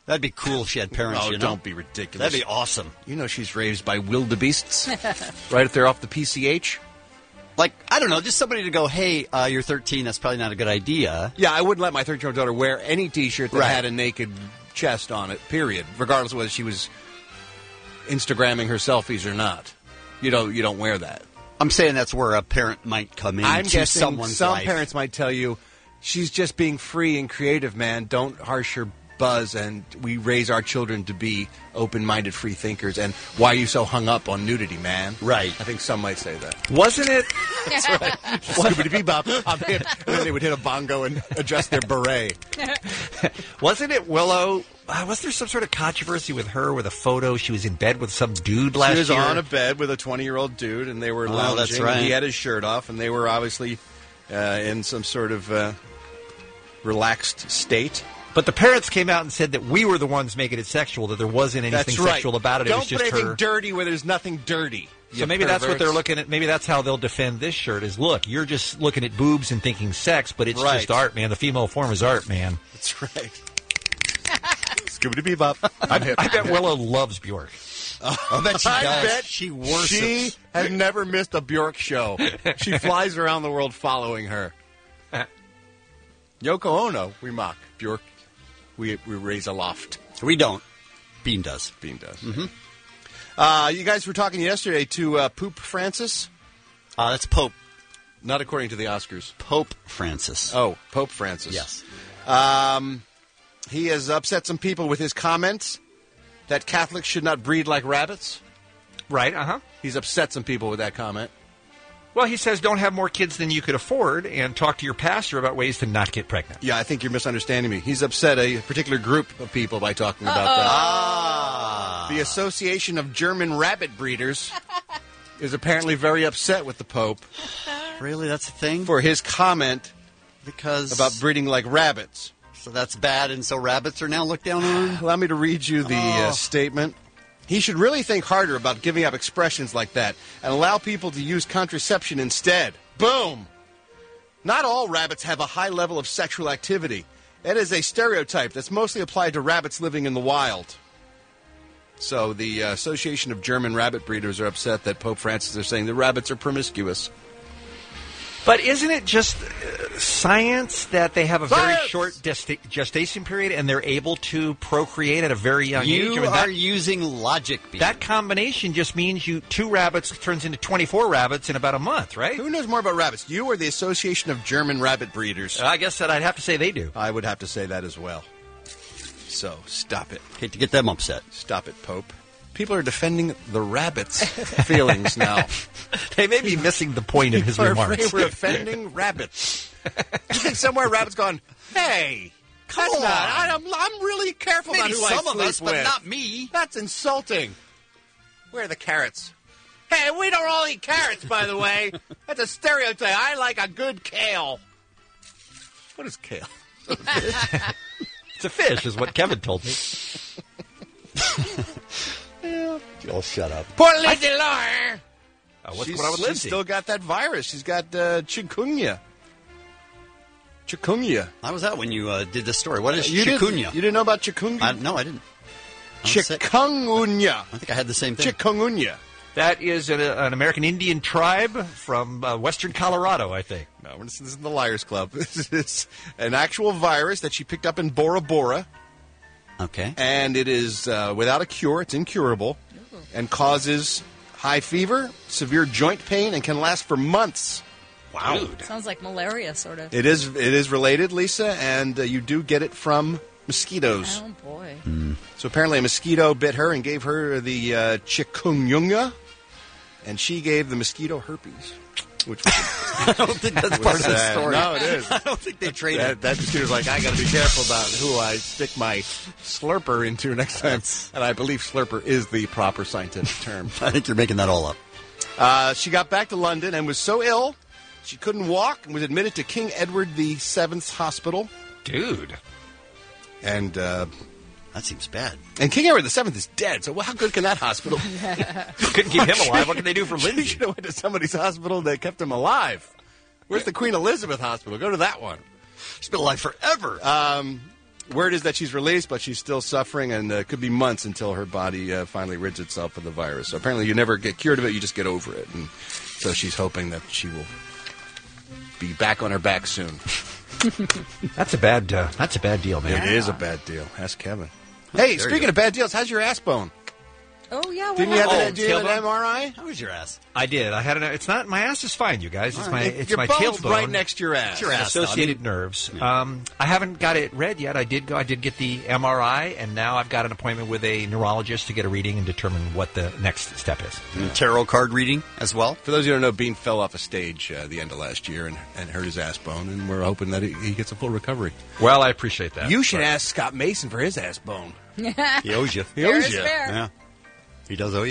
That'd be cool if she had parents, Oh, you know? don't be ridiculous. That'd be awesome. You know she's raised by wildebeests. Right up there off the P C H. Like, I don't know, just somebody to go, hey, uh, you're thirteen, that's probably not a good idea. Yeah, I wouldn't let my thirteen-year-old daughter wear any T-shirt that Right. had a naked chest on it, period, regardless of whether she was Instagramming her selfies or not. You don't, you don't wear that. I'm saying that's where a parent might come in I'm to guessing someone's some life. parents might tell you, she's just being free and creative, man. Don't harsh her buzz, and we raise our children to be open-minded free thinkers. And why are you so hung up on nudity, man? Right. I think some might say that. Wasn't it? That's right. Scoobity-bee-bop. And then they would hit a bongo and adjust their beret. Wasn't it Willow? Uh, was there some sort of controversy with her with a photo? She was in bed with some dude last She was year. on a bed with a twenty-year-old dude, and they were Oh, lounging. that's right. He had his shirt off, and they were obviously uh, in some sort of uh, relaxed state. But the parents came out and said that we were the ones making it sexual, that there wasn't anything That's right. sexual about it. Don't it was just put anything her. dirty where there's nothing dirty. So you maybe that's what perverts. they're looking at. Maybe that's how they'll defend this shirt is, look, you're just looking at boobs and thinking sex, but it's Right. just art, man. The female form is art, man. That's right. Scooby-Doo-bop. I'm hip. I bet Willow loves Bjork. I bet she I does. bet She worships. She has never missed a Bjork show. She flies around the world following her. Yoko Ono, we mock. Bjork, we we raise aloft. We don't. Bean does. Bean does. Mm-hmm. Uh, you guys were talking yesterday to uh, Pope Francis. Uh, that's Pope. Not according to the Oscars. Pope Francis. Oh, Pope Francis. Yes. Um, he has upset some people with his comments that Catholics should not breed like rabbits. Right, uh-huh. He's upset some people with that comment. Well, he says don't have more kids than you could afford and talk to your pastor about ways to not get pregnant. Yeah, I think you're misunderstanding me. He's upset a particular group of people by talking about that. Ah. The Association of German Rabbit Breeders is apparently very upset with the Pope. Really, that's a thing? For his comment because about breeding like rabbits. So that's bad, and so rabbits are now looked down on? Allow me to read you the Oh. uh, statement. He should really think harder about giving up expressions like that and allow people to use contraception instead. Boom! Not all rabbits have a high level of sexual activity. It is a stereotype that's mostly applied to rabbits living in the wild. So the uh, Association of German Rabbit Breeders are upset that Pope Francis is saying the rabbits are promiscuous. But isn't it just uh, science that they have a very Science! short gesta- gestation period and they're able to procreate at a very young You age? I mean, are that, using logic, Bean. that combination just means you two rabbits turns into twenty-four rabbits in about a month, right? Who knows more about rabbits? You or the Association of German Rabbit Breeders? I guess that I'd have to say they do. I would have to say that as well. So, stop it. Hate to get them upset. Stop it, Pope. People are defending the rabbits' feelings now. They may be missing the point of his People are remarks. afraid we're offending rabbits. You think somewhere rabbits gone, hey, that's on. not, I, I'm, I'm really careful Maybe about who some I of sleep us, but with. not me. That's insulting. Where are the carrots? Hey, we don't all eat carrots, by the way. That's a stereotype. I like a good kale. What is kale? It's a fish, is what Kevin told me. You'll shut up. Poor Lindsay Lohan. Uh, what's she's, going on with she's Lindsay? still got that virus. She's got uh, chikungunya. Chikungunya. How was that when you uh, did this story? What is you chikungunya? Didn't, you didn't know about chikungunya? I, no, I didn't. I was sick. Chikungunya. I think I had the same thing. Chikungunya. That is an, an American Indian tribe from uh, western Colorado, I think. No, this isn't the Liars Club. This is an actual virus that she picked up in Bora Bora. Okay. And it is uh, without a cure. It's incurable. And causes high fever, severe joint pain, and can last for months. Wow. Sounds like malaria, sort of. It is it is related, Lisa, and uh, you do get it from mosquitoes. Oh, boy. Mm. So apparently a mosquito bit her and gave her the uh, chikungunya, and she gave the mosquito herpes. Which was, I don't think that's part of the sad. story. No, it is. I don't think they traded. That, that mosquito's like, I got to be careful about who I stick my slurper into next time. That's- And I believe slurper is the proper scientific term. I think you're making that all up. Uh, she got back to London and was so ill she couldn't walk and was admitted to King Edward the Seventh's Hospital. Dude. And uh, that seems bad. And King Edward the Seventh is dead, so how good can that hospital be? Couldn't keep him alive. What can they do for Lindsay? You should have went to somebody's hospital that kept him alive. Where's the Queen Elizabeth Hospital? Go to that one. She's been alive forever. Um, Word is that she's released, but she's still suffering, and it uh, could be months until her body uh, finally rids itself of the virus. So apparently you never get cured of it, you just get over it. And so she's hoping that she will be back on her back soon. That's a bad. Uh, that's a bad deal, man. It is a bad deal. Ask Kevin. Hey, There speaking you of bad deals, how's your ass bone? Oh, yeah. What Didn't you have happened? an, do you have an M R I? How was your ass? I did. I had an. It's not. My ass is fine, you guys. It's All my. right. It's Your my bone's tailbone. right next to your ass. It's your ass. No, I Associated mean- nerves. Um, I haven't got it read yet. I did go. I did get the M R I, and now I've got an appointment with a neurologist to get a reading and determine what the next step is. And tarot card reading as well. For those of you who don't know, Bean fell off a stage uh, at the end of last year and, and hurt his ass bone, and we're hoping that he, he gets a full recovery. Well, I appreciate that. You should ask Scott Mason for his ass bone. He owes you. He owes Fair is you. fair. Yeah. He does owe you.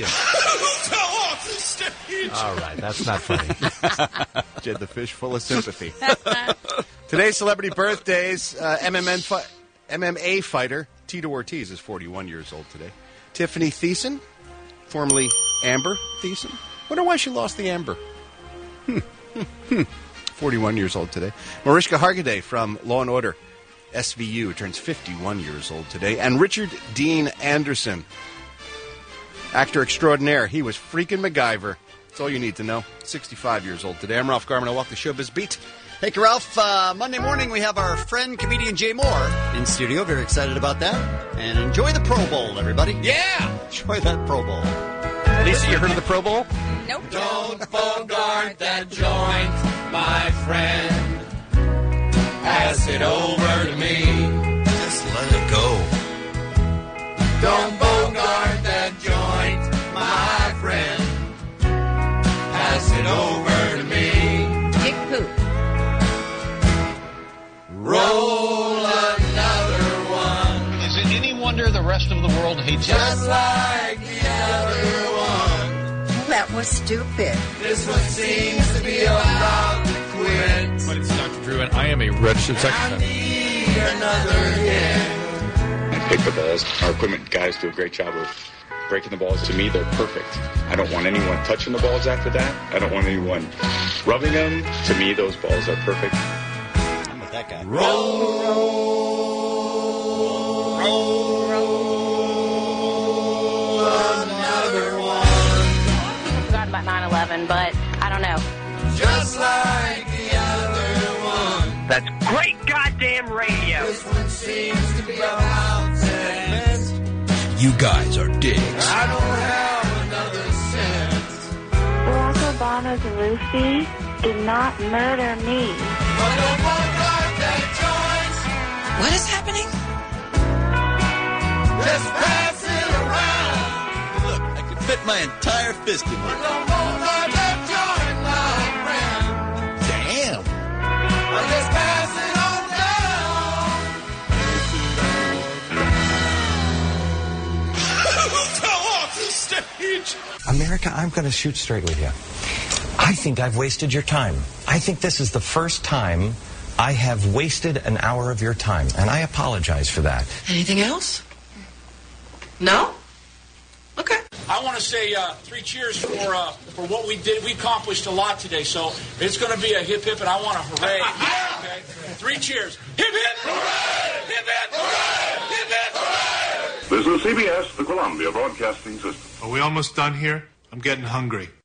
All right, that's not funny. Jed the Fish, full of sympathy. Today's celebrity birthdays: uh, M M N fi- M M A fighter Tito Ortiz is forty-one years old today. Tiffany Thiessen, formerly Amber Thiessen. Wonder why she lost the Amber. Hmm. Hmm. forty-one years old today. Mariska Hargitay from Law and Order S V U turns fifty-one years old today. And Richard Dean Anderson, actor extraordinaire. He was freaking MacGyver. That's all you need to know. sixty-five years old today. I'm Ralph Garman. I walk the showbiz beat. Hey, Ralph, uh, Monday morning we have our friend, comedian Jay Moore in studio. Very excited about that. And enjoy the Pro Bowl, everybody. Yeah! Enjoy that Pro Bowl. Lisa, you heard of the Pro Bowl? Nope. Don't bogart that joint, my friend. Pass it over to me. Just let it go. Don't bogart that joint, my friend. Pass it over to me. Dick poop. Roll another one. Is it any wonder the rest of the world hates Just us? like the other one. That was stupid. This one seems to be about to quit. But it's Doctor Drew, and I am a registered sex offender. Need another hit. I pick the balls. Our equipment guys do a great job of breaking the balls. To me, they're perfect. I don't want anyone touching the balls after that. I don't want anyone rubbing them. To me, those balls are perfect. I'm with that guy. Roll, roll, roll, roll another one. I forgot about nine eleven, but I don't know. Just like the other one. That's great goddamn radio. This one seems to be about sex. You guys are dicks. I don't have another cent. Barack Obama's Lucy did not murder me. But don't bogart that joint. What is happening? Just pass it around. Look, I could fit my entire fist in But one. don't bogart that joint, my friend. Damn. But just pass it on down. Tell off the stage. America, I'm going to shoot straight with you. I think I've wasted your time. I think this is the first time I have wasted an hour of your time, and I apologize for that. Anything else? No? Okay. I want to say uh, three cheers for uh, for what we did. We accomplished a lot today, so it's going to be a hip hip, and I want a hooray. Okay, three cheers. Hip hip, hooray! Hip hip, hooray! Hip hip, hooray! This is C B S, the Columbia Broadcasting System. Are we almost done here? I'm getting hungry.